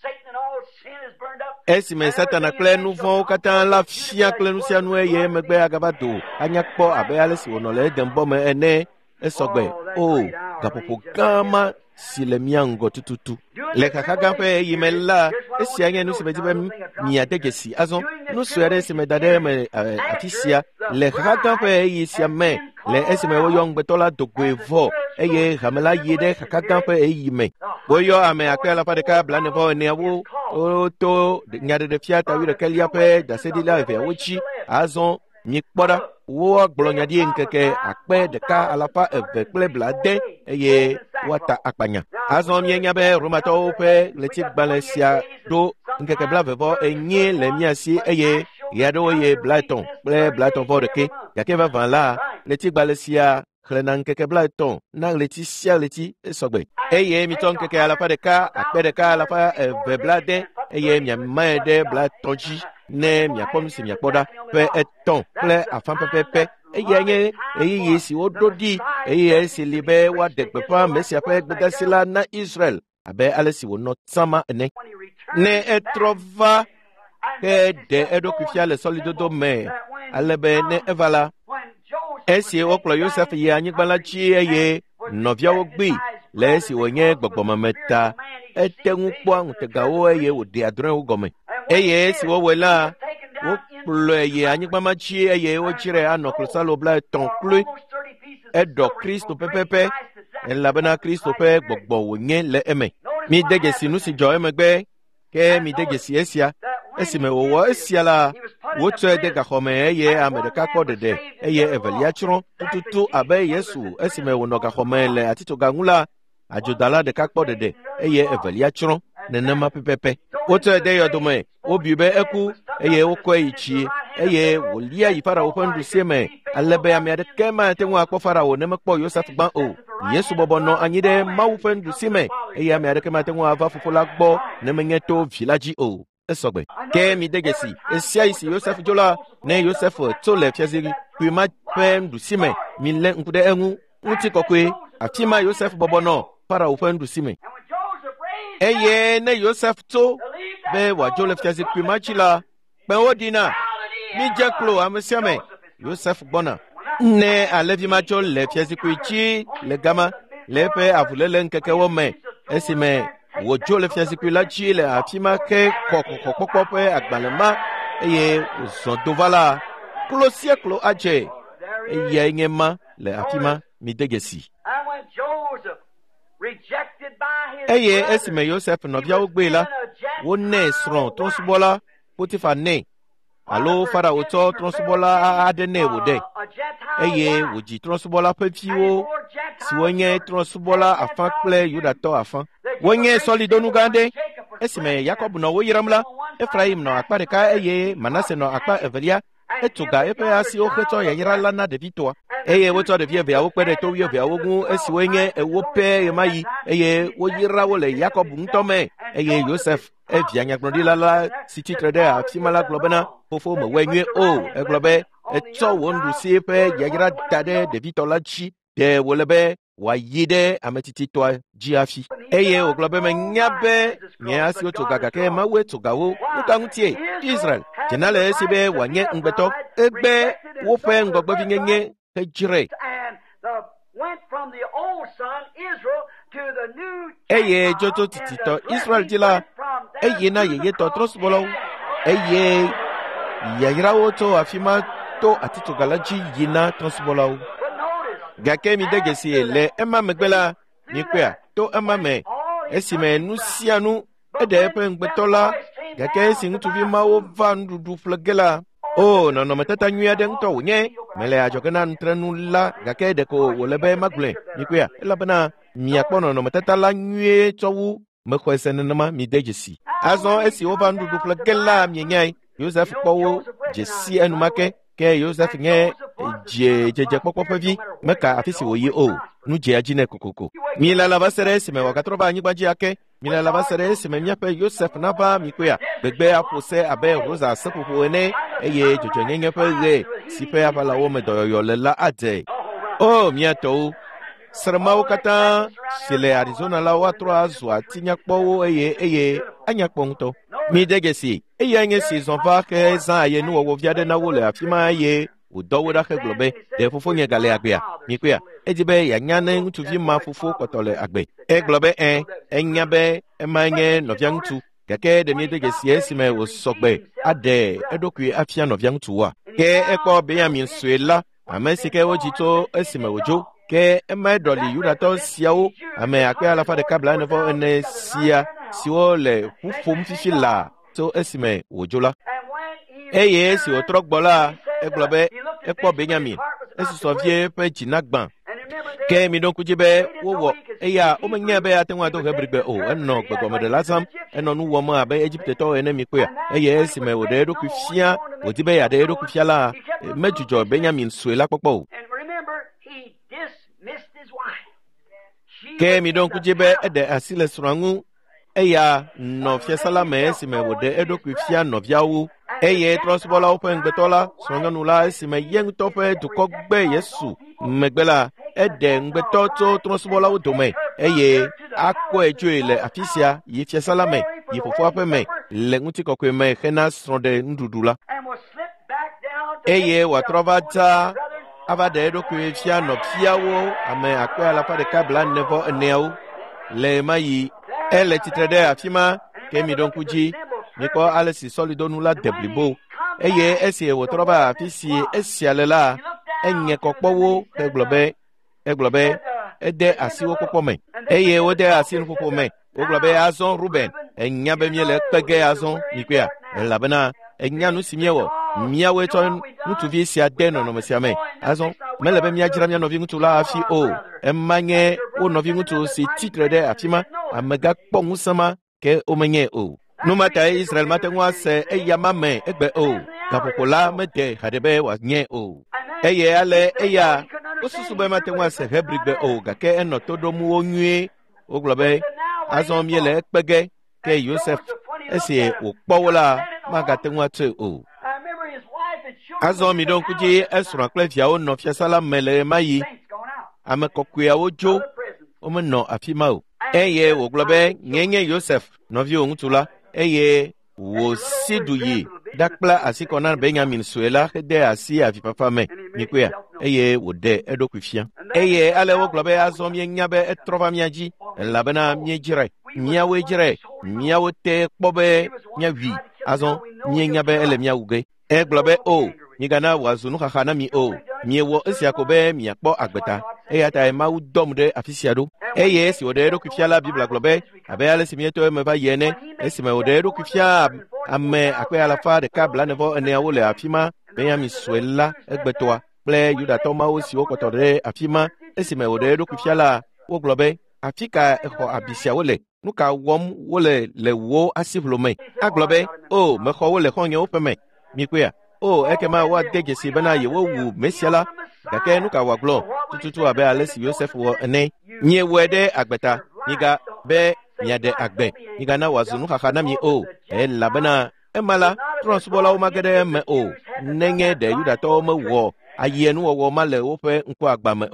esime satana kle nu fon katan la fia kle nu sia nu eye megbe agabado anyakpo abe alesi wonole dembo me ene esogbe o gapopo gama silemiango tututu le kakaga pe yimela esi anya nu sebedibe mi adegesi azon nu suere sime dade me atisia le kakaga pe yisia me le esime wo yong betola dogwevo eye hamela yede kakaga pe yime boyo ame akela pa de ka blane vo ne awo o to nyade de fiata wi de kelia pe da sedila ve wochi azon mi kpoda wo gbolonya di nkeke akpe de ka alapa eve kple blade eye wata akpanya azon mi nya be romato pe leti balesia do nkeke blave vo enye le miasi eye yado ye blaton ple blaton vo de ke yake va van la leti balesia klenan nkeke blaton na leti sia leti sogbe eye mi ton nkeke alapa de ka akpe de ka alapa eve blade eye mi maede blatonji ne mi akpom si mi akpoda pe eton ple afan pepepe eye nye eye yesi ododi eye esi libe wa degbepa mesia pe gbedasila na Israel abe alesi wo not sama ne ne etrova ke de edokufia le solidodo me alebe ne evala esi oklo Joseph ye anyigbala chi eye novia wo gbi le esi wo nye gbogboma meta etengu po antegawo eye wo de adron wo gome eye si wo wela wo plo eye anyigbama chi eye wo chire anoklo salo bla ton klu edo Kristo pepepe en labana Kristo pe gbogbo wo nye le eme mi dege si nu si jo emegbe ke mi dege si esia esime wo wo esia la wo tso de ga khome eye amerika ko de eye evelia chron tutu abe Yesu esime wo no ga khome le atito ga ngula ajodala de ka kpo de eye evelia chron nenema pepepe woto de yodome obibe eku eye okọ ichi eye wolia yifara opendu seme alebe amade kema tenwa akpo farawo nemekpo Joseph gban o Yesu bobono anyide mawupendu seme eye amade kema tenwa ava fofola gbo nemenyeto village o esogbe ke mi degesi esia isi Joseph jola ne Joseph to le fiaziri prima pem du seme mi le nkude enwu nti kokwe atima Joseph bobono para opendu seme eye ne Joseph to be wa jole fiazi primachila pe odina mi jeklo amesiame Joseph bona ne alevi macho le fiazi kuichi le gama le pe avulele nkeke wo me esime wo jole fiazi kuilachi le afima ke kokokokoko pe agbalema eye zondovala klo siècle aje eye ngema le afima mi degesi eye esime Joseph novia ogbela wo ne sron tronsubola Potifa ne alo fara oto tronsubola adene wode eye woji tronsubola pefiwo si wonye tronsubola afan kple Yuda to afan wonye solidonu gande esime Jacob no wo yiramla Ephraim no akpare ka eye Manase no akpa evelia etuga epe asi oketo yanyira lana de vitoa eye woto de vie wo pere to wie via wogun esi wenye ewo pe emayi eye wo yira wo le Jacob ntome eye Joseph e via nyagbodi lala siti trade a timala globena fofo me wenye o e globe e to wondu si pe yanyira dade de vitola chi de wolebe wa yide ametiti to jiafi eye oglobe me nyabe nya asi oto gaga ke ma we to gawo uka ntie Israel jenale sibe wanye ngbeto egbe wo fe ngogbe fi nyenye ke jire eye joto titito Israel jila eye na yeye to trosbolo eye yayirawo to afima to atito galaji yina trosbolo gake mi degesi ele ema megbela nikwea to ema me esime nusianu ede pe ngbetola gake si ntuvi mawo van dudu flagela o no no metata nyua de nto nye mele ajogena ntrenu la gake de ko wolebe magle nikwea ela bana mi akpono no metata la nyue towu mekwese nenema mi degesi azon esi o van dudu flagela mi nyai Joseph powo jesi enumake ke Joseph nye je je je popo pevi meka afisi woyi o nu je ajine kokoko mi la lava sere sime wakatroba anyi gbaji ake mi la lava sere sime nyape Joseph nava mi kwea begbe apose abe rosa sepopo ene eye jojo nyenye pe re sipe abala wo medoyo lela ade o mi ato serma wakata sile Arizona la watro azwa tinya kpowo eye eye anya kponto mi degesi eye nye season va ke za ye nu wo viade na wo le afima ye udowura ke globe de fofo nye gale agbe mi kwea ejibe ya nyane ntuvi ma fofo kotole agbe e globe en enyabe emanye noviantu keke de mi degesi esime wo sogbe ade edokui afia noviantu wa ke ekpo Benjamin Suela amesike wojito esime wojo ke ema doli yudato siao ame akwe ala fa de kabla nevo ene sia siwo le fufum fifila to esime wojola eye si otrogbola eglobe ekpo Benjamin esi sovie pe jinagban ke mi don kujibe wowo eya o menye be atenwa to hebrigbe o enno gbogbo me de lasam enno nu wo mo abe Egypt to ene mi kwe eye esime wo de do kufia odibe ya de do kufia la mejujo Benjamin Suela popo ke mi don kujibe ede asile surangu eya no fiesala me esime wo de edo kufia no viawu eye trosbola open gbetola songanu la esime yeng tope dukogbe Yesu megbela ede ngbeto to trosbola wo dome eye akwa ejo ile afisia yi fiesala me yi fofo ape me le nguti kokwe me hena stronde ndudula eye watrovata avade edo kufia no fiawo ame akwa la fa de kabla nevo eneo le mayi ele titrede afima ke mi don kuji niko alesi solido nula deblibo eye esi wotroba afisi esialela enye kokpowo eglobe eglobe ede asiwo kokpome eye wode asinu kokpome oglobe azon Ruben enya be miele pege azon nikwea elabena enya nu simiewo miawe ton nutuvi sia deno no mesiame azon melebe mia jira mia novi ngutula afi o emanye o novi ngutu si titrede afima amega kpongu sama ke omenye o numata Israel matengwa se eyama me egbe o kapokola mede hadebe wa nye o eye ale eya osusube matengwa se hebrigbe o gake eno todomu onwie oglobe azon miele pege ke Joseph esi okpowola magatengwa te o azon mi don kuji esura klefia o no fiasala mele mayi amekokwea ojo o me no afima o eye wo globe nyenye Joseph novi ongutula eye wo siduyi dakpla asikona Benjamin Suela de asi afipapa me nikwea eye wo de edokwifia eye ale wo globe azom yenyabe etrova miaji labana miejire miawe jire miawe te kpobe nyawi azon nyenyabe ele miawuge e globe o nigana wazunu khana mi o miewo esiakobe miakpo agbeta eye ta ma udomde afisiado eye si odero kufia la Biblia globe abe ale simieto me ba yene esime odero kufia ame akwe ala fa de kabla nevo ene awole afima Benjamin Suela egbetoa ple yuda toma o si okotore afima esime odero kufia la wo globe afika eho abisia wole nuka wom wole le wo asiblome aglobe o me ho wole honye opeme mikwea o ekema wa degesi bana ye wo wu mesiala gake nuka wa glo tututu abe alesi Joseph wo ene nye wede agbeta niga be nyade agbe niga na wazunu khana mi o e labana emala transbola o magede me o nenge de yuda to me wo ayenu wo male wo pe nko agba me o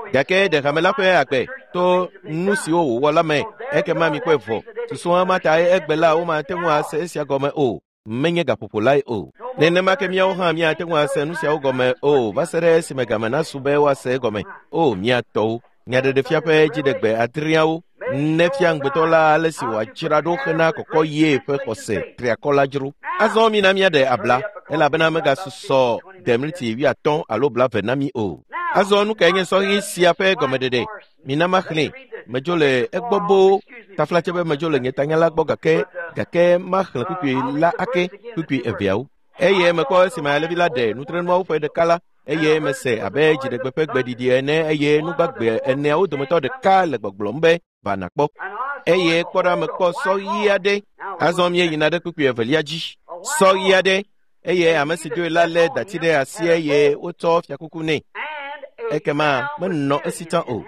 gake de kamela pe agbe to nusi o wala me eke ma mi kwefo susu ma ta egbela o ma tenwu ase sia gome o menye ga populai o nene ma ke mi o ha mi atenwu ase nusi o gome o basere si megama na sube wa se gome o mi ato nya de fia pe jidegbe atriawo ne fia ngbetola alesi wa chirado khana kokko ye pe kose triakola juru azo mi na mi de abla ela bena mega suso demriti wi aton alo bla venami o azo nu kenye so yi sia pe gomedede mi na makhli mejole egbobo taflachebe mejole ngetanyala gbo gake gake makhli kupi la ake kupi eviao eye meko si ma levila de nutre no fe de kala eye mese abe jidegbe pe gbedidi ene eye nu gbagbe ene o dometo de kala gbogblombe banakpo eye kpora meko so yi ade azo mi yina de kupi eveliaji so yi ade eye amesido lale datide asie eye oto fiakuku ne ekema menno esita o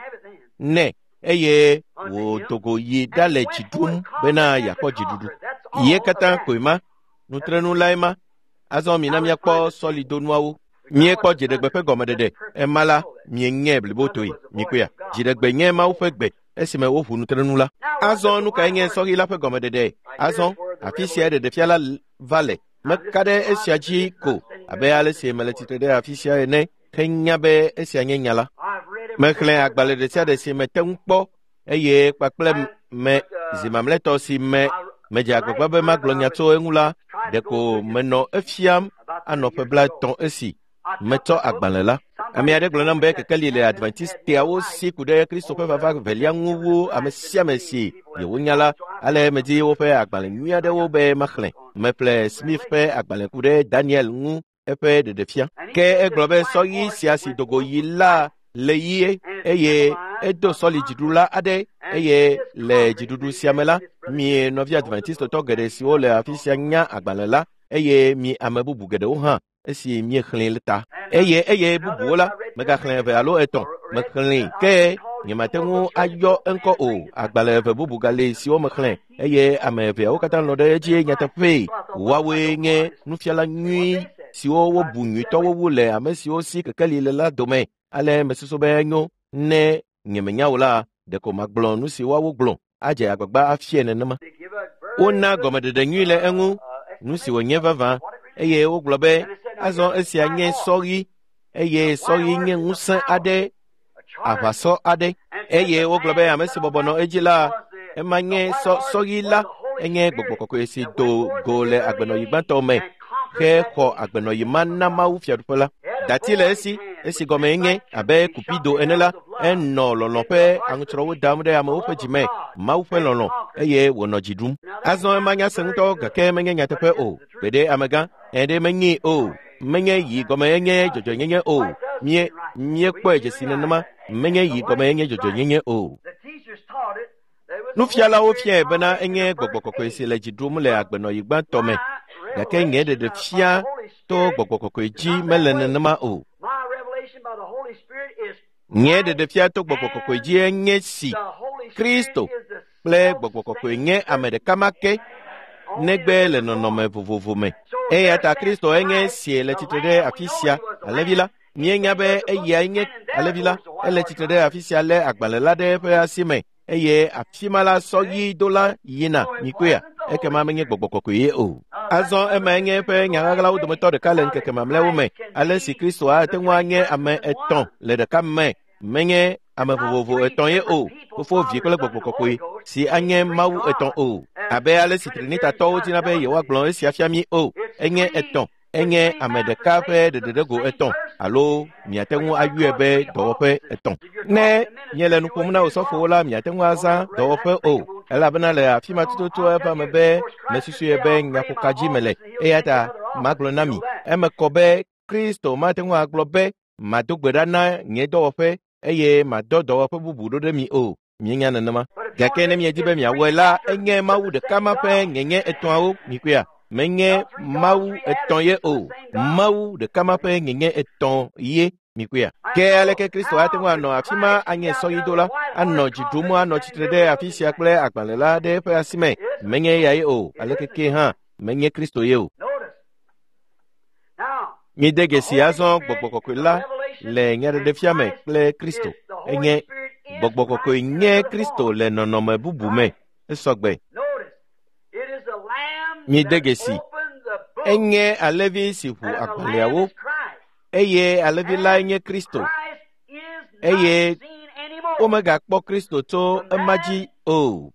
ne eye wo togo yi dale chidum bena yakpo jidudu ye kata koima nutrenu laima azo mi na mi akpo solido nuawo mi ekpo jidegbe pe gomedede emala mi nye blibotoi mi kuya jidegbe nye ma ufegbe esime wo fu nutrenu la azo nu ka nye so hila pe gomedede azo afisia de de fiala vale makade esiaji ko abe ale se meletite de afisia ene kenya be esianye nyala mekle agbale de tia de se metempo eye pakple me zimamleto si me meja gbagba be maglonya to enula de ko meno efiam anope blaton esi meto agbale la ami ade glona mbe kekeli le adventiste awo si kude Kristo pe vava velia nguwu amesia mesi ye wonyala ale meji wo pe agbale nyia de wo be makle meple Smith pe agbale kude Daniel ngu epe de defia ke eglobe so yi siasi dogo yila le yi eye edo soli jidula ade eye le jidudu siamela mi novia adventiste to gede si o le afisia nya agbale la eye mi amebubu gede o ha esi mi khlin leta eye eye bubuola mega khlin ve alo eton me khlin ke ni matengu ayo enko o agbale ve bubu gale si o me khlin eye ameve o katan lo de ji nya tape wawe nge nufiala nyi si o wo bunyi to wo le amesi o si kekeli le la dome ale mesuso be nyo ne nyemenya wala de ko magblon nu si wawo glon aje agbagba afie ne nama ona gomede de nyi le engu nu si wo nyevava eye o globe azo esi anye sori eye sori nye ngusan ade abaso ade eye o globe amesi bobono ejila emanye so sori la enye gbogbokoko esi do gole agbeno yigbanto me ke ko agbeno yimana ma ufia dupola datile esi esi gome nye abe kupido enela enno lolope angutro damude ama ufe jime ma ufe lolo eye wono jidum azo emanya sento gake menye nyatepe o bede amega ende menye o menye yi gome nye jojo nye o mie mie kpo ejesine nama menye yi gome nye jojo nye o nu fiala o fie bena enye gbogbokoko esi le jidum le agbeno yigban tome gake nye de de fia to gbogbokoko ji melene nama o nye de de fia to gbogbokoko ji nye si Kristo ple gbogbokoko nye amede kamake negbe le nonome vovovo me e ata Kristo enye si le titede afisia alevila nye nyabe eye nye alevila ele titede afisia le agbalela de pe asime eye afimala soyi dola yina mikuya eke ma menye gbogbokoko ye o azo emenye pe nyagala udo meto de kalen keke mamle wo me ale si Kristo a tenwa nye ame eton le de kamme menye ame vovovo eton ye o fofo vie kole gbogbokoko si anye mawu eton o abe ale si trinita to tina be ye wa glon esi afiami o enye eton enye ame de kafe de de go eton alo miatenwu ayu ebe dowope eton ne nyele nukumna osofo la miatenwu aza dowope o ela bana le afima tututu eba mebe mesusu ebe nyakokaji mele eyata maglonami emekobe Kristo matenwu aglobe madogbedana nye dowope eye madodowope bubudo de mi o mienya nanama gake ne miejibe miawela enye mawu de kamape nyenye eton o mikuya menye mawu eton ye o mawu de kamape nyenye eton ye mikuya ke aleke Kristo atenwa no afima anye soyidola anno jidumu anno chitrede afisia kple agbalela de pe asime menye ya ye o aleke ke ha menye Kristo ye o mi dege si azon gbogbokoko la le nyere de fiame kple Kristo enye gbogbo koko nye Kristo le nonome bubu me esogbe mi degesi enye alevi sifu agbaleawo eye alevi la enye Kristo eye omega kpo Kristo to emaji o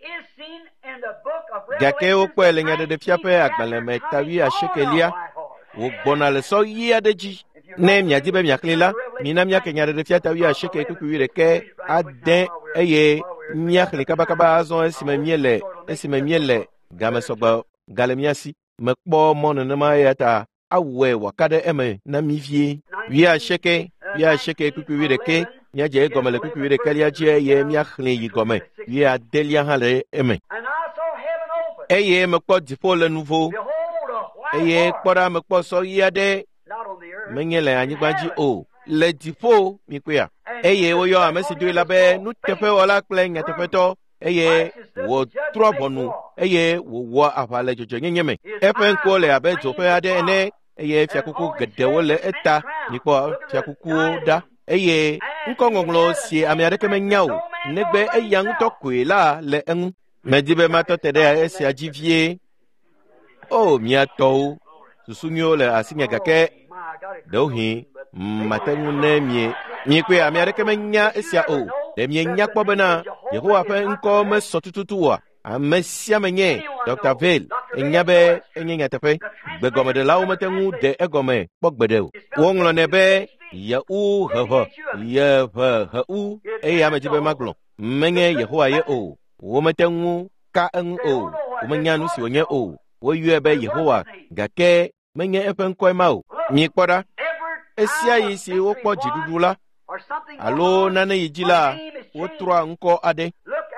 gake o kwele nya de fiape agbale me tawi ashekelia wo gbona le so yi adeji ne mia dibe mia klela mina mia kenya de fiata wi asheke kukuire ke aden eye mia khlika bakaba azon esime miele esime miele game soba galemiasi mekpo mon na ma yata awe wakade eme na mivie wi asheke wi asheke kukuire ke nya je gomele kukuire kalia je ye mia khle yi gome wi adelia hale eme eye mekpo dipo le nouveau eye kpora mekpo so yade menyele anyigbaji o le dipo mikwea eye oyo amesidu labe nu tefe wala kple nyatepeto eye wo trobonu eye wo wo afale jojo nyenyeme efe nko le abe zope ade ene eye fiakuku gedewo le eta nikpo fiakuku da eye nko ngonglo si amiade kemenyawo negbe eyang tokwela le en medibe matotede esi ajivie o miato susunyo le asinya gake dohi matengu ne mie mi kwe amiare kemenya esia o de mi nya kpobena Yehowa fe nko me sotutuwa amesia menye Doctor Veil enyabe enyenya tepe begome de lawo matengu de egome pogbede wonglo nebe ya u ha ya ha ha u e ya mejibe maglo menye Yehowa ye o wo matengu ka en o wo menya nu si onye o wo yuebe Yehowa gake menye efe nko emao mi kpora esia yisi wo kpo jidudula alo nane yijila wo trwa nko ade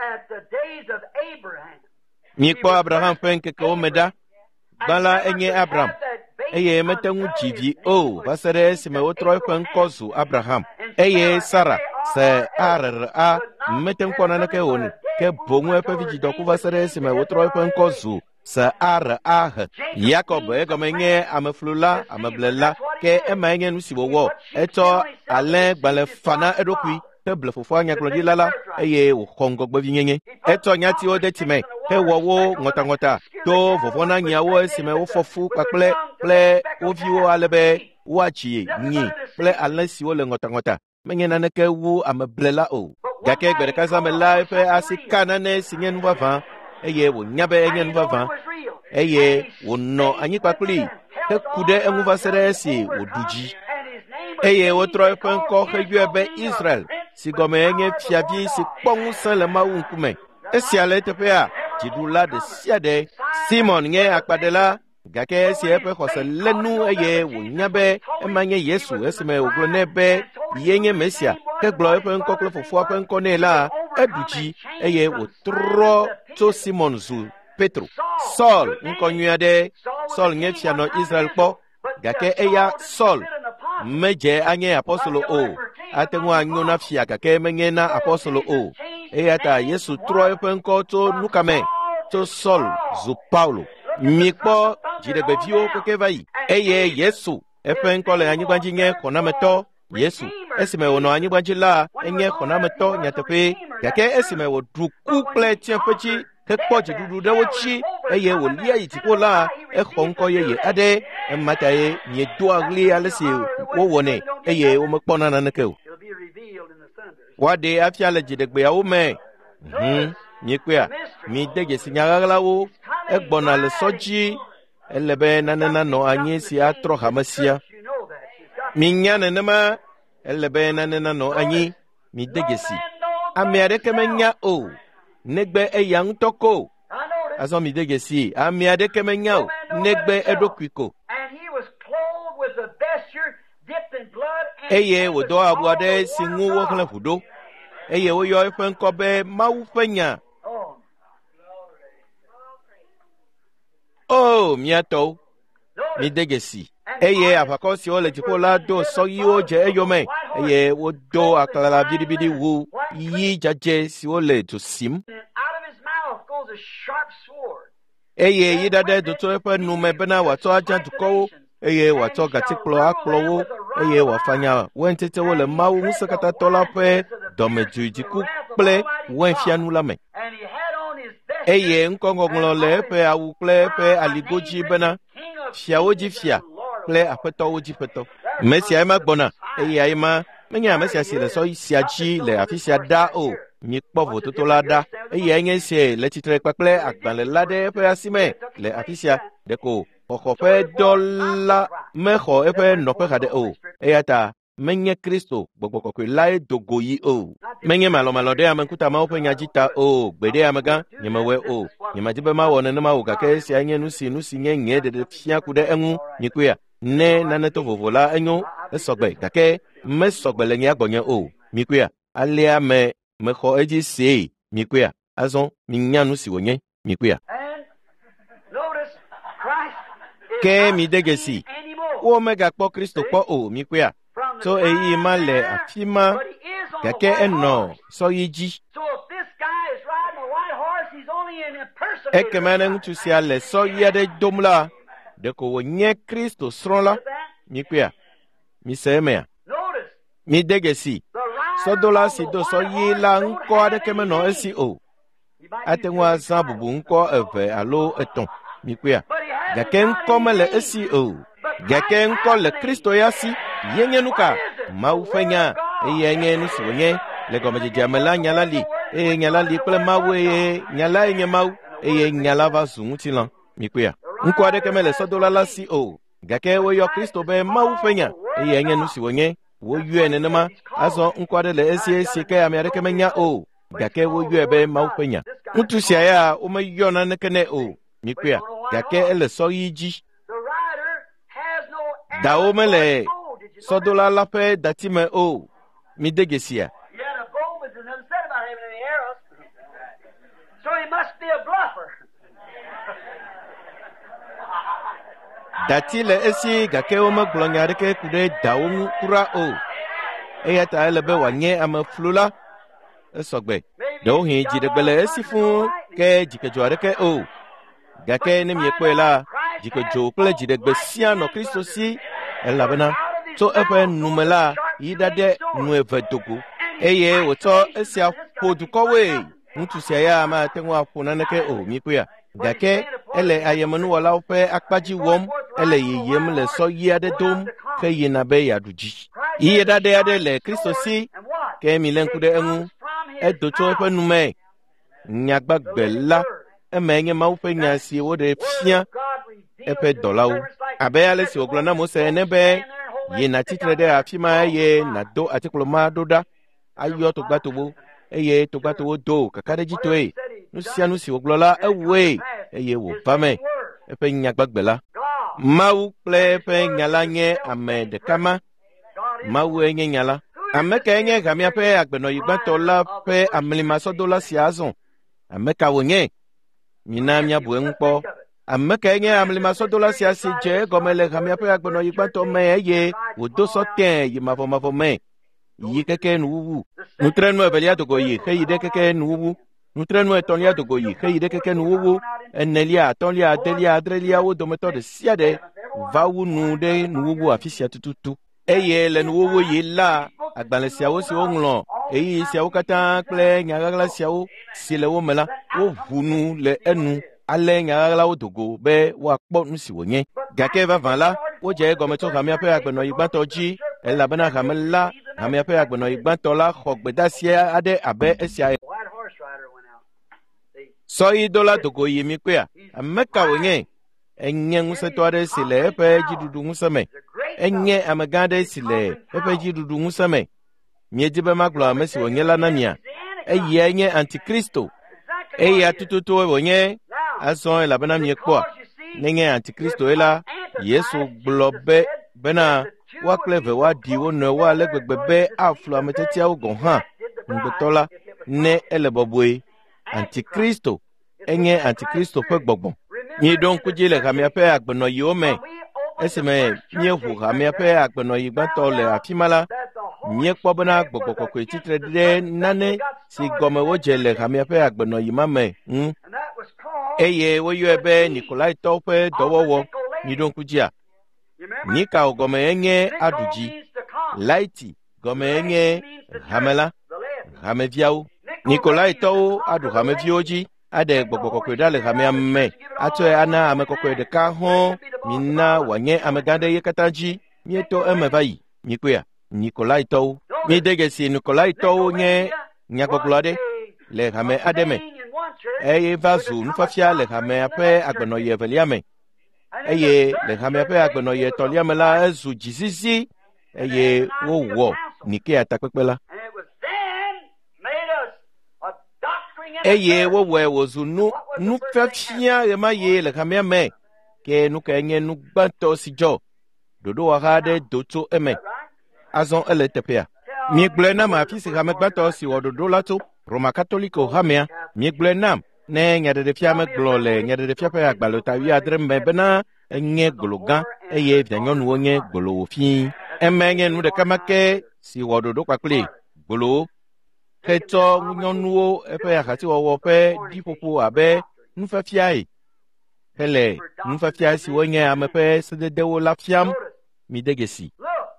mi kpo Abraham fenke ko meda bala enye Abraham eye metengu jivi o basere sime wo trwa fenko zu Abraham eye Sara se arer a metenko nane ke woni ke bongu efe vijidoku basere sime wo trwa fenko zu sa ar ah Jacob e gomenye ameflula ameblela ke emenye nusibo wo eto ale gbale fana edokui teble fofo anya klodi lala eye wo kongo gbevinyenye eto nyati o detime he wo wo ngota ngota to fofo na nyawo esime wo fofu kakple ple oviwo alebe wachi nyi ple alesi wo le ngota ngota menye naneke wu ameblela o gake gbere kaza mela fe asikana ne sinyen wavan eye wo nyabe enyen vavan eye wo no anyi pakuli he kude enwuva seresi wo duji eye wo troi penko he yuebe Israel si gome enye fiavi si kpongu san le ma unkume esi ale tepea jidula de siade Simon nge akpadela gake si epe khose lenu eye wo nyabe emanye Yesu esime wo glonebe yenye Mesia ke glo epe nko kle fofo penko ne la eduji eye wo tro to Simon zu Petro Saul nkonyuade Saul ngefia no Israel po gake eya Saul meje anye apostolo o atengu anyo na fia gake menye na apostolo o eya ta Yesu tro epenko to nukame to Saul zu Paulo mikpo jidegbe vio kokevai eye Yesu epenko le anyigbanji nye konameto Yesu esime wono anyigbanji la enye konameto nyatepe gake esime wo duku kle tienpechi kekpo jidudu de wochi eye wo lia yitiko la e khonko ye ye ade emataye nye doagli alesi wo wone eye wo mekpona naneke wade afia le jidegbe ya wo me hm nyekwea mi dege sinyagala wo egbona le soji elebe nanana no anyi si atro hamasia mi nyane nema elebe nanana no anyi mi dege si amiare kemenya o negbe eyang toko aso mi dege si amiade kemenya o negbe edokwiko eye wo do abuade singu wo kle fudo eye wo yo ife nkobe mawu fenya oh miato mi dege si eye afakosi ole tipola do soyi o je eyome eye wo do akala bidibidi wu yi jaje si ole to sim eye yidade do to epe nume bena wato aja duko eye wato gatikplo akplo wo eye wafanya wentete wo le mawu ŋusẽkatãtɔ la ƒe dɔmedzoedziku kple wẽfianu la me. Eye ŋkɔŋɔŋlɔ le eƒe awu kple eƒe aligo dzi bena fiawo dzi fia kple aƒetɔwo dzi ƒetɔ. Ame sia ema gbɔna eye ayi ma menye ame sia si le sɔ sia dzi le afi sia ɖa o. Mikpɔ vototo la ɖa eye enye esi le tsitre kpakple agbalẽ la ɖe eƒe asi me le afi sia ɖeko xɔxɔ ƒe dɔ la mexɔ eƒe nɔƒe haɖe o, eya ta menye Kristo gbɔgbɔ kɔkɔe lae dogo yi o. Menye malɔmalɔ ɖe ame ŋkutamawo ƒe nya dzi ta o, gbeɖe amegã nyemewɔe o, nyemadi be mawɔ nenema o, gake esia nye nu si nu si nye nye ɖeɖe fia ku ɖe eŋu nyikoea. Ne nane to vovo la enyo esɔgbe, gake mesɔgbe le nye agbɔnye o mikoea. Alea me mexɔ edzi see mikoea. Azɔ minya nu si wònye mikoea. Ke mi de gesi wo megakpɔ Kristo kpɔ o mikoea. So eyi ma le afi ma gake enɔ sɔyi dzi. Ekema ne ŋutsu sia le sɔyi aɖe dom la ɖeko wònye Kristo srɔ̃ la mikoea. Mi se emea. Mi de gesi sɔdola si do sɔyi la ŋkɔ aɖeke menɔ esi o. Ate ŋu azã bubu ŋkɔ eve alo etɔ̃ mikoea. Gake ŋkɔ mele esi o. Gake ŋkɔ le Kristo ya si. Yenye nuka Mawu ƒe nya eye nye nu si wònye le gɔmedzedzea me la nya la li eye nya la li kple Mawu eye nya la nye Mawu eye nya la va zu ŋutilã mikoea. Ŋkɔ aɖeke mele sɔdola la si o. Gake woyɔ Kristo be Mawu ƒe nya eye nye nu si wònye. Woyɔe nenema. Azɔ ŋkɔ aɖe le esi si ke ame aɖeke menya o. Gake woyɔe be Mawu ƒe nya. Ŋutsu sia ya womeyɔ naneke nɛ o mikoea. Gake ele sɔyi dzi. Dawo mele sɔdola la ƒe datime o. Mi de gesia. Dati le esi gake womegblɔ nya aɖeke ku ɖe dawo ŋu kura o. Eya ta ele be wòanye ame flu la esɔgbe. Ɖewohĩ dziɖegbe le esi fũu ke dzikedzo aɖeke o. Gake ne miekpɔe la dzikedzo kple dziɖegbe sia nɔ Kristo si elabena tso eƒe nume la yi ɖaɖe nu eve dogo eye wòtsɔ esia ƒo dukɔwoe. Ŋutsu sia ya mate ŋu aƒo naneke o mikoea. Gake ele ayemenuwɔlawo ƒe akpadzi wɔm. Ele yeyem le sɔyi aɖe dom ke yina be yeaɖu dzi. Yiye ɖaɖe aɖe le Kristo si ke mi le ŋku ɖe eŋu. Edo tso eƒe nume. Nyagbagbe la eme nye Mawu ƒe nya si woɖe fia eƒe dɔlawo. Abe ale si wògblɔ na Mose ene be yi natsitre ɖe afi ma eye nado atikplɔ ma ɖo ɖa ayɔ togbatowo eye togbatowo do kaka ɖe dzi toe. Nu sia nu si wògblɔ la ewɔe eye wòva me eƒe nyagbagbe la. Mawu kple eƒe nya la nye ame ɖeka ma. Mawu nye nya la. Ame kae nye gamia ƒe agbenɔyi gbãtɔ la ƒe amlimasɔdola sia azɔ? Ame ka wònye? Mina miabu eŋu kpɔ. Ame kae nye amlimasɔdola sia si dze egɔme le gamia ƒe agbenɔyi gbãtɔ me eye wòdo sɔtɛn yi mavɔmavɔ me yi keke nuwuwu. Nutrenu evelia dogo yi heyi ɖe keke nuwuwu. Nutrenu etɔ̃lia dogo yi heyi ɖe keke nuwuwu. Enelia, atɔ̃lia, adelia, adrelia wo dometɔ ɖe sia ɖe va wu nu ɖe nuwuwu afi sia tututu. Eye le nuwuwu yi la agbalẽ siawo si woŋlɔ eyi siawo katã kple nyaɣaɣla siawo si le wo me la woʋu nu le enu. Ale nyaɣaɣlawo dogo be woakpɔ nu si wònye. Gake vavã la wodze egɔme tso hamea ƒe agbenɔyi gbãtɔ dzi elabena hame la hamea ƒe agbenɔyi gbãtɔ la xɔ gbedasia aɖe abe esia. Sɔyidola dogo yi mi kpea. Ame ka wònye? Enye ŋusẽtɔ aɖe si le eƒe dziɖuɖu ŋusẽ me. Enye amegã aɖe si le eƒe dziɖuɖu ŋusẽ me. Miedi be magblɔ ame si wònye la na mia. Eyae nye Antikristo. Eya tututu wònye. Azɔ elabena miekpɔa nenye Antikristo la Yesu gblɔ be bena woakple eve woaɖi wo nɔewo ale gbegbe be aflu ametsitsiawo gɔ̃ hã. Ŋugbetɔ la ne ele bɔbɔe. Antikristo enye Antikristo ƒe gbɔgbɔ. Mieɖo ŋku dzi le hamea ƒe agbenɔyiwo me. Esime míeʋu hamea ƒe agbenɔyi gbãtɔ le afi ma la, míekpɔ bena gbɔgbɔ kɔkɔe tsitre ɖe nane si gɔme wodze le hamea ƒe agbenɔyi ma me ŋu. Eye woyɔe be Nikolaitɔwo ƒe dɔwɔwɔ. Mieɖo ŋku dzia. Nika wo gɔme enye aɖu dzi. laiti gome nye hamela hameviao Nicolaito adu hamevioji ade gbogbo da le hamia me ato ana amekokwe de ka ho minna wanye amegade yekataji mieto emevai nikwea Nicolaito mi degesi Nicolaito nye nyakoglode le hame ademe eye vazu nfafia le hame ape agbeno ye veliame eye le hame ape agbeno ye toliame la ezu jisisi eye wo wo nike atakpepela eye wo we wozu nu nu fafia ye ma ye le hame me ke nu ka nye nu gbanto sijo dodo wa ha de doto eme azon ele tepea mi gblena ma fisi hame gbanto si wododo lato Roma Catholico hamia mi gblena ne nya de fia me glole nya de fia pe agbalota wi adre mbena nye gologan eye vyanyo nu onye golo fi emenye nu de kamake si wododo kwakle golo keto nyonu epe akati wo pe dipopo abe nu fafia e hele nu fafia si wonye amepe sede dewo lafiam mi degesi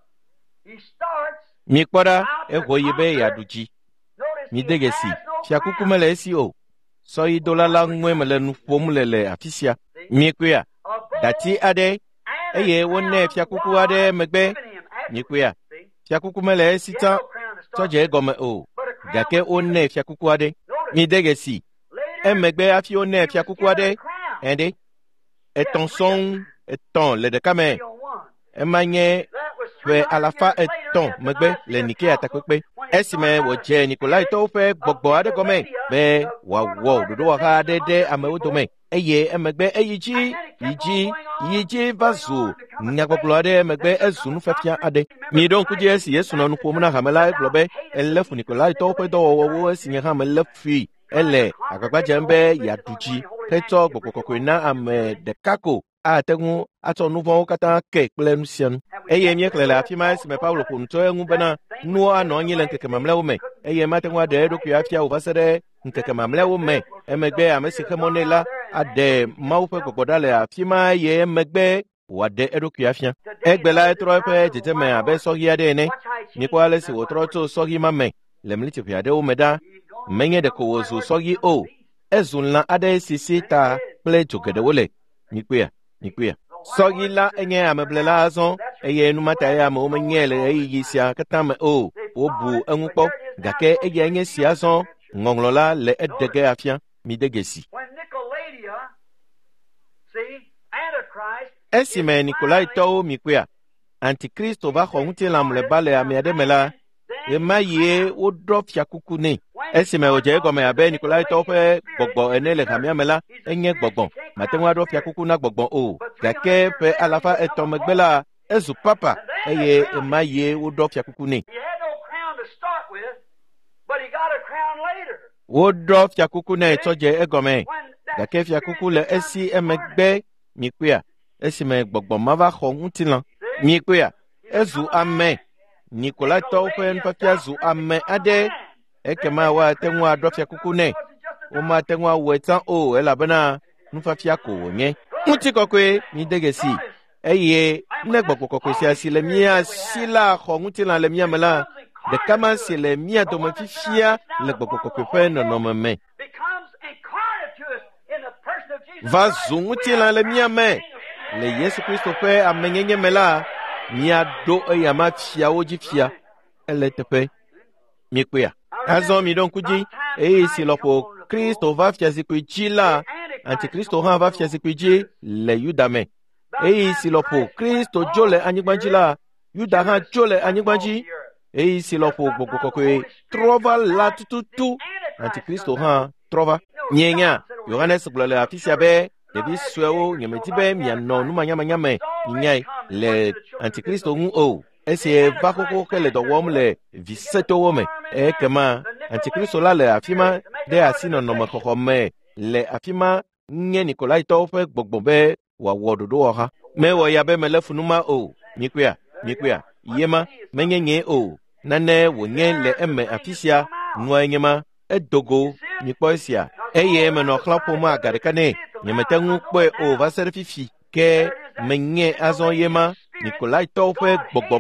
mi kpora e hoyibe yaduji mi degesi fiakukumele si o so idola la nwemele nu pomulele afisia mi kwea dati ade eye wonne fiakuku ade megbe mi kwea fiakukumele sita soje gome o gake onne fiakuku ade mi degesi emegbe afi onne fiakuku ade ende eton son eton le de kame emanye fe alafa eton megbe le nike atakpepe esime wo je Nicolaito fe gbogbo ade gome be wa wo dodo wa ha de de amewodome eye emegbe eyiji yiji yiji vazu nyagboglo ade emegbe ezunu fafia ade mi don kuje esi yesu no nupo muna hamela globe elefu Nicolaito fe do wo wo esi nya hamela fi ele agbagba jembe ya duji peto gbogbo na ame de kako atengu ato nuvo kata ke plensian eye mi ekle la fima esi me Paulo kunto engu bana nuo ano nyile nkeke mamlewo me eye matengu ade do ku afia ubasere nkeke mamlewo me emegbe amesi kemonela ade maupe gogodale afima ye emegbe wade edo ku afia egbela etro pe jeteme abe sogi ade ne mi kwale si wotro to sogi mame lemliti ku ade o meda menye de ko wozu sogi o ezunla ade sisita play together wole mi kwea Nikwea sogi la enye ameblela azon eye numata ya mo menyele eyi sia katame o obu enukpo gake eye enye sia azon ngonglola le edege afia mi degesi esime Nicolaito mikwea anticristo va khonti lamle bale amiademela e maye o drop yakuku ne esime oje gome abe Nicolaito fe gbogbo enele kamiamela enye gbogbo matenwa do fiakuku na gbogbo o gake pe alafa etomegbela ezu papa eye emaye o do fiakuku ne o do fiakuku na etoje egome gake fiakuku le esi emegbe mikwea esime gbogbo mava khontilan mikwea ezu ame Nicolaito fe nfafia zu ame ade ekema wa tenwa do fiakuku ne o ma tenwa wetan o elabana nfafia ko nye muti kokwe mi degesi eye ne gbogbo kokwe si asile mia sila khonguti la le mia mala de kama sile mia do mafifia le gbogbo kokwe fe no no me va zunguti la le mia me le Yesu Kristo fe amenyenye mela mia do e ya mafia oji fia ele tepe mi kwea azo mi don kuji e si lopo Kristo va fia zikuji la Anticristo ha va fia zikuji le yudame e si lopo Kristo jole anyigbanji la yuda ha jole anyigbanji e si lopo gbogbo kokwe trova la tututu Anticristo ha trova nyenya Yohanes glole afisia be debi sweo nyemetibe miano numa nyama nyame nyai le Anticristo ngu o ese va koko kele do wom le viseto wome e kema Anticristo la le afima de asino no makokome le afima nye Nicolaito fe gbogbo be wa wododo ha me wo ya be melefunuma o mikwea mikwea yema menyenye o nane wonye le emme afisia nwa nyema edogo mikpoisia eye me no klapo ma garikane nyemetengu kwe o va serfifi ke menye azon yema Nicolaito fe gbogboma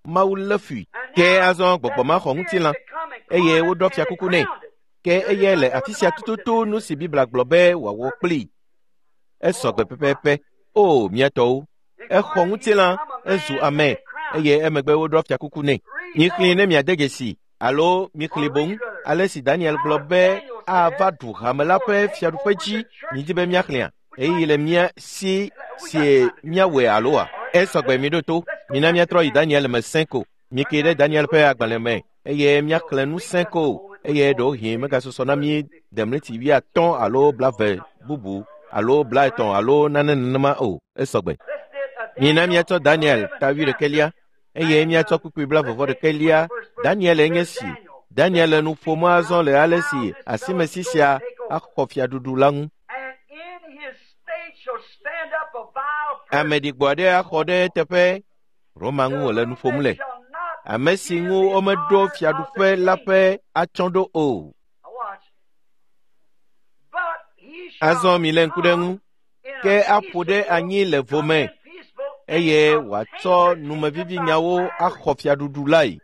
Mawu le fui ke azon gbogbo ma xɔ ŋuti la eye woɖɔ fiakuku nɛ ke eye le afi sia tututu nu si Biblia gblɔ be wòawɔ kpli esɔgbe pɛpɛpɛ o miatɔwo exɔ ŋuti la ezu ame eye emegbe woɖɔ fiakuku nɛ mixli ne miade dzesi alo mixli boŋ ale si Daniel gblɔ be ava ɖu hame la ƒe fiaɖuƒe dzi midi be miaxlia eye le mia si si miawɔe aloa esɔgbe mi ɖo to mina miatrɔ yi Daniel me sẽko mi ke ɖe Daniel ƒe agbalẽ me eye miaxlẽ nu sẽko eye ɖewohĩ megasɔsɔ na mi demleti wuiatɔ̃ alo blave bubu alo blaetɔ̃ alo nane nenema o esɔgbe mina miatsɔ Daniel ta wuiɖekelia eye miatsɔ kpukpui blavevɔ ɖekelia Daniel enye si Daniel le nu ƒom azɔ le ale si asimesi sia axɔ fiaɖuɖu la ŋu ame ɖigbɔ aɖe axɔ ɖe teƒe Roma ŋu wòle nu ƒom le ame si ŋu womeɖo fiaɖuƒe la ƒe atsɔɖo o azɔ mi le ŋku ɖe ŋu ke aƒo ɖe anyi le vo me eye wòatsɔ numevivi nyawo axɔ fiaɖuɖu lae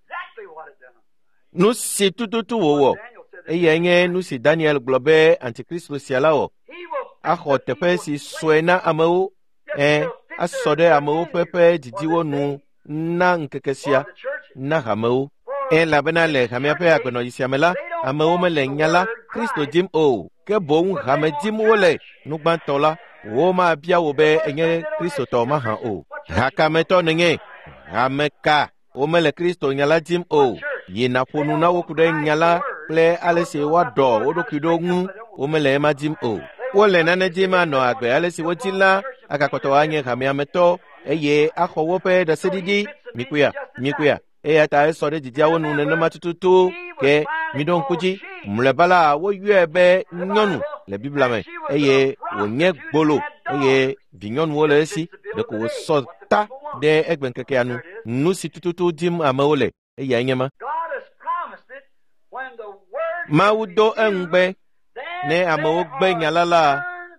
nu si tututu wòwɔ eye nye nu si Daniel gblɔ be antikristo sia la wɔ axɔ teƒe si sɔe na amewo ɛ asɔ ɖe amewo ƒe ƒe didiwo nu na ŋkeke sia na hamewo elabena le hamea ƒe agbenɔyi sia me la amewo mele nya la Kristo dim o ke boŋ hame dim wole nugbãtɔ la womabia wo be enye kristotɔ mahã o hakametɔ nenye hameka womele Kristo nya la dim o yina ƒo nu na wo ku ɖe nya la kple ale si woaɖɔ wo ɖokui ɖo ŋu womele ema dim o wole nane dim anɔ agbe ale si wodi la agakpɔtɔ anye hameametɔ eye axɔ woƒe ɖaseɖiɖi mikuya mikuya eya ta esɔ ɖe didiawo nu nenema tututu ke miɖo ŋku dzi mlɔeba la woyɔe be nyɔnu le Biblia me eye wònye gbolo eye vinyɔnuwo le esi ɖeko wòsɔ ta ɖe egbe ŋkekea nu nu si tututu dim amewo le eya nye ma Mawu do eŋugbe ne amewo gbe nya la la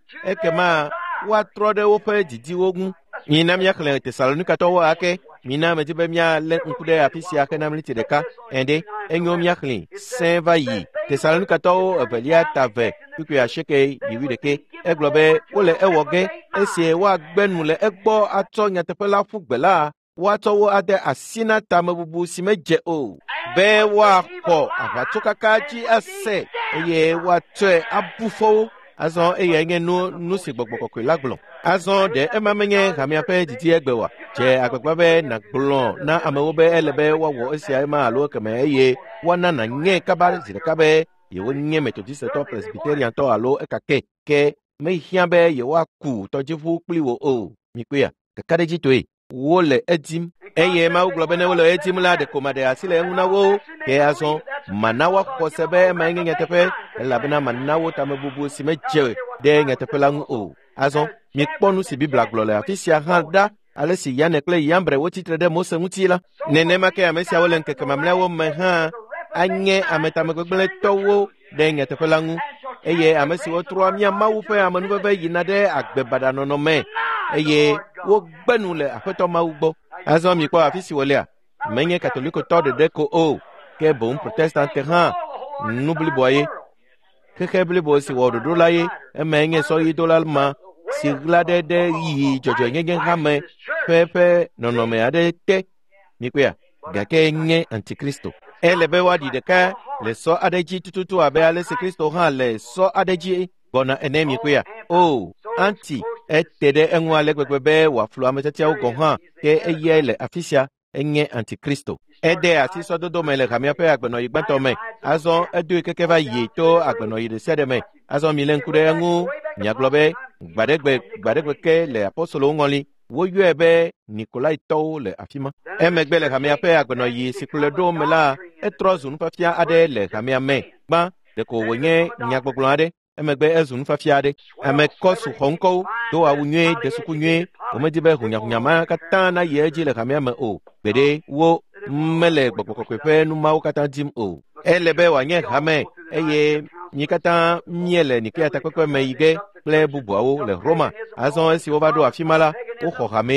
ekema woatrɔ ɖe woƒe didiwo ŋu mina miaxlẽ Tesalonikatɔwo ake mina medi be mialé ŋku ɖe afi sia ke na mliti ɖeka ɛɖe enyo miaxlẽ sẽ va yi Tesalonikatɔwo evelia ta ve kpukpui asieke yi wuiɖeke egblɔ be wole ewɔ ge esie woagbe nu le egbɔ atsɔ nyateƒe la ƒu gbe la woatsɔ wo ade asi na tamebubu si medze o be woaxɔ aʋatsokaka dzi ase eye woatsɔe abu fɔwo azɔ eye nye nu nu si gbɔgbɔ kɔkɔe la gblɔ azɔ ɖe ema menye hamea ƒe didi egbe wa dze agbagba be nagblɔ na amewo be ele be woawɔ esia ema alo keme eye woana nanye kaba zi ɖeka be yewonye metodistotɔ presbiteriantɔ alo ekake ke mehiã be yewoaku tɔdziʋu kpli wo o mikpeya kakaɖedzi toe wole edim eye Mawu gblɔ be ne wole edim la ɖeko maɖe asi le eŋu na wo ke azɔ mana woaxɔ se be ema nye nyateƒe elabena mana wo tamebubu si medze ɖe nyateƒe la ŋu o azɔ mikpɔ nu si Biblia gblɔ le afi sia hã ɖa ale si Yane kple Yambre wotsitre ɖe Mose ŋuti la nenema ke ame siawo le ŋkeke mamlɛawo me hã anye ame tamegbegblẽtɔwo ɖe nyateƒe la ŋu eye ame siwo trɔa mia Mawu ƒe amenuveve yina ɖe agbebaɖanɔnɔ me eye wogbe nu le Aƒetɔ Mawu gbɔ azɔ mikpɔ afi si wolea menye katolikotɔ ɖeɖe ko o ke boŋ protestante hã nu bliboa ye xexe blibo si wɔ ɖoɖo la ye eme nye sɔyidola ma si ɣla ɖe ɖe yi dzɔdzɔnyenye hã me ƒe ƒe nɔnɔme aɖe te mikpɔa gake nye antikristo ele be woaɖi ɖeka le sɔ aɖe dzi tututu abe ale si Kristo hã le sɔ aɖe dzi gbɔna ene mikpɔa o anti ete ɖe eŋu ale gbegbe be wòaflu ametsatiawo gɔ̃ hã ke eyae le afi sia enye antikristo ede asi sɔdodo me le hamea ƒe agbenɔyi gbãtɔ me azɔ edoe keke va yi to agbenɔyi ɖe sia ɖe me azɔ mi le ŋku ɖe eŋu miagblɔ be gbaɖegbe gbaɖegbe ke le apostolowo ŋɔli woyɔe be Nikolaitɔwo le afi ma emegbe le hamea ƒe agbenɔyi si kplɔe ɖo me la etrɔ zu nufiafia aɖe le hamea me gbã ɖeko wònye nyagbɔgblɔ aɖe emegbe ezu nufiafia aɖe ame kɔ su xɔ ŋkɔwo do awu nyuie de suku nyuie womedi be hunyahunya ma katã na yi edzi le hamea me o gbeɖe wo mele gbɔgbɔ kɔkɔe ƒe numawo katã dim o ele be wòanye hame eye mi katã miele Nikea takpekpe me yi ge kple bubuawo le Roma azɔ esi wova ɖo afi ma la woxɔ hamea ke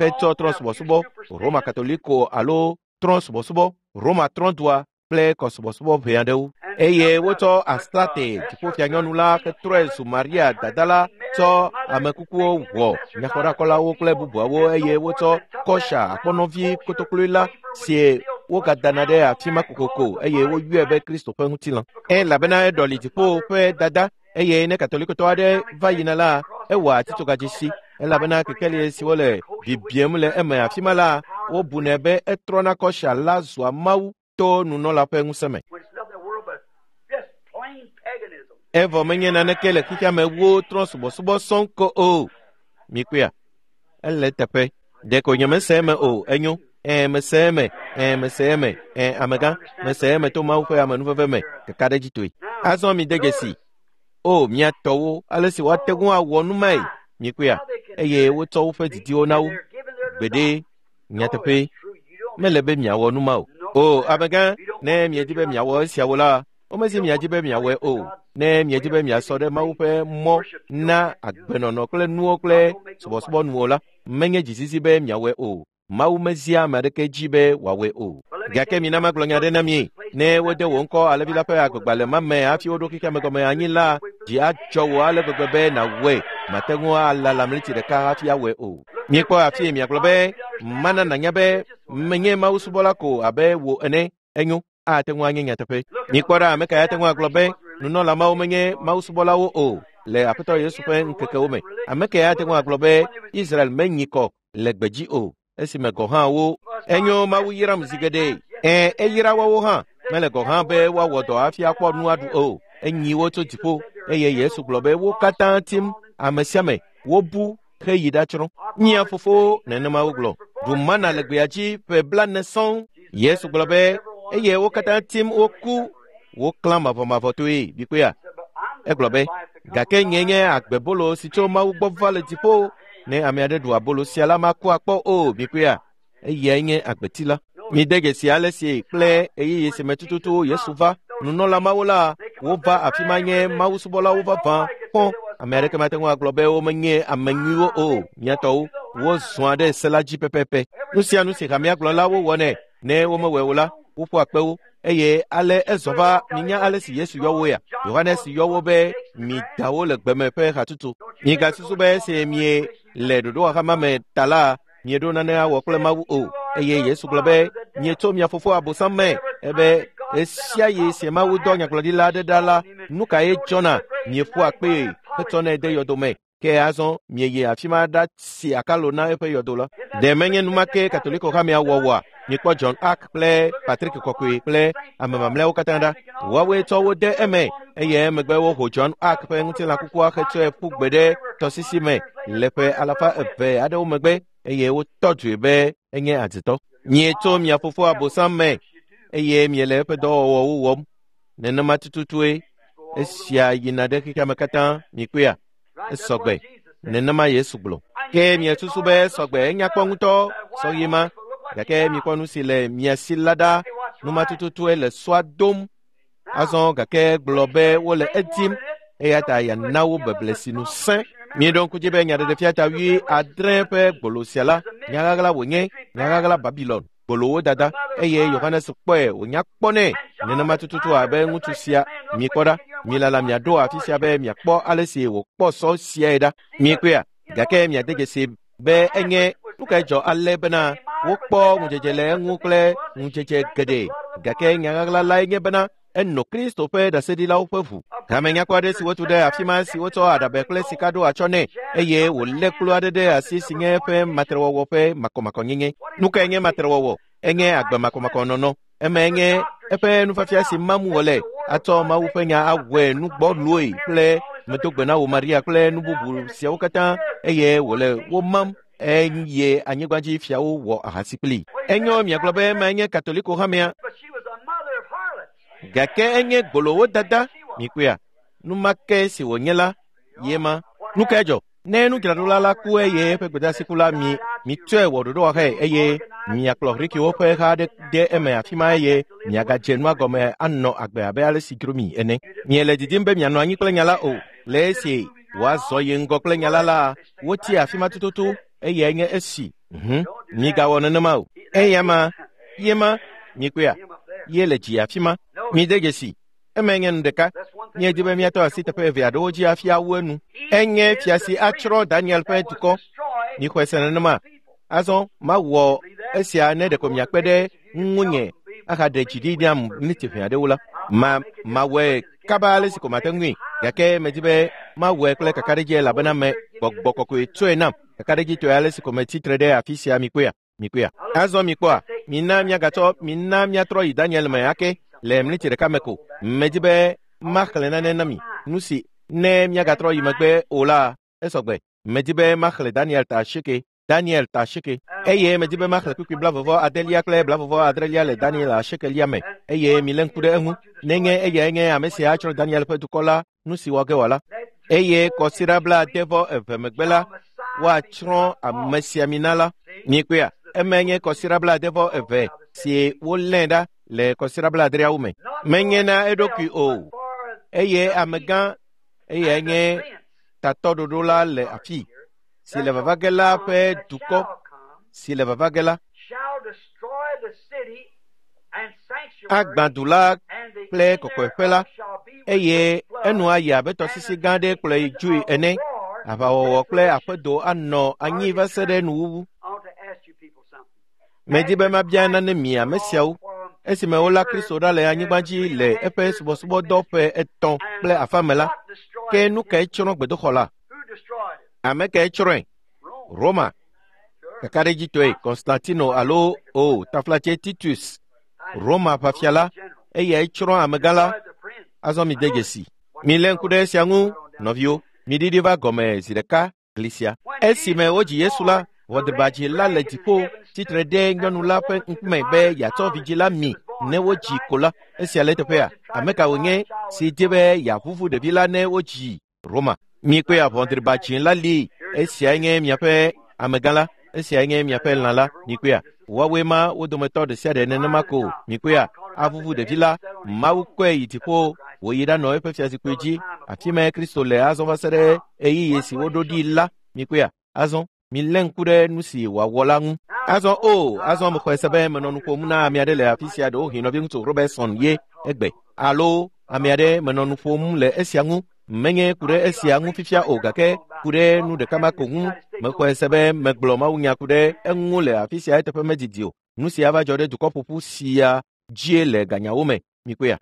ke tso tronsubɔsubɔ Roma katoliko alo tronsubɔsubɔ Roma trɔndua kple kɔsubɔsubɔ ʋe aɖewo eye wotsɔ Astrate dziƒofia nyɔnu la ke trɔe zu Maria dadala tsɔ amekukuwo wɔ nyaxɔɖakɔlawo kple bubuawo eye wotsɔ Kɔsha akpɔnɔvi kotokloe la si wogadana ɖe afi ma kokoko eye woyɔe be Kristo ƒe ŋutilã elabena eɖɔli dziƒo ƒe dada eye ne katolikotɔ aɖe va yina la ewɔa atitsogadzesi elabena kekeli si wole bibiem le eme afi ma la wobunɛ be etrɔna Kɔsha la zua Mawu to nunɔla ƒe ŋusẽ me evɔ menye naneke le xixea me wo trɔ̃subɔsubɔ sɔŋ ko o mikuia ele teƒe ɖeko nyemese eme o enyo e mese eme e mese eme e amegã mese eme to Mawu ƒe amenuveve me keka ɖe dzitoe azɔ mi de dzesi o miatɔwo ale si woate ŋu awɔ numae mikuia eye wotsɔ woƒe didiwo na wo gbede nyateƒe mele be miawɔ numa o o amegã ne miedi be miawɔ esiawo la womezi miadi be miawɔe o ne miedi be miasɔ ɖe Mawu ƒe mɔ na agbenɔnɔ kple nuwo kple subɔsubɔ nuwo la menye dzizizi be miawɔe o Mawu mezia ame aɖeke dzi be wòawɔe o gake mina magblɔ nya ɖe na mi ne wode wò ŋkɔ alevi la ƒe agbegbalẽ ma me hafi woɖo xixea me gɔme anyi la dzi adzɔ wò ale gbegbe be nàwɔe mate ŋu alala mliti ɖeka hafi awɔe o miekpɔ afi miagblɔ be mana nanya be menye Mawu subɔla ko abe wò ene enyo ate ŋu anye nyateƒe mikpɔ ɖa ame kae ate ŋu agblɔ be nunɔla mawo menye Mawu subɔlawo o le Aƒetɔ Yesu ƒe ŋkekewo me ame kae ate ŋu agblɔ be Israel menyi kɔ le gbedzi o esime gɔ hã wo enyo Mawu yram zi geɖe e eyra woawo hã mele gɔ hã be woawɔ dɔ hafi akpɔ nu aɖu o enyi wo tso dziƒo eye Yesu gblɔ be wo katã tim ame sia me wobu heyi ɖatsrɔ̃ nyia fofo nenema wo gblɔ ɖu mana le gbea dzi ƒe blane sɔŋ Yesu gblɔ be eye wo katã tim woku woklã mavɔmavɔ toe bikoea egblɔ be gake nye nye agbebolo si tso Mawu gbɔ va le dziƒo ne ame aɖe ɖu abolo sia la maku akpɔ o bikoea eyae nye agbeti la mi de dzesi ale si kple eyeye si me tututu Yesu va nunɔla mawo la wova afi ma nye Mawu subɔlawo vavã kpɔ ame aɖeke mate ŋu agblɔ be womenye ame nyuiwo o miatɔwo wozua ɖe se la dzi pɛpɛpɛ nu sia nu si hamia gblɔ la wowɔnɛ ne womewɔe o la woƒo akpewo eye ale ezɔ va minya ale si Yesu yɔ wo ya Yohanes yɔ wo be mi dawo le gbeme ƒe hatutu migasusu be esi mie le ɖoɖo xama me ta la mieɖo nane awɔ kple Mawu o eye Yesu gblɔ be mietso mia fofo abosam me ebe esia ye si Mawu dɔ nyagblɔɖila aɖe ɖa la nu kae dzɔna mieƒo akpee hetsɔnɛ de yɔdo me ke azɔ mieye afi ma ɖa si akalo na eƒe yɔdo la ɖe menye numake katoliko xamea wɔwɔa mikpɔ John Ark kple Patrick Kɔkɔe kple ame mamlɛawo katã ɖa woawoe tsɔ wo de eme eye emegbe woho John Ark ƒe ŋutilã kukua hetsɔe ƒu gbe ɖe tɔsisi me le ƒe alafa eve aɖewo megbe eye wotɔ dzoe be enye adzitɔ mietso mia fofo abosam me eye miele eƒe dɔwɔwɔwo wɔm nenema tututue esia yina ɖe xixea me katã mikoea esɔgbe nenema Yesu gblɔ ke miesusu be sɔgbe enyakpɔ ŋutɔ sɔyima gake mikpɔ nu si le mia si la ɖa numatututue le sɔa dom azɔ gake gblɔ be wole edim eya ta yana wo beble sinu sẽ mieɖo ŋkudzi be nyaɖeɖefia ta wi adre ƒe gbolo sia la nyaɣaɣla wònye nyaɣaɣla Babilon gbolowo dada eye Yohanes kpɔe wònya kpɔnɛ nenema tututu abe ŋutsu sia mikpɔ ɖa milala miaɖo afi sia be miakpɔ ale si wòkpɔ sɔ siae ɖa miekpea gake miade dzesi be enye nu kae dzɔ ale bena wokpɔ ŋudzedze le eŋu kple ŋudzedze geɖe gake nyaɣaɣla lae nye bena enɔ Kristo ƒe ɖaseɖilawo ƒe ʋu hame nyakpɔ aɖe si wotu ɖe afi ma si wotsɔ aɖabe kple sika ɖo atsɔ nɛ eye wòlé kplu aɖe ɖe asi si nye eƒe matrewɔwɔ ƒe makɔmakɔnyenye nu kae nye matrewɔwɔ enye agbe makɔmakɔnɔnɔ eme enye eƒe nufafia si mam wòle atsɔ Mawu ƒe nya awɔe nugbɔloe kple medogbe na wo Maria kple nu bubu siawo katã eye wòle wo mam eye anyigbadzi fiawo wɔ ahasi kpli enyo miagblɔ be ema enye katoliko hamea gake enye gbolowo dada mikoea numake si wònye la yema nu kae dzɔ ne nudzraɖola la ku eye eƒe gbedasiku la mi mitɔe wɔ ɖoɖo waxɛ eye miakplɔ ɣrikiwo ƒe xa ɖe de eme afi ma eye miagadze nua gɔme anɔ agbe abe ale si dzro mi ene miele didim be mianɔ anyi kple nya la o le esi wòazɔ ye ŋgɔ kple nya la la woti afi ma tututu eye enye esi Mhm. Mi ga wona nama o. Eyama, yema, mi kuya. Yele ji afima. Mi degesi. Emenyen deka. Nye dibe mi ato asita pe via doji afia wenu. Enye fiasi achro Daniel pe tuko. Ni kwesena nama. Azon ma wo esia ne de komya pede nwunye aka de chididiam ni tifia de wula. Ma ma we kabale si komatengwi. Yake mejibe ma we kule kakareje labana me bokboko ko etwena. Kakareje to yale si kometi trade afisia mikuya. Mikuya. Azon mikwa. Mina mya gato mina mya tro Daniel me yake le mliti de kameko. Mejibe makhle na nenami. Nusi ne mya gatro yimagbe ola esogbe. Mejibe makhle Daniel ta shike. Daniel ta shike. Eye mejibe makhle kukwi blavovo Adelia kle blavovo Adrelia le Daniel a shike liame. Eye milen kude engu. Nenge eye enge amesi achro Daniel pe tukola nusi wage wala. Eye kosirabla devo evemegbela wa chron amesi aminala. Nikwea. Emenye kosirabla devo eve. Si wolenda le kosirabla adria ume. Menye na edoki o. Eye amegan eye enge tatodo dola le afi. Si le vavagela pe duko. Si le vavagela. Agbandula ple kokwefela. Eye enu aya beto sisi gande kule ijui ene. Aba owo kule apedo ano anyi vasere nuwu. Medibe mabiana ne mia mesiawu. Esi me ola Kristo da le anyigbaji le epe subo subo do pe eton ple afamela. Ke nu ke chron gbedo khola. Ame ke chron. Roma. Kakareji toe Constantino alo o taflache Titus. Roma pafiala. Eye chron amegala. Azomi degesi. Milen kude siangu novio. Mididiva gome zideka glisia. Esi me oji Yesula. Wadbaji la le tipo titre de ngonu la pe nkume be ya to vigila mi ne woji kola esi alete pe ameka wonye si dibe ya fufu de vila ne woji Roma mi ko ya vondrbaji la li esi anye mi ape amegala esi anye mi ape lala mi ko ya wawema wodometo de sia de ne mako mi ko ya afufu de vila mawu ko yitipo woyida no epe fiasi kweji afime Kristo le azon vasere eyi yesi wododi la mi ko ya azon milen kude nusi wa wolangu azon o azon mo kwesebe menonu ko muna amiade le afisia do hino bi nto Robertson ye egbe alo amiade menonu fo mu le esiangu menye kude esiangu fifia o gake kude nu de kama ko hu mo kwesebe megloma unya kude engu le afisia etepe medidio nusi ava jode du kopupu sia jie le ganyawome mikuya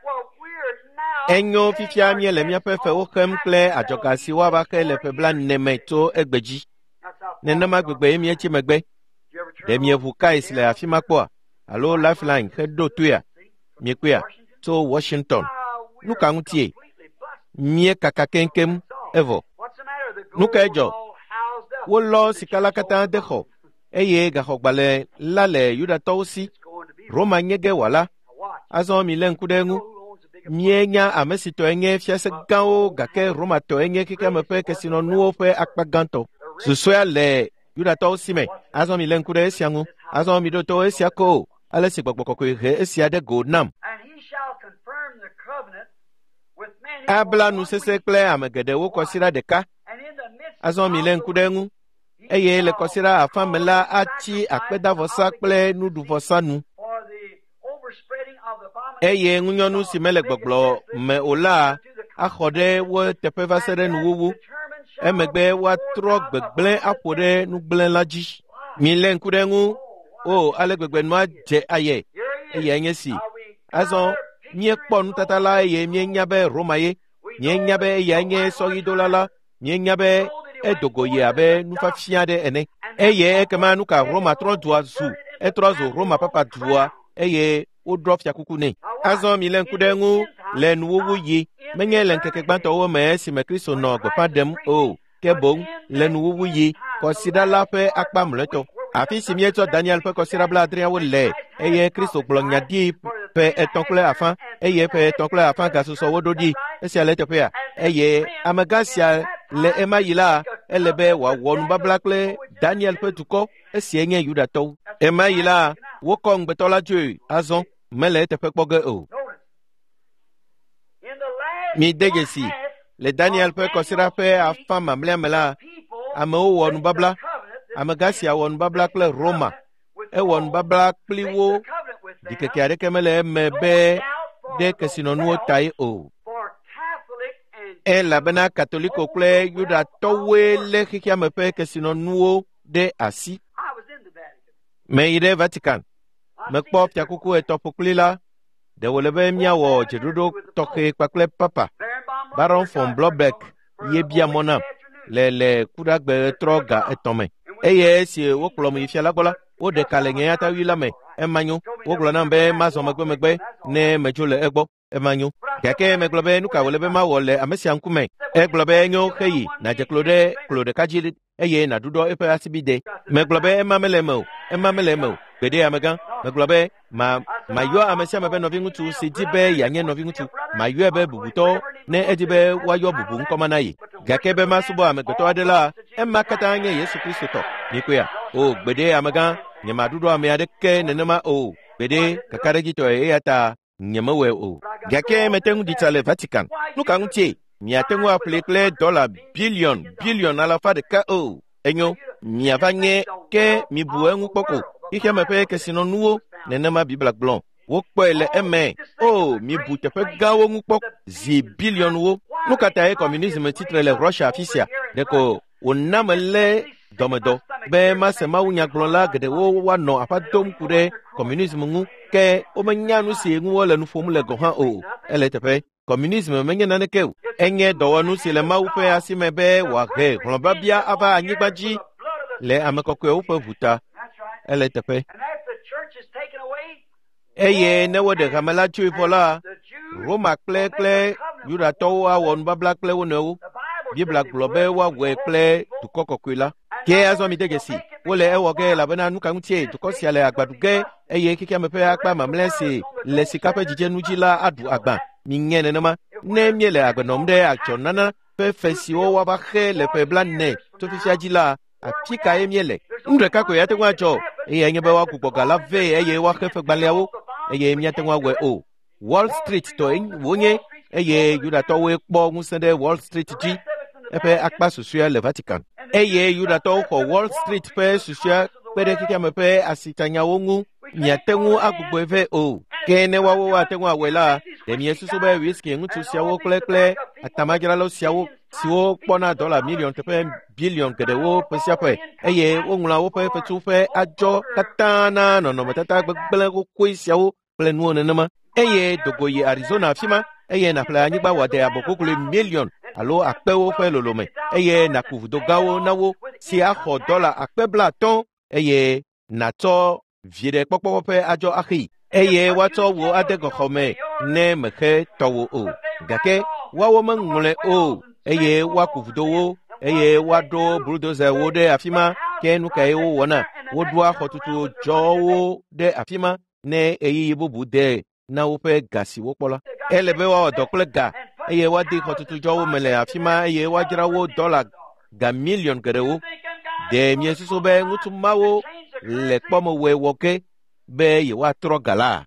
enyo fifia mi le mi apefe o kemkle ajokasi wa ba ke le pebla nemeto egbeji nenema gbegbe mi echi megbe de mi evuka isle afima kwa alo lifeline kedo tuya mi kwa to Washington nuka ngutie mi kaka kenkem evo nuka ejo wo lo sikala kata deho eye ga hogbale lale yuda tausi Roma nyege wala azo mi lenkudengu mienya amesito enye fiase gao gake Roma to enye kike mepe kesino nuo fe akpaganto suswea le yuda to sime azon mi lenkude esiangu azon mi do to esiako ale si gbogbo ko he esia de godnam abla nu sese kle amegede wo kosira deka azon mi lenkude ngu eye le kosira afamela achi akpeda vosa kle nudu vosa nu eye ngunyonu simele gbogbo me ola akhode wo tepeva sere nuwu emegbe wa tro gbegble apore nugle laji milen kudengu o ale gbegbe no je aye eye nyesi azon nye kponu tatala eye mie nyabe Roma ye nye nyabe eye nye sogi dolala nye nyabe edogoye abe nufa fiade ene eye ekema nuka Roma tro dua zu etrozo Roma papa dua eye o drop ya kukune azon milen kudengu le nuwu yi menye len keke gbanto wo me si me Kristo no gba dem o kebon le nuwu yi kosida la pe akpa mleto afi simieto Daniel pe kosira bla adrian wo le eye Kristo gblonya di pe etonkle afan eye pe etonkle afan ga so wo dodi esi ale te pe eye amagasia le emayila elebe wa wonu bablakle Daniel pe tuko esi enye yuda to emayila wo ko ngbetola ju azon mele te pe poge o mi degesi le Daniel pe kosira pe afan mamle mela ame o wonu babla amegasi awon babla kple Roma ewon babla kliwo dikeke adeke mele mebe de kesinonuwo tai o elabena katoliko kple Yuda towe le xixia me ƒe kesinonuwo de asi me yi ɖe Vatican mekpɔ fiakuku etɔ ƒokpli la de wole be miawɔ dzeɖoɖo tɔxɛ kpakple papa Baron von Blomberg ye bia mɔ nam le le kuɖagbe trɔ ga etɔ̃ me eye esi wokplɔ me yi fia la gbɔ la woɖe ka le nye atawi la me emanyo wogblɔ nam be mazɔ megbe megbe ne medzo le egbɔ emanyo gake megblɔ be nu ka wole be mawɔ le ame sia ŋkume egblɔ be enyo xeyi nadze klo ɖe klo ɖeka dzi eye naɖuɖɔ eƒe asibide megblɔ be ema mele eme o ema mele eme o gbede amegã megblɔ be ma mayɔ ame sia ame be nɔvi ŋutsu si di be yeanye nɔvi ŋutsu mayɔe be bubutɔ ne edi be woayɔ bubu ŋkɔma na yi gake be masubɔ amegbetɔ aɖe la ema katã nye Yesu Kristo tɔ mikoe o gbede amegã nye maɖuɖɔ ame aɖeke nenema o gbede kakaɖedzitɔe eya ta nyemewɔe o gake mete ŋu ɖitsa le Vatican nu ka ŋutie miate ŋu aƒle kple dɔla bilion bilion alafa ɖeka o enyo miava nye ke mibu eŋu kpɔko xixia me ƒe kesinɔnuwo nenema Bibla gblɔ wokpɔe le eme o mibu teƒe gãwo ŋu kpɔ zi bilionwo nu ka tae communisme titre le Russia afi sia ɖeko wòna me lé dɔmedɔ be mase mawunyagblɔla geɖewo woanɔ aƒa dom ku ɖe communisme ŋu ke womenya nu si ŋu wole nu ƒom le gɔ̃ hã o ele teƒe communisme menye naneke o enye dɔwɔnu si le Mawu ƒe asi me be wòahe hlɔ̃babia ava anyigba dzi le ame kɔkɔewo ƒe ʋuta ele teƒe eye ne woɖe hame la tsoe vɔ la Roma kple kple Yudatɔwo awɔ nubabla kple wo nɔewo Bibla gblɔ be woawɔe kple dukɔ kɔkɔe la ke azɔ mi de dzesi wole ewɔ ge elabena nu ka ŋutie dukɔ sia le agbadu ge eye xixia me ƒe akpa mamlɛ si le sika ƒe dzidzenu dzi la aɖu agba mi nye nenema ne miele agbenɔm ɖe atsɔnana ƒe fe siwo woava xe le ƒe blaene tso fifia dzi la afi kae miele nu ɖeka koe ate ŋu adzɔ eye enye be woagbugbɔ ga la vɛ eye woaxe fegbalẽawo eye miate ŋu awɔe o Wall Street tɔ wonye eye Yudatɔwoe kpɔ ŋusẽ ɖe Wall Street dzi eƒe akpa susua le Vatican eye Yudatɔwo xɔ Wall Street ƒe susua kpe ɖe xixia me ƒe asitanyawo ŋu miate ŋu agbugbɔe vɛ o ke ne woawo ate ŋu awɔe la ɖe miesusu be whisky ŋutsu siawo kple kple atamadzralo siawo siwo kpɔna dɔla milion teƒe bilion geɖewo ƒe sia ƒe eye woŋlɔa woƒe fetsuƒe adzɔ katã na nɔnɔmetata gbegblẽ xoxoe siawo kple nuwo nenema eye dogo yi Arizona afi ma eye naƒle anyigba wòade abɔkokloe milion alo akpewo ƒe lolome eye naku vudo gãwo na wo si axɔ dɔla akpe blatɔ eye natsɔ vie ɖe kpɔkpɔ ƒe adzɔ axee eye woatsɔ wo ade gɔxɔme ne mexe tɔwo o gake woawo meŋlɔe o eye woaku vudowo eye woaɖo buldozewo ɖe afi ma ke nu kae wowɔna woɖoa xɔtutu dzɔwo ɖe afi ma ne eyiyi bubu de na woƒe ga si wokpɔ la ele be woawɔ dɔ kple ga eye woade xɔtutudzɔwo me le afi ma eye woadzra wo dɔla ga milion geɖewo ɖe miesusu be ŋutsu mawo le kpɔmewɔe wɔ ge be yewoatrɔ ga la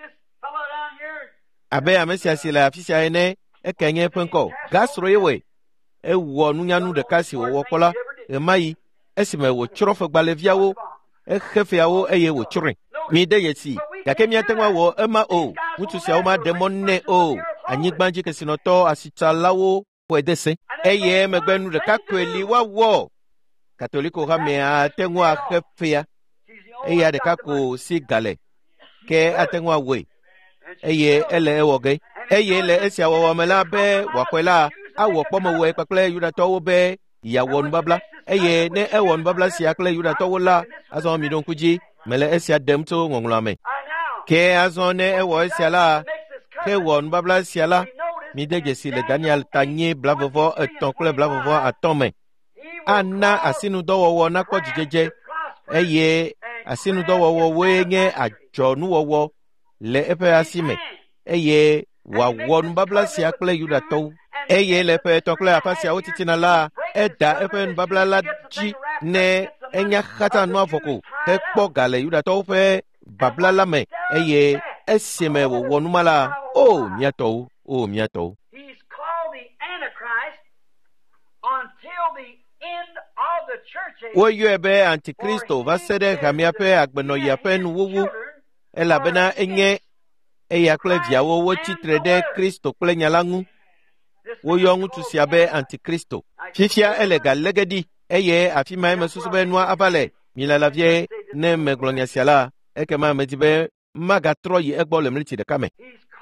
abe ame sia si le afi sia ene eke nye eƒe ŋkɔ gasrɔ̃ ye wɔe ewɔ nunyanu ɖeka si wòwɔ kpɔ la ɣe ma yi esime wòtsrɔ̃ fegbalẽviawo exe feawo eye wòtsrɔ̃e mi de yesi gake miate ŋu awɔ ema o ŋutsu siawo maɖe mɔ nɛ o anyigba dzi kesinɔtɔ asitsalawo xɔe de se eye megbe nu ɖeka koe li woawɔ katoliko hame ate ŋu axe fea eya ɖeka ko si gale ke ate ŋu awɔe eye ele ewɔ ge eye le esia wɔwɔ me la be wòaxɔe la awɔ kpɔmewɔe kpakple Yudatɔwo be yeawɔ nubabla eye ne ewɔ nubabla sia kple Yudatɔwo la azɔ mi ɖo ŋku dzi mele esia ɖem tso ŋɔŋlɔa me ke azɔ ne ewɔ esia la ke wɔ nubabla sia la mi de dzesi le Daniel tanye blavɔvɔ etɔ̃ kple blavɔvɔ atɔ̃ me ana asinudɔwɔwɔ nakpɔ dzidzedze eye asinudɔwɔwɔwoe nye adzɔnuwɔwɔ le eƒe asi me eye wòawɔ nubabla sia kple Yudatɔwo eye le ƒe etɔ̃ kple afa siawo titina la eda eƒe nubabla la dzi ne enya xata nua vɔko hekpɔ ga le Yudatɔwo ƒe babla la me eye esime wòwɔ numa la o miatɔwo o miatɔwo He's called the Antichrist until the end of woyɔe be antikristo va se ɖe hamia ƒe agbenɔyia ƒe nuwuwu, elabena enye eya kple viawo wotsitre ɖe Kristo kple nya la ŋu. Woyɔ ŋutsu sia be antikristo. Fifia ele galege ɖi, eye afi ma mesusu be nua ava le milala vie ne megblɔ nya sia la, ekema medi be magatrɔ yi egbɔ le mliti ɖeka me.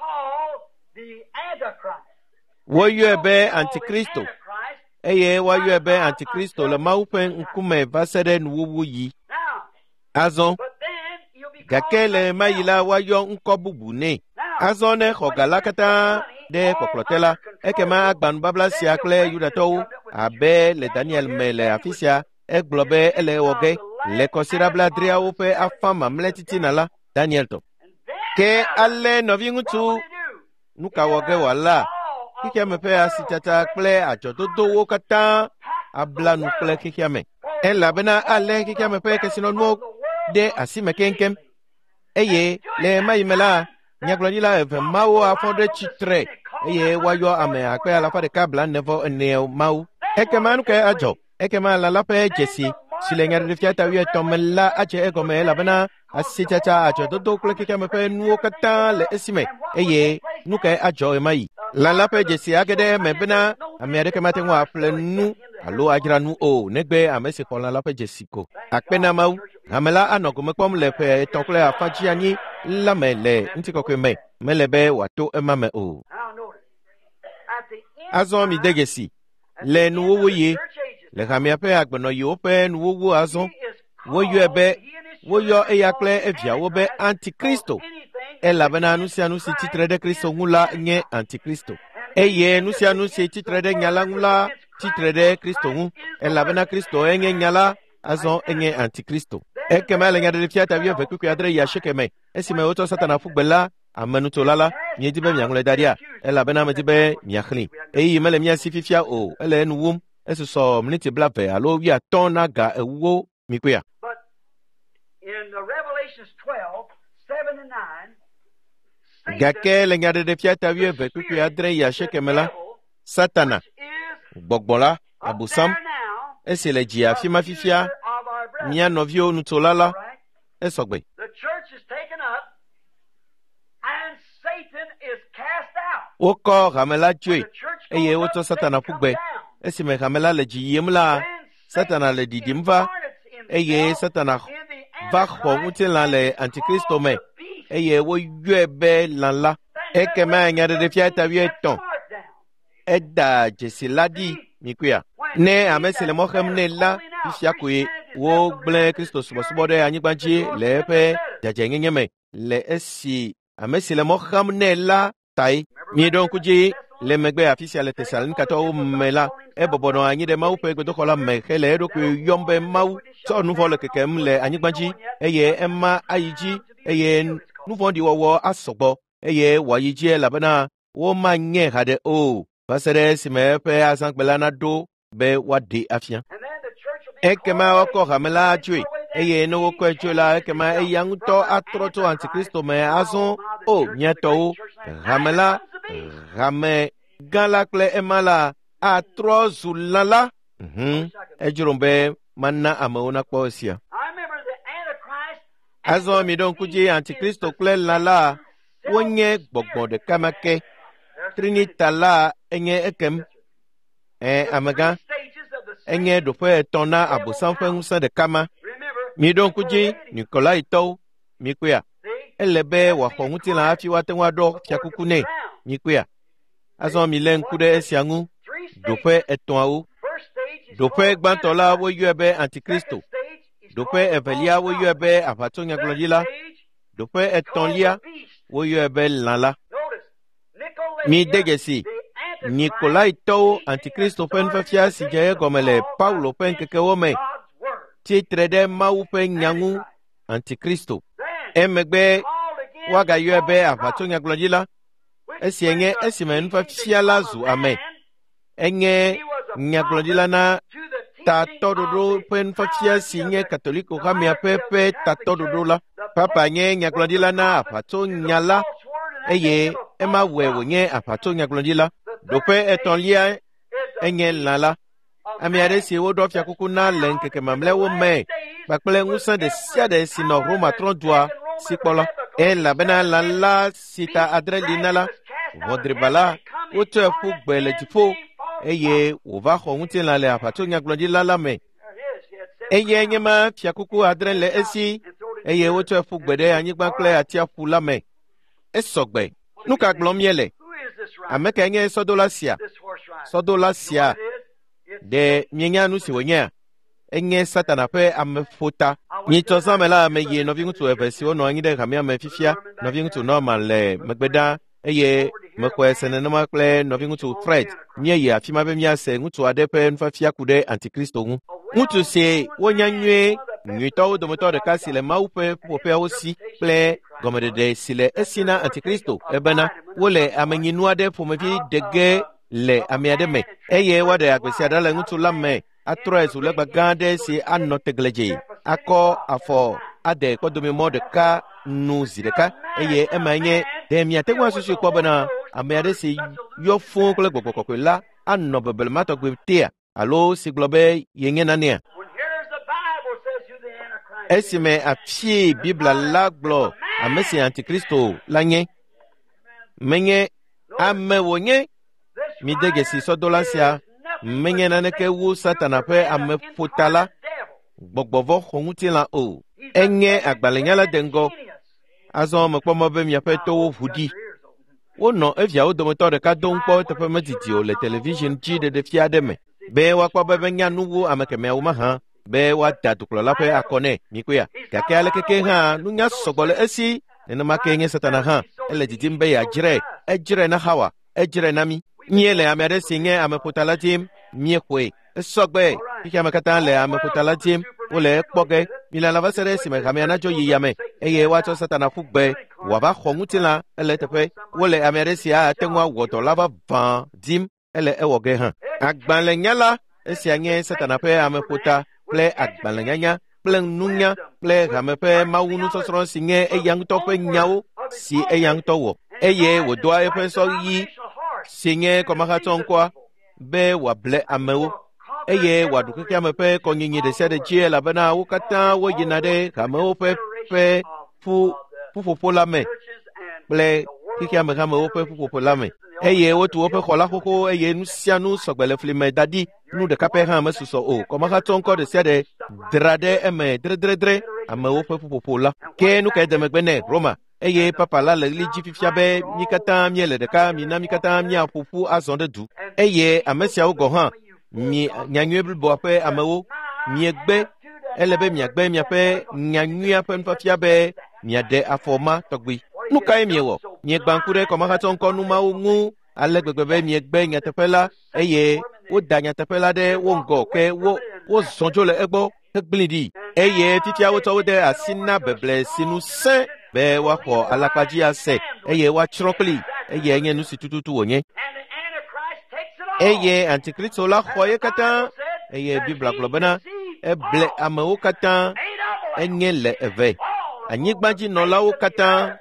Woyɔe be antikristo, eye woayɔe be antikristo le Mawu ƒe ŋkume va se ɖe nuwuwu yi. Azɔ, gake le ema yi la woayɔ ŋkɔ bubu nɛ. Azɔ ne xɔ ga la katã ɖe kpɔkplɔte la, ekema agba nubabla sia kple Yudatɔwo abe le Daniel me le afi sia, egblɔ be ele wɔ ge le kɔsiɖabla adreawo ƒe afã mamlɛ titina la, Daniel tɔ. Ke ale nɔvi ŋutsu nu ka wɔ ge wòala, xixia me ƒe asitsatsa kple adzɔdodowo katã abla nu kple xixia me, elabena ale xixia me ƒe kesinɔnuwo ɖe asi me keŋkeŋ. Eye le ema yi me la, nyagblɔɖila eve mawo afɔ ɖe tsitre, eye woayɔ ame akpe alafa ɖeka blaene-vɔ eneawo mawu. Ekema nu ka adzɔ? Ekema lala ƒe dzesi si le nyaɖeɖefia ta wuietɔ̃ me la adze egɔme, elabena asitsatsa adzɔdodo kple xixia me ƒe nuwo katã le esime, eye nu ka adzɔ ema yi. Lala ƒe dzesi age ɖe eme bena ame aɖeke mate ŋu aƒle nu alo adzra nu o, negbe ame si xɔ lala ƒe dzesi ko. Akpe na Mawu, ame la anɔ gome kpɔm le ƒe etɔ̃ kple afã dzi anyi la me le ŋutikɔkɔe me, mele be wòato ema me o. Azɔ mi de dzesi le nuwuwu yi, le hamia ƒe agbenɔyiwo ƒe nuwuwu azɔ, woyɔe be woyɔ eya kple eviawo be antikristo, elabena nu sia nu si tsitre ɖe Kristo ŋu la nye antikristo, eye nu sia nu si tsitre ɖe nya la ŋu la tsitre ɖe Kristo ŋu, elabena Kristo enye nya la, azɔ enye antikristo. Ekema le nyaɖeɖefia ta wuieve kpekpe adre yi asieke me, esime wotsɔ Satana ƒu gbe la, amenutola la, miedi be miaŋlɔe da ɖia, elabena medi be miaxlẽe. Eyi mele mia si fifia o, ele enu wum, esusɔ miniti blave alo wuiatɔ̃ na ga ewo mikoea. Gake le nyaɖeɖefia ta wuieve kpekpe adre yi asieke me la, Satana, gbɔgbɔ la, Abosam, esi le dzi afi ma fifia, mia nɔviwo nutola la, esɔgbe. Wokɔ hame la dzoe, eye wotsɔ Satana ƒu gbe. Esime hame la le dzi yim la, Satana le didim va, eye Satana va xɔ ŋutilã le antikristo me, eye woyɔe be lã la. Ekema nyaɖeɖefia ta wuietɔ̃, eda dzesi la ɖi mikoea. Ne ame si le mɔ xem nɛ la, fifia koe wogblẽ Kristo subɔsubɔ ɖe anyigba dzi le eƒe dzadzenyenye me, le esi ame si le mɔ xem nɛ la tae. Mieɖo ŋku dzi le megbe afi sia le Tesalonikatɔwo me la, ebɔbɔ nɔ anyi ɖe Mawu ƒe gbedoxɔ la me hele eɖokui yɔm be Mawu tsɔ nu vɔ̃ le kekem le anyigba dzi, eye ema ayi dzi, eye nu vɔ̃ɖi wɔwɔ asɔgbɔ, eye wòayi dzi elabena womanye haɖe o, va se ɖe esime eƒe azãgbe la naɖo be woaɖe afia. Ekema woakɔ hame la adzoe, eye ne wokɔe dzoe la, ekema eya ŋutɔ atrɔ tso antikristo me azɔ, o miatɔwo, hame la, hame gã la kple ema la atrɔ zu lã la. Mhm, edzrom be mana amewo nakpɔ esia. Azɔ mi ɖo ŋku dzi antikristo kple lã la wonye gbɔgbɔ ɖeka ma ke. Trinita la enye ekem, eh, amegã enye ɖoƒe etɔ̃ na Abosam ƒe ŋusẽ ɖeka ma. Mi ɖo ŋku dzi Nikolaitɔwo, mi koea, ele be wòaxɔ ŋutilã hafi woate ŋu aɖɔ fiakuku nɛ, mi koea. Azɔ mi lé ŋku ɖe esia ŋu, ɖoƒe etɔ̃awo. Ɖoƒe gbãtɔ la woyɔe be antikristo, ɖoƒe evelia woyɔe be aʋatsonyagblɔɖila, ɖoƒe etɔ̃lia woyɔe be lã la. Mi de dzesi Nikolaitɔwo antikristo ƒe nufafia si dze egɔme le Paulo ƒe ŋkekewo me tsitre ɖe Mawu ƒe nya ŋu antikristo. Emegbe woagayɔe be aʋatsonyagblɔɖila, esie nye esime nufafia la zu ame. Enye nyagblɔɖila na tatɔɖoɖo ƒe nufafia si nye katoliko hamia ƒe ƒe tatɔɖoɖo la. Papa nye nyagblɔɖila na aʋatsonya la, eye ema wɔe wònye aʋatsonyagblɔɖila. Ɖoƒe etɔ̃lia enye lã la. amiade si wo do fia kuku na len keke mamle wo me bakple ngusan de sia de sino Roma trente-trois sikpola e la bena la la sita adre linala vodre bala ote fu gbele tifo eye wo va ho ntin la le apato nya glodi la la me eye nyema fia kuku adre le esi eye ote fu gbede anyigba kle atia fu la me esogbe nuka glom yele ameka nye sodola sia sodola sia de mienya nu si wonya enye satana pe amefota ni tosa mela me ye no vingu to evesi ono anyi de kamia me fifia no vingu to normal le megbeda eye mekwese ne no makle no vingu to threat nye ye afima be mia se ngutu adepe nfa fia kude antikristo hu ngutu se wonya nwe nwito do moto de kasile maupe pope osi ple gomede de sile esina antikristo ebena wole amenyinu ade pomefi dege le amiade me eye wade agbesi adala ngutu lamme atres ule bagande si annotegleje ako afo ade kodomi mode ka nu zideka eye emanye de miategwa susu ko bana amiade si yo fun kle gbogbo la anno bebel mato gwtia alo si globe yenye nania esime apchi bibla la glo amesi antikristo lanye menye amewonye mi dege si sodola sia menye naneke wu satana pe ame fotala gbogbovo honguti la o enye agbalenya dengo azo me pomo be mi ape to hudi wono evia odomoto de ka don po te pe metiti o le television ji de de fia de me be wa kwa be nya nuwo ameke me wo ma ha be wa datuklo la pe akone mi kuya kake ale keke ha nunya sogbole esi ene makenye satana ha ele didimbe ya jire ejire na hawa ejire na mi nyele amere singe ameputala tim miekwe sogbe kike makata le ameputala tim ole kpoge mila lava sere sime kame anajo yiyame eye wato satana fugbe waba khongutila ele tepe ole amere sia tenwa woto lava van dim ele ewoge han agbanle nyala esianye satana pe ameputa ple agbanle nyanya ple nunya ple gamepe mawunu sosro singe eyang tope nyawo si eyang towo eye wodoa epe so yi singe komaka tonkwa be wa ble amewo eye wa duke amepe konyinyi de sede jie la bana wukata wo yinade kamewo pe pe fu fu popola me ble kiki ameka me wo pe fu popola me eye wo tu ope khola koko eye nu sianu sogbele flime dadi nu de kape ha mesuso o komaka tonko de sede drade eme dre dre dre amewo pe fu popola ke nu ke de megbene Roma eye papa la le liji fifia be mikata miele de ka mi na mikata mi apupu azonde du eye amesia ogo han mi nyanwe bo ape amewo mi egbe elebe mi agbe mi ape nyanwe ape nfafia be mi ade afoma togbi nuka emi wo mi egbankure ko maka ton ko nu ma ngu alegbegbe be mi egbe nyatepela eye o da nyatepela de wo ngo ke wo wo zonjo le egbo egblidi eye fifia wo to de asina beble sinu se be wa ko alapaji ase eye wa chrokli eye enye nu sitututu wonye eye antikristo la khoye kata eye bibla globana e ble amewo kata enye le eve anyigbaji no lawo kata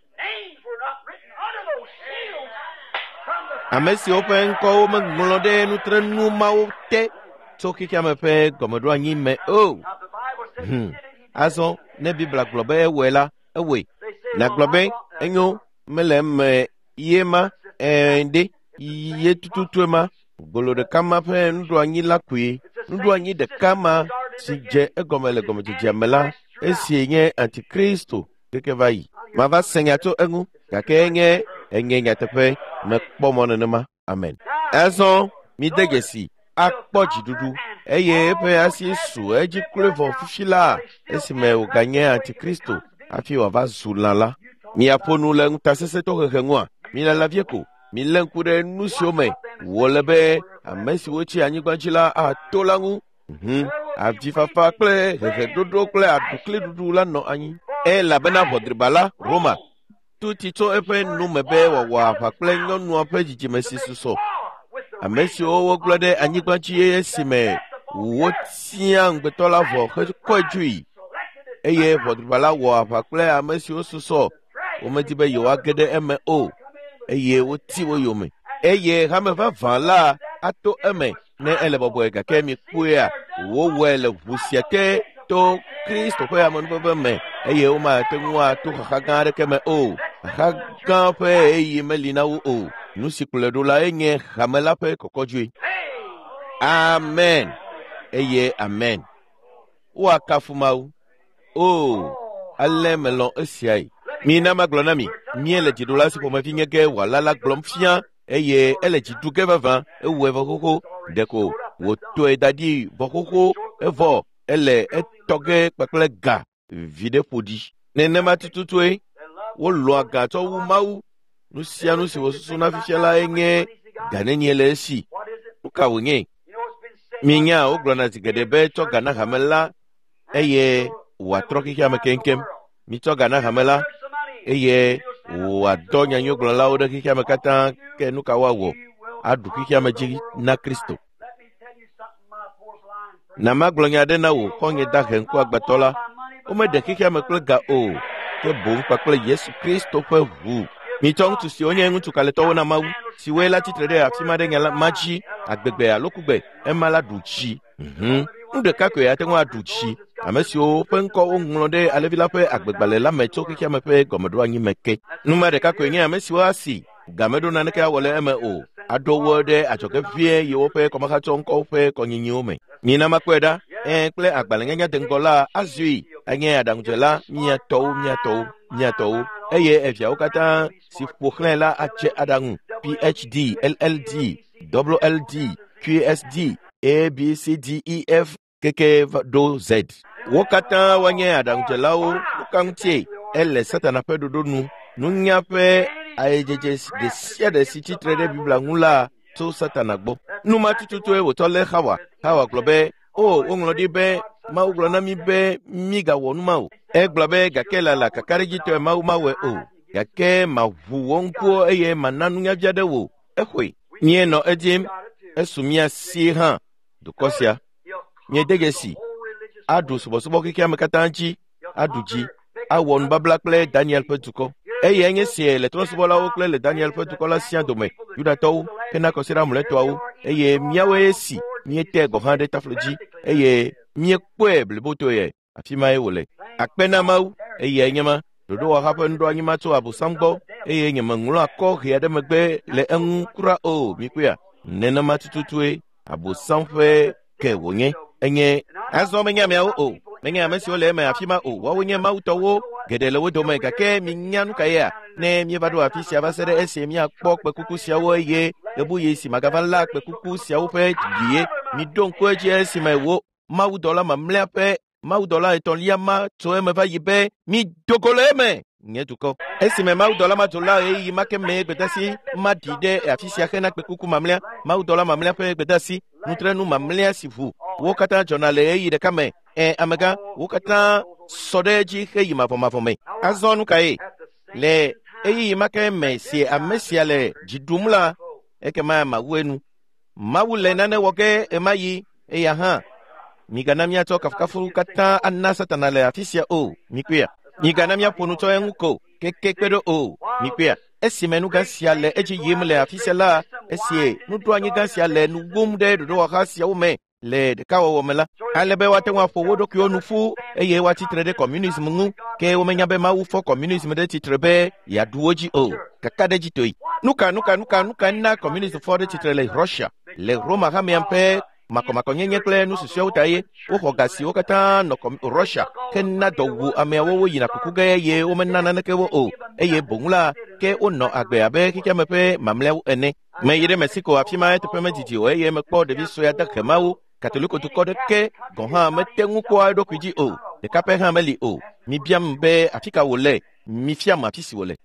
amesi open ko mngolode nu trenu mawo te toki kamepe gomodo anyi me o aso ne bibla globe wela ewe na globe enyo melem yema ende ye tututuma golo de kama pe ndu anyi lakwe ndu anyi de kama sije egomele gomeje mela esienye antikristo keke vai mava senyato engu kakenye enye nyatepe mekpomo nema amen aso mi degesi akpoji dudu eye pe asisu eji kulevo fifila esime oganye antikristo afi wa vazulala mi aponu le ntasese to hehenwa mi la lavieko mi lenkure nusiome wolebe amesi wochi anyigbanchila atolangu mhm avifafa kle hehe dodo kle adukle dudu la no anyi e la bena vodribala Roma tuti to epe numebe wa wa fa kle nyonu ape jijimesi suso amesi owo glode anyigbanchi esime wotia ngbetola vo kojui eye vodribala wa fa kle amesi osuso ometibe yo agede eme o eye woti wo yome eye hame va vala ato eme ne ele bobo ga ke mi kuya wo wele busiate to Kristo pe amon pe me eye o ma te nwa to ka ga ke me o ha ga pe eye melina o nu sikule do la enye hamela pe kokojui. Amen. Eye amen. Wa kafumau o alle melon esiai mi na maglona mi mi ele jidola si po ma finye ke wala la glomfia eye ele jidu ke vava e we vokoko deko wo to e dadi vokoko evo ele etoge pekle ga vide podi nene matututu e wo lo aga to wu mau nu sia nu si wo susu na fichela enye ganeni ele si uka wonye minya o glona tigedebe to gana hamela eye wa troki kama kenkem mi to gana hamela eye wa donya nyoglo lauda ki kama kata ke nuka wawo adu ki kama jigi na Kristo na maglonya de na wo konye da hen ko agbatola o me de ki kama klega o ke bon pa kle Yesu Kristo pe hu mi tong tu si onye ntu kale to na mawu si we la titrede afima de nyala machi agbegbe alokugbe e mala duchi mhm nde kako ya tenwa duchi amesi o penko onglode alevila pe agbegbale la mecho kikia mepe gomedo anyi meke numa de kako nya amesi wa si gamedo na neke awole eme o ado wode achoke fie yo pe komaka chonko pe konyinyi ome ni na makweda en kle agbale nya dengola azui anya adangela mia to mia to mia to eye efia okata si poklen la ache adangu PhD LLD double L D Q S D A B C D E F keke do Z wokata wanye adangelawo ukantie ele satana pe dodonu nunya pe ayejeje de sia de city trade bibla ngula to satana gbo numa tututu e wotole hawa hawa globe o onglodi be ma uglona mi be miga wonu ma e globe gakela la kakariji to ma ma we o gake ma vu wonko eye mananu nya biade wo ehwe nye no edim esumia si ha dukosia nye degesi adu sobo sobo kiki amekatanchi aduji awon bablakle Daniel Petuko eye nye sie le transbola okle le Daniel Petuko la sia dome yuda to kena kosira muleto awu eye miawe si nye tego hande tafloji eye nye kweble boto ye afima e wole akpena mau eye nyema dodo wa hapen do anyima to abu sambo eye nyema ngulo akọ ya de megbe le enkura o mikuya nena matututue abu samfe ke wonye enye azo menya me o menya me si ole me afima o wa wonye mautowo gedele wo do me gake minyanu kaya ne mi bado afisi abasere ese mi akpo pekuku sia wo ye ebu ye si magavala pekuku sia wo pe die mi don ko je si me wo mau dola mamle pe mau dola eton liama to me va yibe mi dogole me nyetuko esi me mau dola ma dola e make me gbetasi ma dide afisi akena pekuku mamle mau dola mamle pe gbetasi nutre nu mamle sifu wokata jonale e de kame e amaga wokata sodeji he yima fo mafome azonu kai le e make me si amesia le jidumla e ke ma ma wenu mawule nane woke e mayi e ya ha miganamia to kafkafu kata annasa tanale afisia o mikwia miganamia ponuto enko kekekedo o mikwia esimenu gasia le eji yimle afisia la esie nudo anyi gasia le nu gumde do wakasia ume le de kawo womela alebe wate wa fo wodo ki onufu eye wati trade communism ngu ke womenya be ma wu fo communism de titrebe ya duoji o kakade jitoi nuka nuka nuka nuka na communism for de titrele Russia le Roma ha miampe makoma konyenye kle nu sisyo utaye o hogasi o kata no Russia kenna dowu amewo wo yina kukuga ye o menana na kewo o eye bongula ke ono agbe abe kikemepe mamle ene me yire Mexico afima te pemejiji o eye mekpo de biso ya da kemawo katoliko to kode ke gonha metengu kwa do kwiji o de kape ha meli o mi biam be afika wole mi fiam afisi wole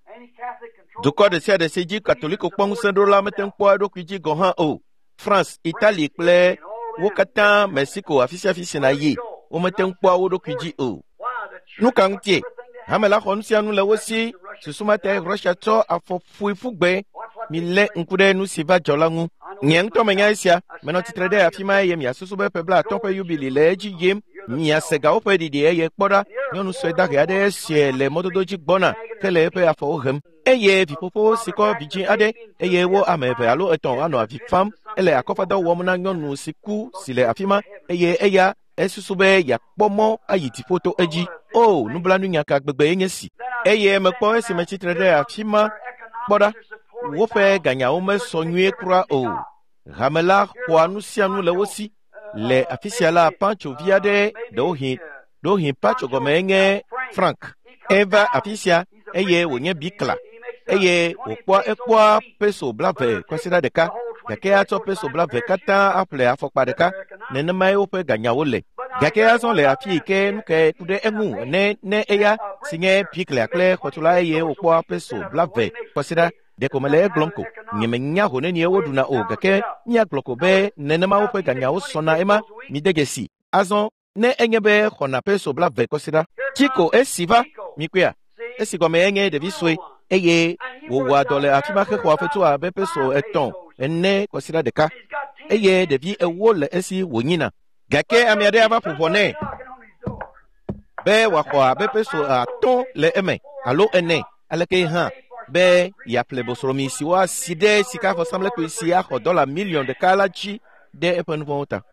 do kode sia de seji katoliko kpong sendola metengu kwa do kwiji gonha o France Italie ple wokata Mexico afisi afisi na yi o metengu kwa do kwiji o nukantie hamela khonsia nu lewosi susumate Russia to afofuifugbe mi le nkude nu siva jolangu nyeng to menya sia meno titrede afima yem ya susu be pebla to pe yubili leji yem mi asega opedi de ye kpoda nyonu sweda ga de sie le mododoji gbona kele pe afo hem eye vipopo siko vijin ade eye wo ameve alo eton ano avifam ele akofada wo mona nyonu siku sile afima eye eya esusube ya pomo ayiti foto eji o nublanu nyaka gbegbe yenyesi eye mepo esi mechitrede afima boda wo fe ganya o me sonye kura o ramela kwanu sianu le wosi le afisiala pancho viade do hin do hin pacho gomenge Frank eva afisia eye wonye bikla eye okwa ekwa peso blave kwasira deka gake ato peso blave kata aple afokpa deka nene mai ope ganya wole gake aso le afi ke nuke kude emu ne ne eya sinye pikle akle kwatula eye okwa peso blave kwasira de komele glonko nyeme nya hone ni ewoduna o gake nya gloko be nene mai ope ganya osona ema mi degesi azon ne enyebe khona peso blave kwasira chiko esiva mikwea esigome enye de viswe eye wo wa dole afima ke kwa fetu a be peso eton enne kwasira deka eye de vi ewo le esi wonyina gake amiade ava popone be wa kwa be peso aton le eme alo enne aleke ha be ya plebosromi si wa side sika fo samle ko si a dollar million de kala chi de epen vota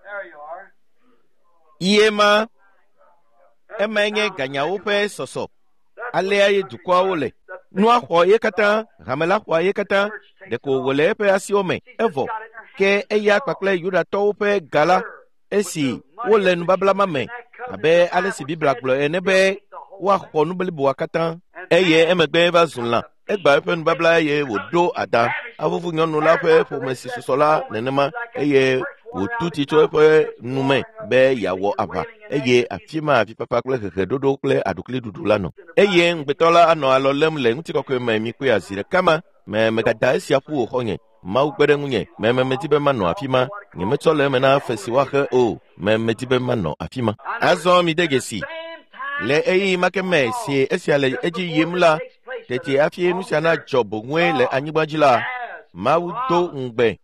yema emenye ganya ope soso ale aye dukwa wole nua ho yekata ramela ho yekata de ko wole pe asiome evo ke eya kwakle yuda to pe gala esi wole nu babla mame abe ale si bibla glo enebe wa ho nu bele bo akata eye emegbe va zunla egba pe nu babla ye wodo ada avuvu nyonu la pe fo mesi sosola nenema eye otuti to pe nume be yawo ava eye afima afi papa kle keke dodo kle adukle dudula no eye ngbetola ano alo lemle nti kokwe ma mi ku azire kama me me kada esi afu honye ma ugbere nwunye me me metibe ma no afima ni metole me na fesi wa he o me metibe ma no afima azo mi degesi le eyi make me si esi ale eji yemla tete afie nu siana jobo nwe le anyigbajila ma udo ngbe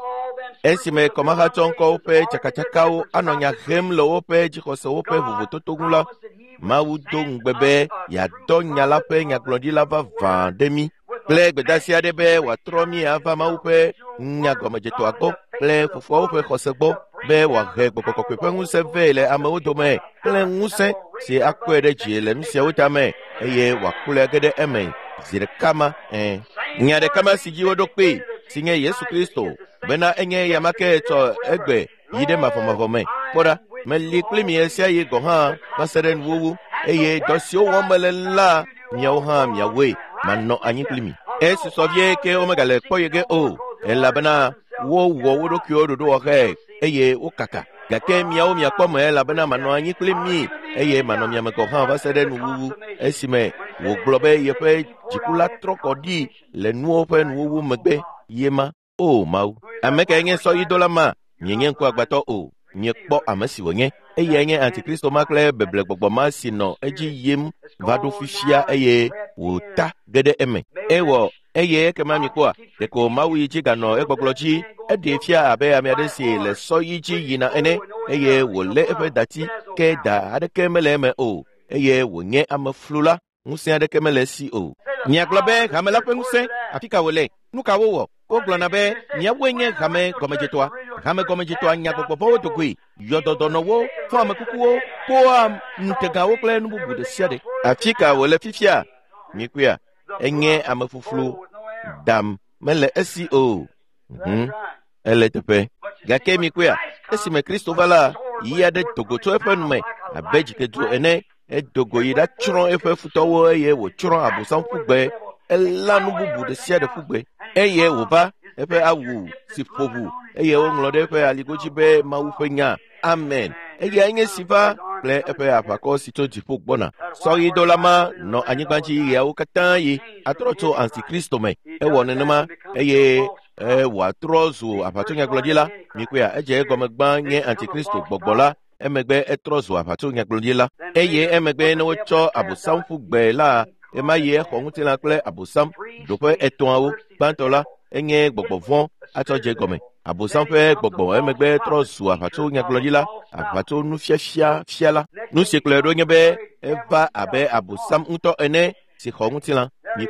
esime komaha tonko ope chakachakao anonya hemlo ope jikose ope vuvutotogula mawudo ngbebe ya donya lape nya glodi lava vandemi ple gbedasia debe watromi ava maupe nya gomejeto ako ple fufu ope khosegbo be wa he kokokokwe nguse vele amodome ple nguse si akwede jile msia utame eye wakule gede eme zire kama eh nya de kama sijiwo dokpe sinye Yesu Kristo bena enye yamake to egbe yide mafomafome pora meli klimi esia ye goha maseren wuwu eye dosio womelela nyauha miawe manno anyi klimi esi sovie ke omegale koyege o ela bena wo wo wodo kyo do oke eye ukaka gake miawo miakoma ela bena manno anyi klimi eye manno miameko ha maseren wuwu esime wo globe yepe jikula trokodi le nuope nuwu megbe yema o mau ameke nye so idola ma nyenye kwa gbato o nye kpo amasi wonye eye nye antikristo makle beble gbogbo ma sino eji yem vado fishia eye wota gede eme ewo eye kema mi kwa de ko mawu yiji gano egbogloji ede fia abe amiade si le so yiji yina ene eye wole efe dati ke da ade kemele me o eye wonye amaflula musi ade kemele si o nyaglobe kamela penguse afika wole nuka wo ko glona be nyabwenye game gomejetwa game gomejetwa nyagbo bo to gui yododono wo fo amekukuwo ko am ntega wo kle nu bubu de siade afika wole fifia mikuya enye amafufulu dam mele seo mhm ele tepe gake mikuya esi me Kristo vala iya de togoto efenme abejike du ene e dogo yida chron efe futowo ye wo chron abusan fugbe elanu bubu de siade fugbe eye woba efe awu sifovu eye o nglode efe aligoji be mawufenya amen eye anye sifa ple efe apako sito jipo gbona sorry dolama no anyigbanji ya o katan yi atroto antikristo me e wonenema eye e wa trozo apatonya glodila mikuya eje gomegban nye antikristo gbogbola emegbe etrozo apatonya glodila eye emegbe no cho abusan fugbe la ema ye khongutila kle abusam dope eton awo bantola enye gbogbo von atoje gome abusam fe gbogbo emegbe trosu afato nyaglodila afato nu fiafia fiala nu sekle do nyebe eva abe abusam nto ene si khongutila mikuya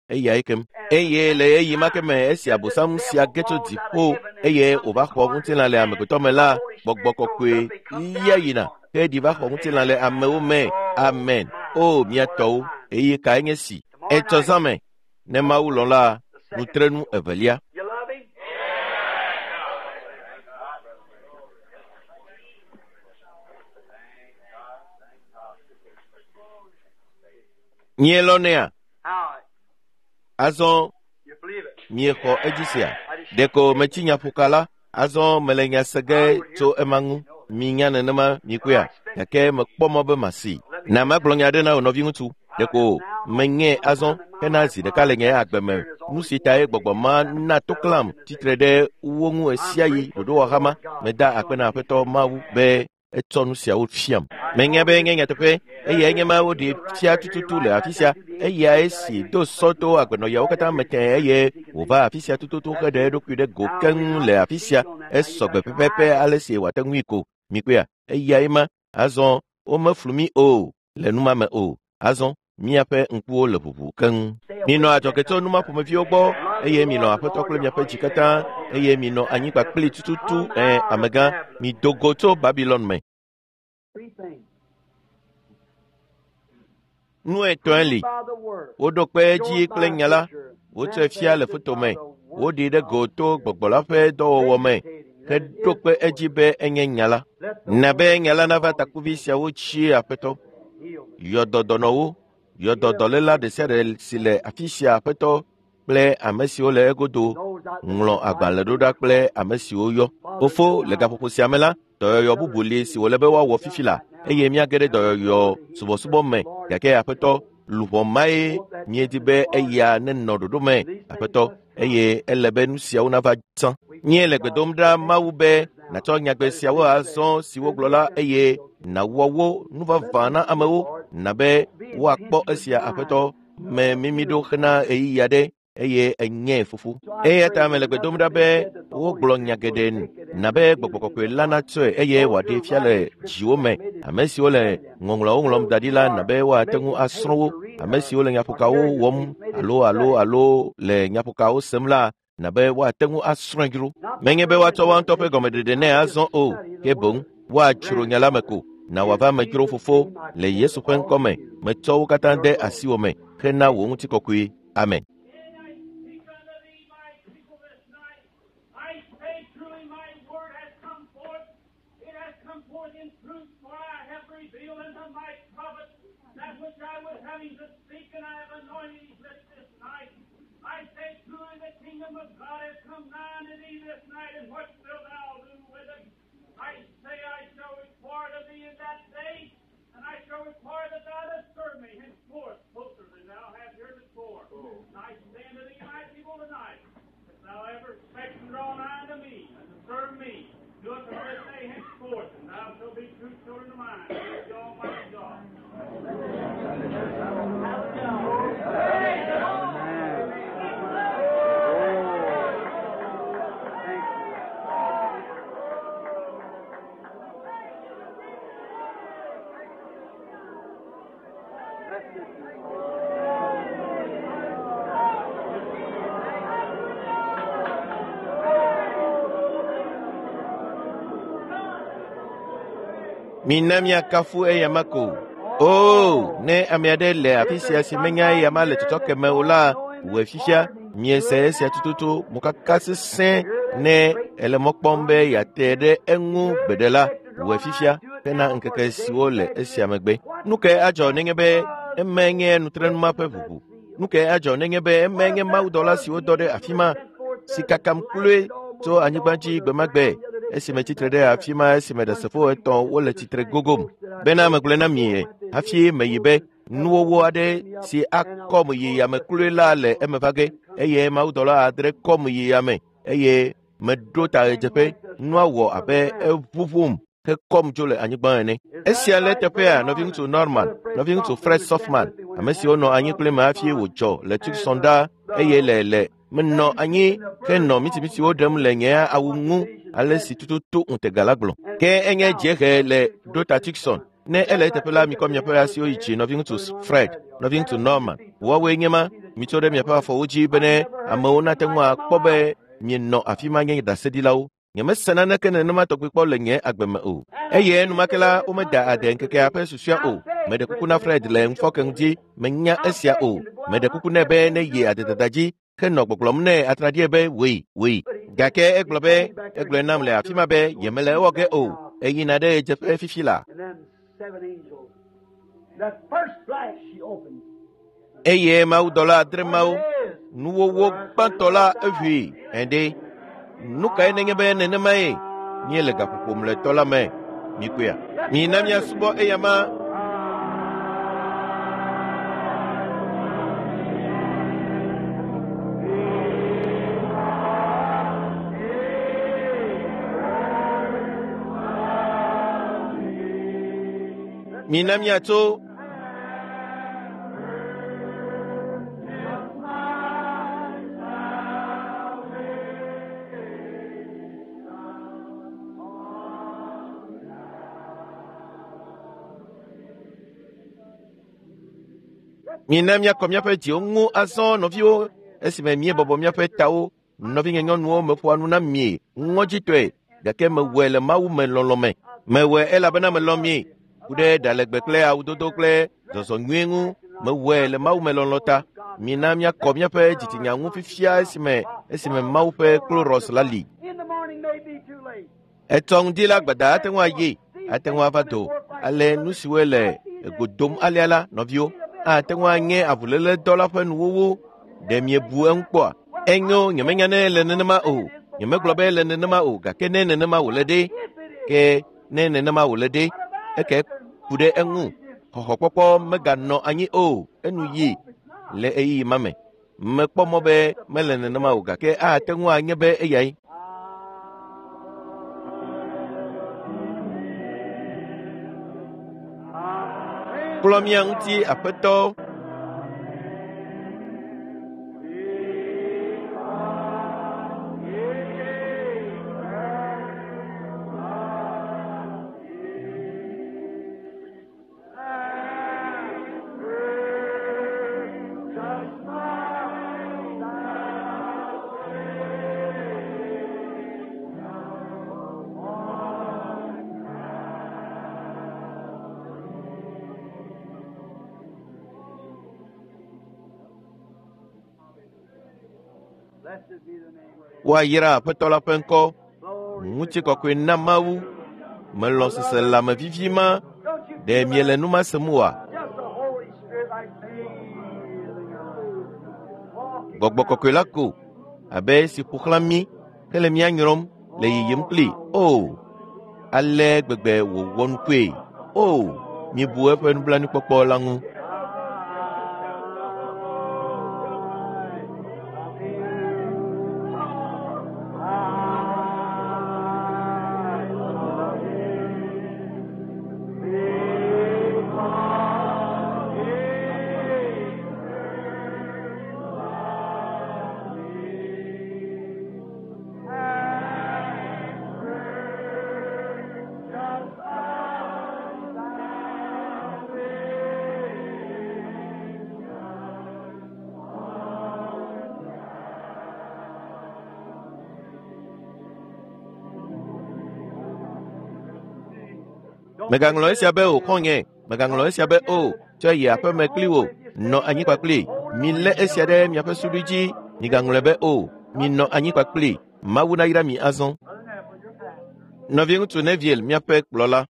eya ikem eye le eyi makeme esi abosam si ageto dipo eye oba kho ngutina le amekotomela gbogbokokwe yeyina he diva kho ngutina le ameume amen o miato eyi ka enyesi etozame ne maulola nutrenu evelia. Nyelonea azon mieko ejisia deko mechinya pukala azon melenya sege to emangu minya nenema mikuya yake mekpomo be masi na maglonya de na onovi ngutu deko menye azon kenazi de kalenge agbeme nusita e gbogboma na toklam titrede wongu esiayi dodo wahama meda akpena apeto mawu be etonu sia ofiam menye be ngenya tepe eye nyema wodi tia tututu le afisia eye esi do soto agbeno ya okata mete eye ova afisia tututu kede do kude goken le afisia esogbe pepepe alesi watangwiko mikwea eye ima azon o maflumi o le numa me o azon miape nkuo le bubu kan mino atoketo numa pomefio gbo eye mino apotokle miape jikata eye mino anyikpa kpli tututu eh amega mi dogoto Babylon me nu etonli odokpe ji klenyala o trefia le foto me o di de goto gbogbola fe do wo me ke dokpe ejibe enyenyala na be nyala na vata kuvisia o chi apeto yododono yododolela de sere sile afisia apeto ple amesio le egodo nglo agbale doda ple amesio yo ofo le gapopo siamela do yo bubuli si wolebe wa wo fifila eye mi agere do yo subo subo me yake apeto lubo mai miedibe eya ne nododo me apeto eye elebe nu sia una va tan nye le gbedomda mawube na to nyagbe sia wo azon si wo glola eye na wowo nu va vana amewo na be wa kpo esia apeto me mimido khna eyi yade eye enye fufu eye ta me le gbedomda be wo glo nyageden na be gbogbogbokwe lana tso eye wade fiale jiome amesi ole ngonglo ngolom dadila na be wa tengu asro amesi ole nyapukawo wom alo alo alo le nyapukawo semla na be wa tengu asrangiru menye be wa to wan tope gomede ne azon o kebon wa churu nyala meko na wa va mejuro fufo le Yesu pen kome me to katande asiwo me kena wo nti kokui amen. Minamia kafu e yamako. Oh, ne amiade le afisia simenya yamale tutoke meula wefisha miese sia tututu mukakasi sen ne ele mokpombe ya tede engu bedela wefisha pena nkeke siwole esia megbe. Nuke ajo nengebe emenye nutren mape vubu. Nuke ajo nengebe emenye maudola siwo dode afima sikakam kule to anyibanchi gbemagbe. Esime titre de afima esime de sefo eton wole titre gogom bena meglena mie afi meyibe nuwo ade si akom yi ya mekula le emevage eye maudola adre kom yi ya me eye medota ejepe nuwo abe evuvum ke kom jole anyigban ene esia le tepea nothing to normal nothing to fresh softman amesi ono anyikle ma afi wojo le tik sonda eye le le menno anyi ke no mitimiti odem le nya awungu alesi tututu untegalaglo ke enye jeke le dota tikson ne ele tepela mi komya pela si oichi nothing to Fred nothing to Norman wo we nyema mi tso ɖe miaƒe afɔwo dzi bene amewo nate ŋu akpɔ be mienɔ afi ma nye ɖasedilawo. Nyemese naneke nenema tɔgbi kpɔ le nye agbe me o. Eye enumake la womeda ade ŋkekea ƒe susua o. Meɖe kuku na Fred le ŋufɔke ŋuti menya esia o. Meɖe kuku nɛ be ne yi adedada dzi henɔ gbɔgblɔm nɛ atradie be wei wei. Gake egblɔ be egblɔe nam le afi ma be yemele ewɔ ge o. Eyina ɖe dzeƒe fifi la. Eye mawudɔla adre mawo nuwowo gbãtɔ la eʋui ɛɖe. Nu kae nenye be nenemae míele gaƒoƒom le tɔ la me mikoea. Mina míasubɔ eya ma. Mina miato. Mina miakɔ miaƒe dziwo ŋu azɔ nɔviwo esime miebɔbɔ miaƒe tawo nɔvi nye nyɔnuwo meƒoa nu na mie ŋɔdzitɔe gake mewɔe le Mawu me lɔlɔ me. Mewɔe elabena melɔ mie ku ɖe ɖalegbe kple awudodo kple zɔzɔ nyuie ŋu. Mewɔe le Mawu me lɔlɔ ta. Mina miakɔ miaƒe dzitsinya ŋu fifia esime esime Mawu ƒe klorɔs la li. Etɔ ŋdi la gbada ate ŋu ayi ate ŋu ava do ale nu siwoe le egodom alea la nɔviwo ate ŋu anye avulele dɔ la ƒe nuwowo ɖe miebu eŋu kpɔa. Enyo nyemenya ne le nenema o. Nyemegblɔ be le nenema o gake ne nenema wòle ɖe ke ne nenema wòle ɖe eke ku ɖe eŋu. Xɔxɔkpɔkpɔ meganɔ anyi o enu yi le eyi ma me. Mekpɔ mɔ be mele nenema o gake ate ŋu anye be eyae. Kplɔ mia ŋuti aƒetɔ. Wayira aƒetɔ la ƒe ŋkɔ. Ŋutikɔkɔe na Mawu. Melɔ sese lãme vivi ma. Ɖe miele nu ma sem oa? Gbɔgbɔ kɔkɔe la ko abe si ƒo xlã mí hele mía nyrɔm le yiyim kpli. O ale gbegbe wòwɔ nukue. O miebu eƒe nublanuikpɔkpɔ la ŋu. Megaŋlɔ esia be o xɔ̃nye. Megaŋlɔ esia be o tsɔ yi aƒe me kpli wo. Nɔ anyi kpakpli. Milé esia ɖe miaƒe suɖui dzi. Migaŋlɔe be o minɔ anyi kpakpli. Mawu nayra mi azɔ. Nɔvi ŋutsu Neviel miaƒe kplɔla.